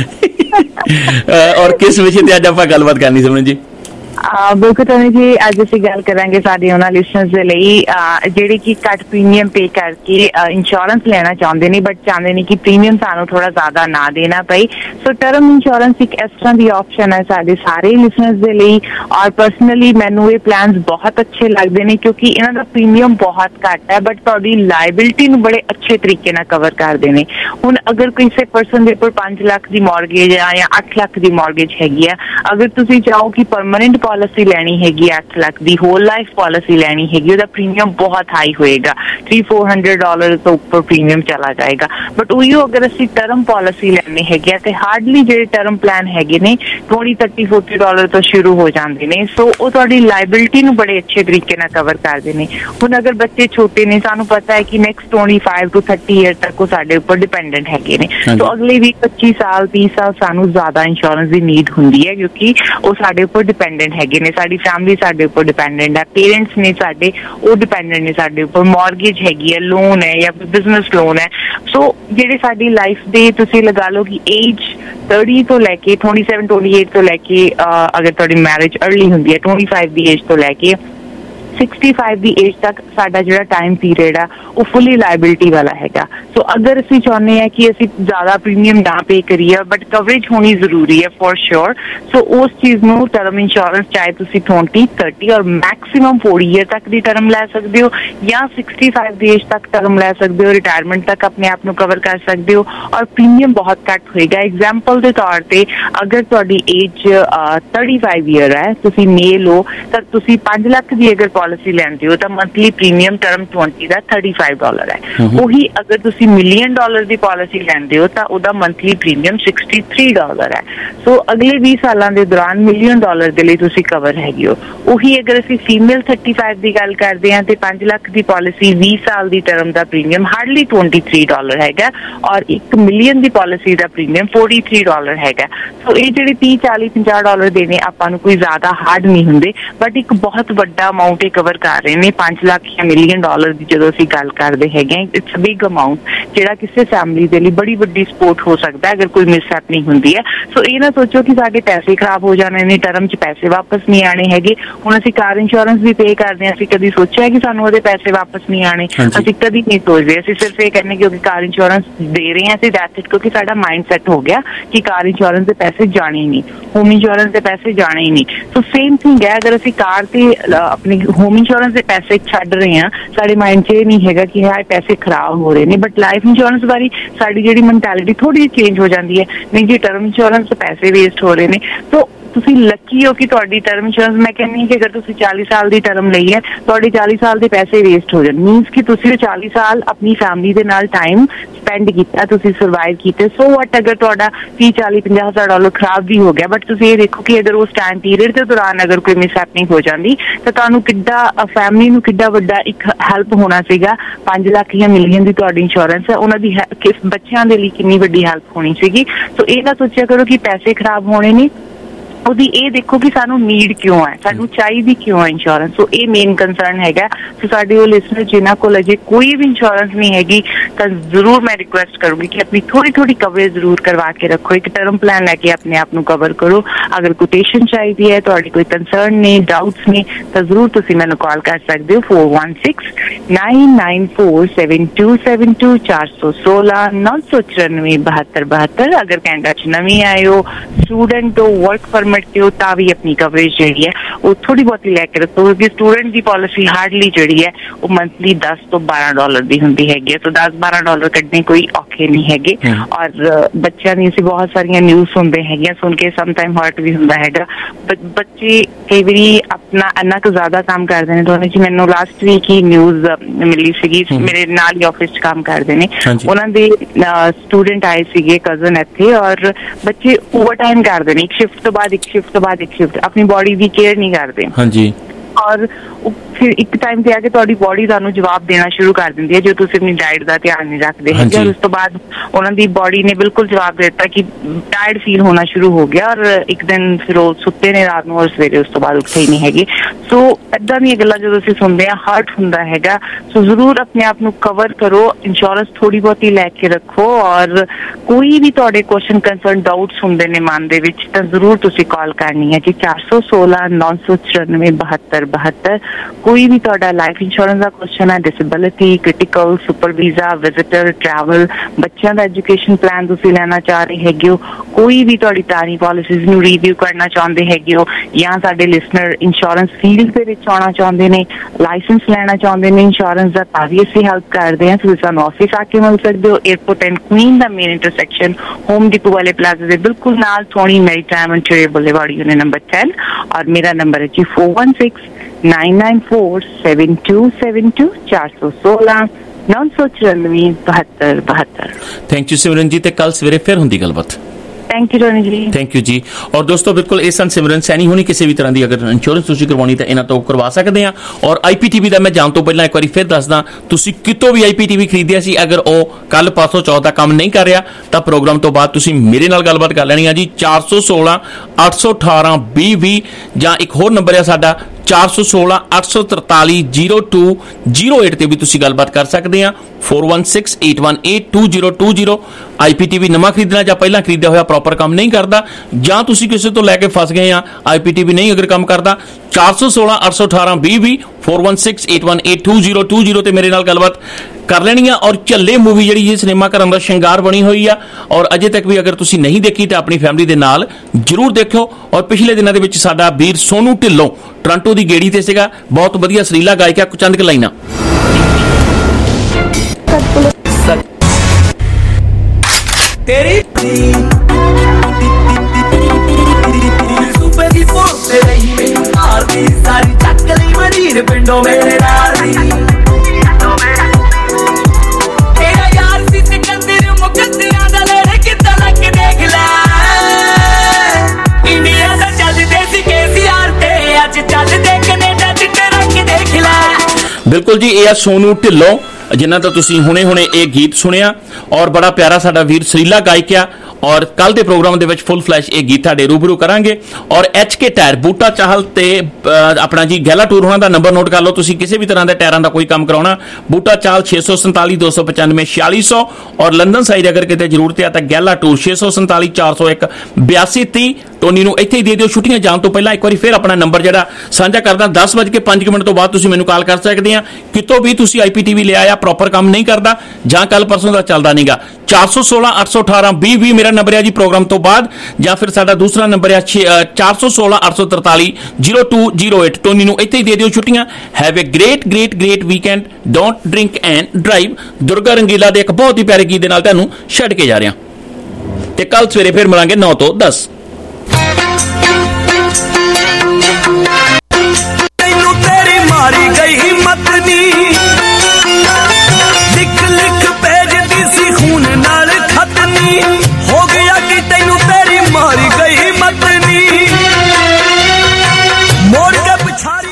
ਹੀ। ਔਰ ਕਿਸ ਵਿਸ਼ੇ ਤੇ ਅੱਜ ਆਪਾਂ ਗੱਲਬਾਤ ਕਰਨੀ ਸਮਝ ਜੀ? ਬਿਲਕੁਲ ਟੋਨੀ ਜੀ ਅੱਜ ਅਸੀਂ ਗੱਲ ਕਰਾਂਗੇ ਸਾਡੇ ਉਹਨਾਂ ਲਿਸਨਰਸ ਦੇ ਲਈ ਜਿਹੜੇ ਕਿ ਘੱਟ ਪ੍ਰੀਮੀਅਮ ਪੇ ਕਰਕੇ ਇੰਸ਼ੋਰੈਂਸ ਲੈਣਾ ਚਾਹੁੰਦੇ ਨੇ ਬਟ ਚਾਹੁੰਦੇ ਨੇ ਕਿ ਪ੍ਰੀਮੀਅਮ ਸਾਨੂੰ ਥੋੜਾ ਜ਼ਿਆਦਾ ਨਾ ਦੇਣਾ ਪਏ। ਸੋ ਟਰਮ ਇੰਸ਼ੋਰੈਂਸ ਇੱਕ ਇਸ ਤਰ੍ਹਾਂ ਦੀ ਆਪਸ਼ਨ ਹੈ ਸਾਡੇ ਸਾਰੇ ਲਿਸਨਰਸ ਦੇ ਲਈ। ਔਰ ਪਰਸਨਲੀ ਮੈਨੂੰ ਇਹ ਪਲਾਨਸ ਬਹੁਤ ਅੱਛੇ ਲੱਗਦੇ ਨੇ ਕਿਉਂਕਿ ਇਹਨਾਂ ਦਾ ਪ੍ਰੀਮੀਅਮ ਬਹੁਤ ਘੱਟ ਹੈ ਬਟ ਤੁਹਾਡੀ ਲਾਇਬਿਲਿਟੀ ਨੂੰ ਬੜੇ ਅੱਛੇ ਤਰੀਕੇ ਨਾਲ ਕਵਰ ਕਰਦੇ ਨੇ। ਹੁਣ ਅਗਰ ਕਿਸੇ ਪਰਸਨ ਦੇ ਕੋਲ ਪੰਜ ਲੱਖ ਦੀ ਮੌਰਗੇਜ ਆ ਜਾਂ ਅੱਠ ਲੱਖ ਦੀ ਮੌਰਗੇਜ ਹੈਗੀ ਆ, ਅਗਰ ਤੁਸੀਂ ਚਾਹੋ ਕਿ ਪਰਮਾਨੈਂਟ ਪਾਲਿਸੀ ਲੈਣੀ ਹੈਗੀ ਅੱਠ ਲੱਖ ਦੀ ਹੋਲ ਲਾਈਫ ਪਾਲਿਸੀ ਲੈਣੀ ਹੈਗੀ, ਉਹਦਾ ਪ੍ਰੀਮੀਅਮ ਬਹੁਤ ਹਾਈ ਹੋਏਗਾ, ਥ੍ਰੀ ਫੋਰ ਹੰਡਰਡ ਡਾਲਰ ਤੋਂ ਉੱਪਰ ਪ੍ਰੀਮੀਅਮ ਚਲਾ ਜਾਏਗਾ। ਬਟ ਉਹੀਓ ਅਗਰ ਅਸੀਂ ਟਰਮ ਪਾਲਿਸੀ ਲੈਣੀ ਹੈਗੀ ਆ ਤੇ ਹਾਰਡਲੀ ਜਿਹੜੇ ਟਰਮ ਪਲਾਨ ਹੈਗੇ ਨੇ ਟਵੈਂਟੀ ਥਰਟੀ ਫੋਰਟੀ ਡਾਲਰ ਤੋਂ ਸ਼ੁਰੂ ਹੋ ਜਾਂਦੇ ਨੇ। ਸੋ ਉਹ ਤੁਹਾਡੀ ਲਾਇਬਿਲਿਟੀ ਨੂੰ ਬੜੇ ਅੱਛੇ ਤਰੀਕੇ ਨਾਲ ਕਵਰ ਕਰਦੇ ਨੇ। ਹੁਣ ਅਗਰ ਬੱਚੇ ਛੋਟੇ ਨੇ ਸਾਨੂੰ ਪਤਾ ਹੈ ਕਿ next twenty five two thirty year ਤੱਕ ਉਹ ਸਾਡੇ ਉੱਪਰ ਡਿਪੈਂਡੈਂਟ ਹੈਗੇ ਨੇ। ਸੋ ਅਗਲੇ ਵੀਹ ਪੱਚੀ ਸਾਲ ਤੀਹ ਸਾਲ ਸਾਨੂੰ ਜ਼ਿਆਦਾ ਇੰਸ਼ੋਰੈਂਸ ਦੀ ਨੀਡ ਹੁੰਦੀ ਹੈ ਕਿਉਂਕਿ ਉਹ ਸਾਡੇ ਉੱਪਰ ਡਿਪੈਂਡੈਂਟ ਹੈਗੇ ਨੇ, ਸਾਡੀ ਫੈਮਿਲੀ ਸਾਡੇ ਉੱਪਰ ਡਿਪੈਂਡੈਂਟ ਹੈ, ਪੇਰੈਂਟਸ ਨੇ ਸਾਡੇ ਉਹ ਡਿਪੈਂਡੈਂਟ ਨੇ ਸਾਡੇ ਉੱਪਰ, ਮੌਰਗੇਜ ਹੈਗੀ ਹੈ, ਲੋਨ ਹੈ ਜਾਂ ਬਿਜ਼ਨਸ ਲੋਨ ਹੈ। ਸੋ ਜਿਹੜੇ ਸਾਡੀ ਲਾਈਫ ਦੇ ਤੁਸੀਂ ਲਗਾ ਲਓ ਕਿ ਏਜ ਥਰਟੀ ਤੋਂ ਲੈ ਕੇ ਟਵੈਂਟੀ ਸੈਵਨ ਟਵੈਂਟੀ ਏਟ ਤੋਂ ਲੈ ਕੇ ਅਗਰ ਤੁਹਾਡੀ ਮੈਰਿਜ ਅਰਲੀ ਹੁੰਦੀ ਹੈ ਟਵੈਂਟੀ ਫਾਈਵ ਦੀ ਏਜ ਤੋਂ ਲੈ ਕੇ ਸਿਕਸਟੀ ਫਾਈਵ ਦੀ ਏਜ ਤੱਕ ਸਾਡਾ ਜਿਹੜਾ ਟਾਈਮ ਪੀਰੀਅਡ ਆ ਉਹ ਫੁੱਲੀ ਲਾਇਬਿਲਿਟੀ ਵਾਲਾ ਹੈਗਾ। ਸੋ ਅਗਰ ਅਸੀਂ ਚਾਹੁੰਦੇ ਹਾਂ ਕਿ ਅਸੀਂ ਜ਼ਿਆਦਾ ਪ੍ਰੀਮੀਅਮ ਨਾ ਪੇ ਕਰੀਏ ਬਟ ਕਵਰੇਜ ਹੋਣੀ ਜ਼ਰੂਰੀ ਹੈ ਫੋਰ ਸ਼ੋਰ, ਸੋ ਉਸ ਚੀਜ਼ ਨੂੰ ਟਰਮ ਇੰਸ਼ੋਰੈਂਸ ਚਾਹੇ ਤੁਸੀਂ ਟਵੈਂਟੀ ਥਰਟੀ ਔਰ ਮੈਕਸਿਮਮ ਫੋਰਟੀ ਈਅਰ ਤੱਕ ਦੀ ਟਰਮ ਲੈ ਸਕਦੇ ਹੋ ਜਾਂ ਸਿਕਸਟੀ ਫਾਈਵ ਦੀ ਏਜ ਤੱਕ ਟਰਮ ਲੈ ਸਕਦੇ ਹੋ, ਰਿਟਾਇਰਮੈਂਟ ਤੱਕ ਆਪਣੇ ਆਪ ਨੂੰ ਕਵਰ ਕਰ ਸਕਦੇ ਹੋ ਔਰ ਪ੍ਰੀਮੀਅਮ ਬਹੁਤ ਘੱਟ ਹੋਏਗਾ। ਐਗਜ਼ਾਮਪਲ ਦੇ ਤੌਰ ਤੇ ਅਗਰ ਤੁਹਾਡੀ ਏਜ ਥਰਟੀ ਫਾਈਵ ਈਅਰ ਹੈ, ਤੁਸੀਂ ਮੇਲ ਹੋ ਤਾਂ ਤੁਸੀਂ ਪੰਜ ਲੱਖ ਦੀ ਅਗਰ ਪਾਲਿਸੀ ਲੈਂਦੇ ਹੋ ਤਾਂ ਮੰਥਲੀ ਪ੍ਰੀਮੀਅਮ ਟਰਮ ਟਵੈਂਟੀ ਦਾ ਥਰਟੀ ਫਾਈਵ ਡਾਲਰ ਹੈ। ਉਹੀ ਅਗਰ ਤੁਸੀਂ ਮਿਲੀਅਨ ਡਾਲਰ ਦੀ ਪਾਲਿਸੀ ਲੈਂਦੇ ਹੋ ਤਾਂ ਉਹਦਾ monthly premium sixty three dollar ਹੈ। ਸੋ ਅਗਲੇ ਵੀਹ ਸਾਲਾਂ ਦੇ ਦੌਰਾਨ ਮਿਲੀਅਨ ਡਾਲਰ ਦੇ ਲਈ ਤੁਸੀਂ ਕਵਰ ਹੈਗੇ ਹੋ। ਉਹੀ ਅਗਰ ਅਸੀਂ ਫੀਮੇਲ ਥਰਟੀ ਫਾਈਵ ਦੀ ਗੱਲ ਕਰਦੇ ਹਾਂ ਤੇ ਪੰਜ ਲੱਖ ਦੀ ਪਾਲਿਸੀ ਵੀਹ ਸਾਲ ਦੀ ਟਰਮ ਦਾ premium hardly twenty three dollar ਹੈਗਾ ਔਰ ਇੱਕ ਮਿਲੀਅਨ ਦੀ ਪਾਲਿਸੀ ਦਾ ਪ੍ਰੀਮੀਅਮ ਫੋਰਟੀ ਥ੍ਰੀ ਡਾਲਰ ਹੈਗਾ। ਸੋ ਇਹ ਜਿਹੜੇ ਤੀਹ ਚਾਲੀ ਪੰਜਾਹ ਡਾਲਰ ਦੇਣੇ ਆਪਾਂ ਨੂੰ ਕੋਈ ਜ਼ਿਆਦਾ ਹਾਰਡ ਨਹੀਂ ਹੁੰਦੇ ਬਟ ਇੱਕ ਬਹੁਤ ਵੱਡਾ ਅਮਾਊਂਟ ਇਹ ਕਵਰ ਕਰ ਰਹੇ ਨੇ। ਪੰਜ ਲੱਖ ਜਾਂ ਮਿਲੀਅਨ ਡਾਲਰ ਦੀ ਜਦੋਂ ਅਸੀਂ ਗੱਲ ਕਰਦੇ ਹੈਗੇ ਹਾਂ ਇਟਸ ਅ ਬਿਗ ਅਮਾਊਂਟ ਜਿਹੜਾ ਕਿਸੇ ਫੈਮਿਲੀ ਦੇ ਲਈ ਬੜੀ ਵੱਡੀ ਸਪੋਰਟ ਹੋ ਸਕਦਾ ਅਗਰ ਕੋਈ ਮਿਸਹੈਪਨਿੰਗ ਹੁੰਦੀ ਹੈ। ਸੋ ਇਹ ਨਾ ਸੋਚੋ ਕਿ ਸਾਡੇ ਪੈਸੇ ਖਰਾਬ ਹੋ ਜਾਣੇ ਨੇ, ਟਰਮ 'ਚ ਪੈਸੇ ਵਾਪਸ ਨਹੀਂ ਆਣੇ ਹੈਗੇ। ਹੁਣ ਅਸੀਂ ਕਾਰ ਇੰਸ਼ੋਰੈਂਸ ਵੀ ਪੇ ਕਰਦੇ ਹਾਂ, ਅਸੀਂ ਕਦੀ ਸੋਚਿਆ ਕਿ ਸਾਨੂੰ ਉਹਦੇ ਪੈਸੇ ਵਾਪਸ ਨਹੀਂ ਆਣੇ? ਅਸੀਂ ਕਦੀ ਨਹੀਂ ਸੋਚਦੇ। ਅਸੀਂ ਸਿਰਫ ਇਹ ਕਹਿੰਦੇ ਕਿਉਂਕਿ ਕਾਰ ਇੰਸ਼ੋਰੈਂਸ ਦੇ ਰਹੇ ਹਾਂ ਅਸੀਂ ਦੈਟਸ ਇਟ, ਕਿਉਂਕਿ ਸਾਡਾ ਮਾਈਂਡ ਸੈਟ ਹੋ ਗਿਆ ਕਿ ਕਾਰ ਇੰਸ਼ੋਰੈਂਸ ਦੇ ਪੈਸੇ ਜਾਣੇ ਹੀ ਨਹੀਂ, ਹੋਮ ਇੰਸ਼ੋਰੈਂਸ ਦੇ ਪੈਸੇ ਜਾਣੇ ਹੀ ਨਹੀਂ। ਸੋ ਸੇਮ ਥਿੰਗ ਹੈ ਅਗਰ ਅਸੀਂ ਕਾਰ ਤੇ ਆਪਣੀ ਹੋਮ ਇੰਸ਼ੋਰੈਂਸ ਦੇ ਪੈਸੇ ਛੱਡ ਰਹੇ ਹਾਂ ਸਾਡੇ ਮਾਈਂਡ 'ਚ ਇਹ ਨਹੀਂ ਹੈਗਾ ਕਿ ਹਾਂ ਪੈਸੇ ਖਰਾਬ ਹੋ ਰਹੇ ਨੇ। ਬਟ ਲਾਈਫ ਇੰਸ਼ੋਰੈਂਸ ਬਾਰੇ ਸਾਡੀ ਜਿਹੜੀ ਮੈਂਟੈਲਿਟੀ ਥੋੜੀ ਜਿਹੀ ਚੇਂਜ ਹੋ ਜਾਂਦੀ ਹੈ, ਨਹੀਂ ਜੀ ਟਰਮ ਇੰਸ਼ੋਰੈਂਸ ਤੋਂ ਪੈਸੇ ਵੇਸਟ ਹੋ ਰਹੇ ਨੇ। ਸੋ ਤੁਸੀਂ ਲੱਕੀ ਹੋ ਕਿ ਤੁਹਾਡੀ ਟਰਮ ਇੰਸ਼ੋਰੈਂਸ, ਮੈਂ ਕਹਿੰਦੀ ਕਿ ਅਗਰ ਤੁਸੀਂ ਚਾਲੀ ਸਾਲ ਦੀ ਟਰਮ ਲਈ ਹੈ ਤੁਹਾਡੇ ਚਾਲੀ ਸਾਲ ਦੇ ਪੈਸੇ ਵੇਸਟ ਹੋ ਜਾਣ ਮੀਨਸ ਕਿ ਤੁਸੀਂ ਚਾਲੀ ਸਾਲ ਆਪਣੀ ਫੈਮਿਲੀ ਦੇ ਨਾਲ ਟਾਈਮ ਸਪੈਂਡ ਕੀਤਾ, ਤੁਸੀਂ ਸਰਵਾਈਵ ਕੀਤੇ। ਸੋ ਵਟ ਅਗਰ ਤੁਹਾਡਾ ਤੀਹ ਚਾਲੀ ਪੰਜਾਹ ਹਜ਼ਾਰ ਡਾਲਰ ਖਰਾਬ ਵੀ ਹੋ ਗਿਆ ਬਟ ਤੁਸੀਂ ਇਹ ਦੇਖੋ ਕਿ ਅਗਰ ਉਸ ਟਾਈਮ ਪੀਰੀਅਡ ਦੇ ਦੌਰਾਨ ਅਗਰ ਕੋਈ ਮਿਸਹੈਪਨਿੰਗ ਹੋ ਜਾਂਦੀ ਤਾਂ ਤੁਹਾਨੂੰ ਕਿੱਡਾ ਫੈਮਿਲੀ ਨੂੰ ਕਿੱਡਾ ਵੱਡਾ ਇੱਕ ਹੈਲਪ ਹੋਣਾ ਸੀਗਾ। ਪੰਜ ਲੱਖ ਜਾਂ ਮਿਲੀਅਨ ਦੀ ਤੁਹਾਡੀ ਇੰਸ਼ੋਰੈਂਸ ਹੈ, ਉਹਨਾਂ ਦੀ ਕਿਸ ਬੱਚਿਆਂ ਦੇ ਲਈ ਕਿੰਨੀ ਵੱਡੀ ਹੈਲਪ ਹੋਣੀ ਸੀਗੀ। ਸੋ ਇਹ ਨਾ ਸੋਚਿਆ ਕਰੋ ਕਿ ਪੈਸੇ ਖਰਾਬ ਹੋਣੇ ਨੇ, ਉਹਦੀ ਇਹ ਦੇਖੋ ਕਿ ਸਾਨੂੰ ਨੀਡ ਕਿਉਂ ਹੈ, ਸਾਨੂੰ ਚਾਹੀਦੀ ਕਿਉਂ ਹੈ ਇੰਸ਼ੋਰੈਂਸ। ਸੋ ਇਹ ਮੇਨ ਕੰਸਰਨ ਹੈਗਾ। ਸੋ ਸਾਡੇ ਉਹ ਲਿਸਨਰ ਜਿਨ੍ਹਾਂ ਕੋਲ ਅਜੇ ਕੋਈ ਵੀ ਇੰਸ਼ੋਰੈਂਸ ਨਹੀਂ ਹੈਗੀ ਤਾਂ ਜ਼ਰੂਰ ਮੈਂ ਰਿਕੁਐਸਟ ਕਰੂੰਗੀ ਕਿ ਆਪਣੀ ਥੋੜੀ ਥੋੜੀ ਕਵਰੇਜ ਜ਼ਰੂਰ ਕਰਵਾ ਕੇ ਰੱਖੋ। ਇੱਕ ਟਰਮ ਪਲਾਨ ਲੈ ਕੇ ਆਪਣੇ ਆਪ ਨੂੰ ਕਵਰ ਕਰੋ। ਅਗਰ ਕੋਟੇਸ਼ਨ ਚਾਹੀਦੀ ਹੈ, ਤੁਹਾਡੀ ਕੋਈ ਕੰਸਰਨ ਨੇ, ਡਾਊਟਸ ਨੇ ਤਾਂ ਜ਼ਰੂਰ ਤੁਸੀਂ ਮੈਨੂੰ ਕਾਲ ਕਰ ਸਕਦੇ ਹੋ four one six nine nine four seven two seven two ਚਾਰ ਸੌ ਸੋਲਾਂ ਨੌ ਸੌ ਚੁਰਾਨਵੇਂ ਬਹੱਤਰ ਬਹੱਤਰ। ਅਗਰ ਕੈਨੇਡਾ 'ਚ ਨਵੀਂ ਆਏ ਹੋ, ਸਟੂਡੈਂਟ ਹੋ, ਵਰਕ ਪਰਮਿਟ ਲਿਮਿਟ ਤੇ ਹੋ ਤਾਂ ਵੀ ਆਪਣੀ ਕਵਰੇਜ ਜਿਹੜੀ ਹੈ ਉਹ ਥੋੜੀ ਬਹੁਤੀ ਲੈ ਕੇ ਰੱਖੋ, ਕਿਉਂਕਿ ਸਟੂਡੈਂਟ ਦੀ ਪਾਲਿਸੀ ਹਾਰਡਲੀ ਜਿਹੜੀ ਹੈ ਉਹ ਮੰਥਲੀ ਦਸ ਤੋਂ ਬਾਰਾਂ ਡਾਲਰ ਦੀ ਹੁੰਦੀ ਹੈਗੀ ਹੈ। ਸੋ ਦਸ ਬਾਰਾਂ ਡਾਲਰ ਕੱਢਣੇ ਕੋਈ ਔਖੇ ਨਹੀਂ ਹੈਗੇ। ਔਰ ਬੱਚਿਆਂ ਦੀ ਅਸੀਂ ਬਹੁਤ ਸਾਰੀਆਂ ਨਿਊਜ਼ ਸੁਣਦੇ ਹੈਗੇ, ਸੁਣ ਕੇ ਸਮ ਟਾਈਮ ਹਰਟ ਵੀ ਹੁੰਦਾ ਹੈਗਾ। ਬੱਚੇ ਕਈ ਵਾਰੀ ਆਪਣਾ ਇੰਨਾ ਕੁ ਜ਼ਿਆਦਾ ਕੰਮ ਕਰਦੇ ਨੇ। ਤੁਹਾਨੂੰ ਜੀ ਮੈਨੂੰ ਲਾਸਟ ਵੀਕ ਹੀ ਨਿਊਜ਼ ਮਿਲੀ ਸੀਗੀ, ਮੇਰੇ ਨਾਲ ਹੀ ਆਫਿਸ 'ਚ ਕੰਮ ਕਰਦੇ ਨੇ, ਉਹਨਾਂ ਦੇ ਸਟੂਡੈਂਟ ਆਏ ਸੀਗੇ ਕਜ਼ਨ ਇੱਥੇ, ਔਰ ਬੱਚੇ ਓਵਰ ਟਾਈਮ ਕਰਦੇ ਨੇ, ਇੱਕ ਸ਼ਿਫਟ ਤੋਂ ਬਾਅਦ ਇੱਕ ਸ਼ਿਫਟ ਤੋਂ ਬਾਅਦ ਇੱਕ ਸ਼ਿਫਟ, ਆਪਣੀ ਬੋਡੀ ਦੀ ਕੇਅਰ ਨਹੀਂ ਕਰਦੇ। ਹਾਂਜੀ। ਔਰ ਫਿਰ ਇੱਕ ਟਾਈਮ ਤੇ ਆ ਕੇ ਤੁਹਾਡੀ ਬੋਡੀ ਤੁਹਾਨੂੰ ਜਵਾਬ ਦੇਣਾ ਸ਼ੁਰੂ ਕਰ ਦਿੰਦੀ ਹੈ ਜੇ ਤੁਸੀਂ ਆਪਣੀ ਡਾਇਟ ਦਾ ਧਿਆਨ ਨਹੀਂ ਰੱਖਦੇ ਹੈਗੇ। ਉਸ ਤੋਂ ਬਾਅਦ ਉਹਨਾਂ ਦੀ ਬੋਡੀ ਨੇ ਬਿਲਕੁਲ ਜਵਾਬ ਦੇ ਦਿੱਤਾ ਕਿ ਟਾਇਰਡ ਫੀਲ ਹੋਣਾ ਸ਼ੁਰੂ ਹੋ ਗਿਆ, ਔਰ ਇੱਕ ਦਿਨ ਫਿਰ ਉਹ ਸੁੱਤੇ ਨੇ ਰਾਤ ਨੂੰ ਔਰ ਸਵੇਰੇ ਉਸ ਤੋਂ ਬਾਅਦ ਉੱਠੇ ਹੀ ਨਹੀਂ ਹੈਗੇ। ਸੋ ਏਦਾਂ ਦੀਆਂ ਗੱਲਾਂ ਜਦੋਂ ਅਸੀਂ ਸੁਣਦੇ ਹਾਂ ਹਰਟ ਹੁੰਦਾ ਹੈਗਾ। ਸੋ ਜ਼ਰੂਰ ਆਪਣੇ ਆਪ ਨੂੰ ਕਵਰ ਕਰੋ, ਇੰਸ਼ੋਰੈਂਸ ਥੋੜੀ ਬਹੁਤੀ ਲੈ ਕੇ ਰੱਖੋ, ਔਰ ਕੋਈ ਵੀ ਤੁਹਾਡੇ ਕੁਐਸਚਨ ਕੰਸਰਨ ਡਾਊਟਸ ਹੁੰਦੇ ਨੇ ਮਨ ਦੇ ਵਿੱਚ ਤਾਂ ਜ਼ਰੂਰ ਤੁਸੀਂ ਕਾਲ ਕਰਨੀ ਹੈ ਜੀ ਚਾਰ ਸੌ ਸੋਲਾਂ ਨੌ ਸੌ ਚੁਰਾਨਵੇਂ ਬਹੱਤਰ ਬਹੱਤਰ। ਕੋਈ ਵੀ ਤੁਹਾਡਾ ਲਾਈਫ ਇੰਸ਼ੋਰੈਂਸ ਦਾ ਕੁਐਸਚਨ ਹੈ, disability, critical, super visa, visitor, travel, ਬੱਚਿਆਂ ਦਾ ਐਜੂਕੇਸ਼ਨ ਪਲਾਨ ਤੁਸੀਂ ਲੈਣਾ ਚਾਹ ਰਹੇ ਹੈਗੇ ਹੋ, ਕੋਈ ਵੀ ਤੁਹਾਡੀ ਪੁਰਾਣੀ ਪਾਲਿਸੀਜ਼ ਨੂੰ ਰੀਵਿਊ ਕਰਨਾ ਚਾਹੁੰਦੇ ਹੈਗੇ ਹੋ, ਜਾਂ ਸਾਡੇ ਲਿਸਨਰ ਇੰਸ਼ੋਰੈਂਸ ਫੀਲਡ ਦੇ ਵਿੱਚ ਆਉਣਾ ਚਾਹੁੰਦੇ ਨੇ, ਲਾਇਸੈਂਸ ਲੈਣਾ ਚਾਹੁੰਦੇ ਨੇ ਇੰਸ਼ੋਰੈਂਸ ਦਾ, ਤਾਂ ਵੀ ਅਸੀਂ ਹੈਲਪ ਕਰਦੇ ਹਾਂ। ਤੁਸੀਂ ਸਾਨੂੰ ਆਫਿਸ ਆ ਕੇ ਮਿਲ ਸਕਦੇ ਹੋ, ਏਅਰਪੋਰਟ ਐਂਡ ਕੁਈਨ ਦਾ ਮੇਨ ਇੰਟਰਸੈਕਸ਼ਨ ਹੋਮ ਡਿਪੋ ਵਾਲੇ ਪਲਾਜ਼ਾ ਦੇ ਬਿਲਕੁਲ ਨਾਲ, Tony maritime interior boulevard, unit number ਦਸ। ਔਰ ਮੇਰਾ ਨੰਬਰ ਹੈ ਜੀ four one six nine nine four seven two seven two चार सौ सोलह नौ सौ चौरानवे बहत्तर बहत्तर। थैंक यू सिमरन जी, ते कल सवेरे फिर होंगी गलबात। Thank you Tony ji. Thank you जी। और दोस्तों बिल्कुल ਇਹ ਸਨ ਸਿਮਰਨ ਸੈਣੀ ਹੋਣੀ, ਕਿਸੇ ਵੀ ਤਰ੍ਹਾਂ ਦੀ ਅਗਰ ਇੰਸ਼ੋਰੈਂਸ ਤੁਸੀਂ ਕਰਵਾਉਣੀ ਤਾਂ ਇਹਨਾਂ ਤੋਂ ਕਰਵਾ ਸਕਦੇ ਆ। ਔਰ ਆਈਪੀਟੀਵੀ ਦਾ ਮੈਂ ਜਾਣ ਤੋਂ ਪਹਿਲਾਂ ਇੱਕ ਵਾਰੀ ਫਿਰ ਦੱਸਦਾ, ਤੁਸੀਂ ਕਿਤੋਂ ਵੀ ਆਈਪੀਟੀਵੀ ਖਰੀਦਿਆ ਸੀ, ਅਗਰ ਉਹ ਕੱਲ ਪਰਸੋਂ ਚੌਥ ਦਾ ਕੰਮ ਨਹੀਂ ਕਰ ਰਿਹਾ ਤਾਂ ਪ੍ਰੋਗਰਾਮ ਤੋਂ ਬਾਅਦ ਤੁਸੀਂ ਮੇਰੇ ਨਾਲ ਗੱਲਬਾਤ ਕਰ ਲੈਣੀ ਆ ਜੀ ਚਾਰ ਸੌ ਸੋਲਾਂ ਅੱਠ ਸੌ ਅਠਾਰਾਂ ਵੀਹ ਵੀਹ, ਜਾਂ ਇੱਕ ਹੋਰ ਨੰਬਰ ਹੈ ਸਾਡਾ ਚਾਰ ਸੌ ਸੋਲਾਂ ਅੱਠ ਸੌ ਤਰਤਾਲੀ ਜ਼ੀਰੋ ਟੂ ਜ਼ੀਰੋ ਏਟ ਤੇ ਵੀ ਤੁਸੀਂ ਗੱਲਬਾਤ ਕਰ ਸਕਦੇ ਆ। Four one six eight one eight two zero two zero. IPTV ਨਵਾਂ ਖਰੀਦਣਾ ਜਾਂ ਪਹਿਲਾਂ ਖਰੀਦਿਆ ਹੋਇਆ ਪ੍ਰੋਪਰ ਕੰਮ ਨਹੀਂ ਕਰਦਾ, ਜਾਂ ਤੁਸੀਂ ਕਿਸੇ ਤੋਂ ਲੈ ਕੇ ਫਸ ਗਏ ਆ, ਆਈਪੀਟੀਵੀ ਨਹੀਂ ਅਗਰ ਕੰਮ ਕਰਦਾ, ਚਾਰ ਸੌ ਸੋਲਾਂ ਅੱਠ ਸੌ ਅਠਾਰਾਂ ਵੀਹ ਵੀਹ four one six eight one eight two zero two zero ਤੇ ਮੇਰੇ ਨਾਲ ਗੱਲਬਾਤ ਕਰ ਲੈਣੀ ਆ। ਔਰ ਝੱਲੇ ਮੂਵੀ ਜਿਹੜੀ ਇਹ ਸਿਨੇਮਾ ਘਰਾਂ ਦਾ ਸ਼ਿੰਗਾਰ ਬਣੀ ਹੋਈ ਆ, ਔਰ ਅਜੇ ਤੱਕ ਵੀ ਅਗਰ ਤੁਸੀਂ ਨਹੀਂ ਦੇਖੀ ਤਾਂ ਆਪਣੀ ਫੈਮਿਲੀ ਦੇ ਨਾਲ ਜ਼ਰੂਰ ਦੇਖਿਓ। ਔਰ ਪਿਛਲੇ ਦਿਨਾਂ ਦੇ ਵਿੱਚ ਸਾਡਾ ਵੀਰ ਸੋਨੂ ਢਿੱਲੋਂ ਟੋਰਾਂਟੋ ਦੀ ਗੇੜੀ ਤੇ ਸੀਗਾ, ਬਹੁਤ ਵਧੀਆ ਸੁਰੀਲਾ ਗਾਇਕ ਆ, ਚੰਦ ਕੁ ਲਾਈਨਾਂ। तेरी सूबे दी फोन ते रही मेनू मार दी, सारी चक लई मरीर पिंडों मेरे नाल दी। तेरा यार सी सिकंदर मुकद्दरां दा लड़े कित्ता लग देख लै, इंडिया दा चल देसी केसीआर ते अज चल दे कनेडा चिट्टे रंग देख लै। बिल्कुल जी, ये सोनू ढिल्लों जिन्हां दा तुसीं हुणे हुणे ये गीत सुनिया, और बड़ा प्यारा साडा वीर सुरीला गायक आ। और कल के प्रोग्राम दे विच फुल फ्लैश ये गीत तुहाडे रूबरू करांगे। और एच के टायर बूटा चाहल ते अपना जी गैला टूर होना दा नंबर नोट कर लो, तुसीं किसी भी तरह के टायरां दा कोई काम कराउणा, बूटा चाहल छे सौ संताली दो सौ पचानवे छियाली सौ। और लंदन साइड अगर किते जरूरत है तो गैला टूर छे सौ संताली चार सौ एक बयासी तीह। टोनी नूं इत्थे ही दे दिओ छुट्टियां जाण तो पहला। एक बार फिर अपना नंबर जिहड़ा साझा करदा, दस बज के पांच मिनट तो बाद तुसीं मैनूं कॉल कर सकदे आ। कितों भी तुसीं आईपीटीवी ले आया प्रॉपर काम नहीं करदा, जां कल परसों दा चलदा नहींगा, चार सौ सोलह अठ सौ अठारह बीह बीह मेरा नंबर है जी प्रोग्राम तो बाद, या फिर साडा दूसरा नंबर है चार सौ सोलह अठ सौ तरताली zero two zero eight. Tony नूं इत्थे ही दे दिओ छुट्टियां। Have a great great great weekend, don't drink and drive. Durga Rangila दे एक बहुत ही प्यारे गीत दे नाल तुहानूं छड्ड के जा रहा ते कल सवेरे फिर मिलांगे नौ तो दस। तैनू तेरी मारी गई हिम्मत नी, लिख लिख पेज दी सी खून नाल खत नी, हो गया कि तैनू तेरी मारी गई हिम्मत नी, मोड़ के पिछाड़ी।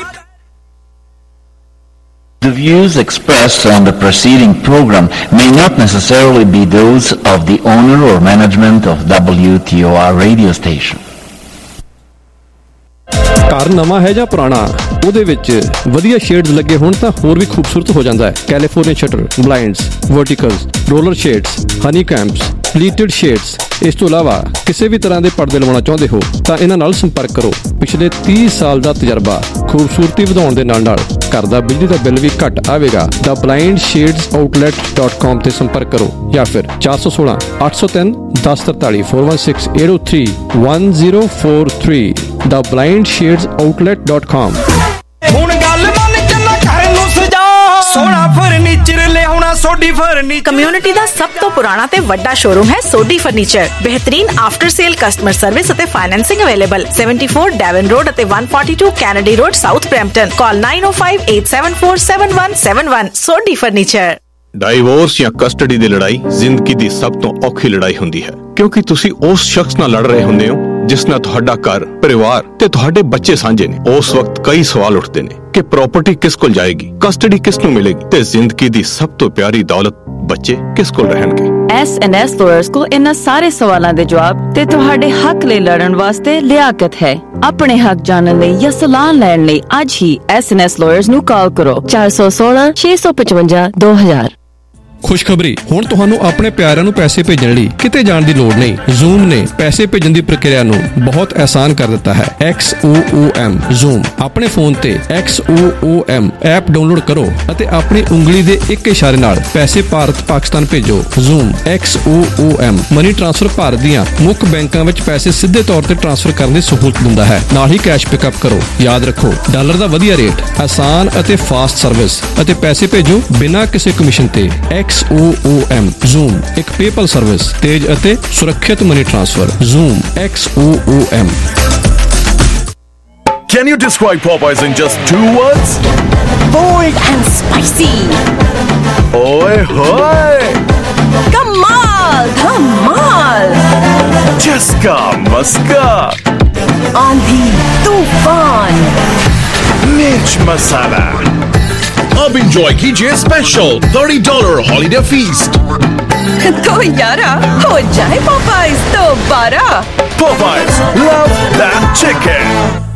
The views expressed on the preceding program may not necessarily be those of the owner or management of W T O R radio station. ਘਰ ਨਵਾਂ ਹੈ ਜਾਂ ਪੁਰਾਣਾ, ਉਹਦੇ ਵਿੱਚ ਵਧੀਆ ਸ਼ੇਡਸ ਲੱਗੇ ਹੋਣ ਤਾਂ ਹੋਰ ਵੀ ਖੂਬਸੂਰਤ ਹੋ ਜਾਂਦਾ ਹੈ। California shutter, blinds, verticals, roller shades, honeycombs, pleated shades, ਇਸ ਤੋਂ ਇਲਾਵਾ ਕਿਸੇ ਵੀ ਤਰ੍ਹਾਂ ਦੇ ਪਰਦੇ ਲਵਾਉਣਾ ਚਾਹੁੰਦੇ ਹੋ ਤਾਂ ਇਹਨਾਂ ਨਾਲ ਸੰਪਰਕ ਕਰੋ। ਪਿਛਲੇ ਤੀਹ ਸਾਲ ਦਾ ਤਜਰਬਾ, ਖੂਬਸੂਰਤੀ ਵਧਾਉਣ ਦੇ ਨਾਲ ਨਾਲ ਘਰ ਦਾ ਬਿਜਲੀ ਦਾ ਬਿੱਲ ਵੀ ਘੱਟ ਆਵੇਗਾ। The blind shades outlet dot com ਤੇ ਸੰਪਰਕ ਕਰੋ ਜਾਂ ਫਿਰ ਚਾਰ ਸੌ ਸੋਲਾਂ ਅੱਠ ਸੌ ਤਿੰਨ ਦਸ ਤਰਤਾਲੀ four one six eight zero three one zero four three the blind shades outlet dot com। ਹੁਣ ਗੱਲ ਮੰਨ ਚੱਲਾ ਘਰ ਨੂੰ ਸਜਾ ਸੋਹਣਾ ਫਰਨੀਚਰ ਲਿਆਉਣਾ ਸੋਡੀ ਫਰਨੀਚਰ। ਕਮਿਊਨਿਟੀ ਦਾ ਸਭ ਤੋਂ ਪੁਰਾਣਾ ਤੇ ਵੱਡਾ ਸ਼ੋਰੂਮ ਹੈ ਸੋਡੀ ਫਰਨੀਚਰ। ਬਿਹਤਰੀਨ ਆਫਟਰ ਸੇਲ ਕਸਟਮਰ ਸਰਵਿਸ ਅਤੇ financing available seventy-four Devon road ਅਤੇ one forty-two Kennedy road south Brampton. Call nine oh five eight seven four seven one seven one। Sodhi furniture. Divorce ਜਾਂ ਕਸਟਡੀ ਦੀ ਲੜਾਈ ਜ਼ਿੰਦਗੀ ਦੀ ਸਭ ਤੋਂ ਔਖੀ ਲੜਾਈ ਹੁੰਦੀ ਹੈ, ਕਿਉਂਕਿ ਤੁਸੀਂ ਉਸ ਸ਼ਖਸ ਨਾਲ ਲੜ ਰਹੇ ਹੁੰਦੇ ਹੋ ਜਿਸ ਨਾਲ ਤੁਹਾਡਾ ਘਰ, ਪਰਿਵਾਰ ਤੇ ਤੁਹਾਡੇ ਬੱਚੇ ਸਾਂਝੇ ਨੇ। ਉਸ ਵਕਤ ਕਈ ਸਵਾਲ ਉੱਠਦੇ ਨੇ ਕਿ ਪ੍ਰਾਪਰਟੀ ਕਿਸ ਕੋਲ ਜਾਏਗੀ, ਕਸਟਡੀ ਕਿਸ ਨੂੰ ਮਿਲੇਗੀ ਤੇ ਜ਼ਿੰਦਗੀ ਦੀ ਸਭ ਤੋਂ ਪਿਆਰੀ ਦੌਲਤ ਬੱਚੇ ਕਿਸ ਕੋਲ ਰਹਿਣਗੇ। ਐਸ ਐਂਡ ਐਸ ਲਾਇਰਸ ਕੋਲ ਇਹਨਾਂ ਸਾਰੇ ਸਵਾਲਾਂ ਦੇ ਜਵਾਬ ਤੇ ਤੁਹਾਡੇ ਹੱਕ ਲਈ ਲੜਨ ਵਾਸਤੇ ਲਿਆਕਤ ਹੈ। ਆਪਣੇ ਹੱਕ ਜਾਣਨ ਲਈ ਜਾਂ ਸਲਾਹ ਲੈਣ ਲਈ ਅੱਜ ਹੀ ਐਸ ਐਂਡ ਐਸ ਲਾਇਰਸ ਨੂੰ ਕਾਲ ਕਰੋ ਚਾਰ ਸੌ ਸੋਲਾਂ ਛੇ ਸੌ ਪਚਵੰਜਾ ਦੋ ਹਜ਼ਾਰ। ਖੁਸ਼ਖਬਰੀ, ਹੁਣ ਤੁਹਾਨੂੰ ਆਪਣੇ ਪਿਆਰਿਆਂ ਨੂੰ ਪੈਸੇ ਭੇਜਣ ਲਈ ਕਿਤੇ ਜਾਣ ਦੀ ਲੋੜ ਨਹੀਂ। ਜ਼ੂਮ ਨੇ ਪੈਸੇ ਭੇਜਣ ਦੀ ਪ੍ਰਕਿਰਿਆ ਨੂੰ ਬਹੁਤ ਆਸਾਨ ਕਰ ਦਿੱਤਾ ਹੈ। X O O M Zoom ਆਪਣੇ ਫੋਨ ਤੇ X O O M app download ਕਰੋ ਅਤੇ ਆਪਣੀ ਉਂਗਲੀ ਦੇ ਇੱਕ ਇਸ਼ਾਰੇ ਨਾਲ ਪੈਸੇ ਭਾਰਤ ਪਾਕਿਸਤਾਨ ਭੇਜੋ। Zoom X O O M money transfer Bharat ਦੀਆਂ ਮੁੱਖ ਬੈਂਕਾਂ ਵਿੱਚ ਪੈਸੇ ਸਿੱਧੇ ਤੌਰ ਤੇ ਟ੍ਰਾਂਸਫਰ ਕਰਨ ਦੀ ਸਹੂਲਤ ਦਿੰਦਾ ਹੈ। ਨਾਲ ਹੀ ਕੈਸ਼ ਪਿਕਅਪ ਕਰੋ। ਯਾਦ ਰੱਖੋ, ਡਾਲਰ ਦਾ ਵਧੀਆ ਰੇਟ, ਆਸਾਨ ਅਤੇ ਫਾਸਟ ਸਰਵਿਸ ਅਤੇ ਪੈਸੇ ਭੇਜੋ ਬਿਨਾਂ ਕਿਸੇ ਕਮਿਸ਼ਨ ਤੇ। X O O M Zoom ਇੱਕ ਪੇਪਲ ਸਰਵਿਸ, ਤੇਜ਼ ਅਤੇ ਸੁਰੱਖਿਅਤ money transfer. Zoom X O O M। Can you describe Popeyes in just two words? Bold and spicy. Oi hoy! Kamal, Kamal. Chaska Maska. Aandhi, Tufan. Mirch Masala. अब enjoy कीजिए special thirty dollar holiday feast। तो यारा हो जाए Popeyes दोबारा। Popeyes, love that chicken।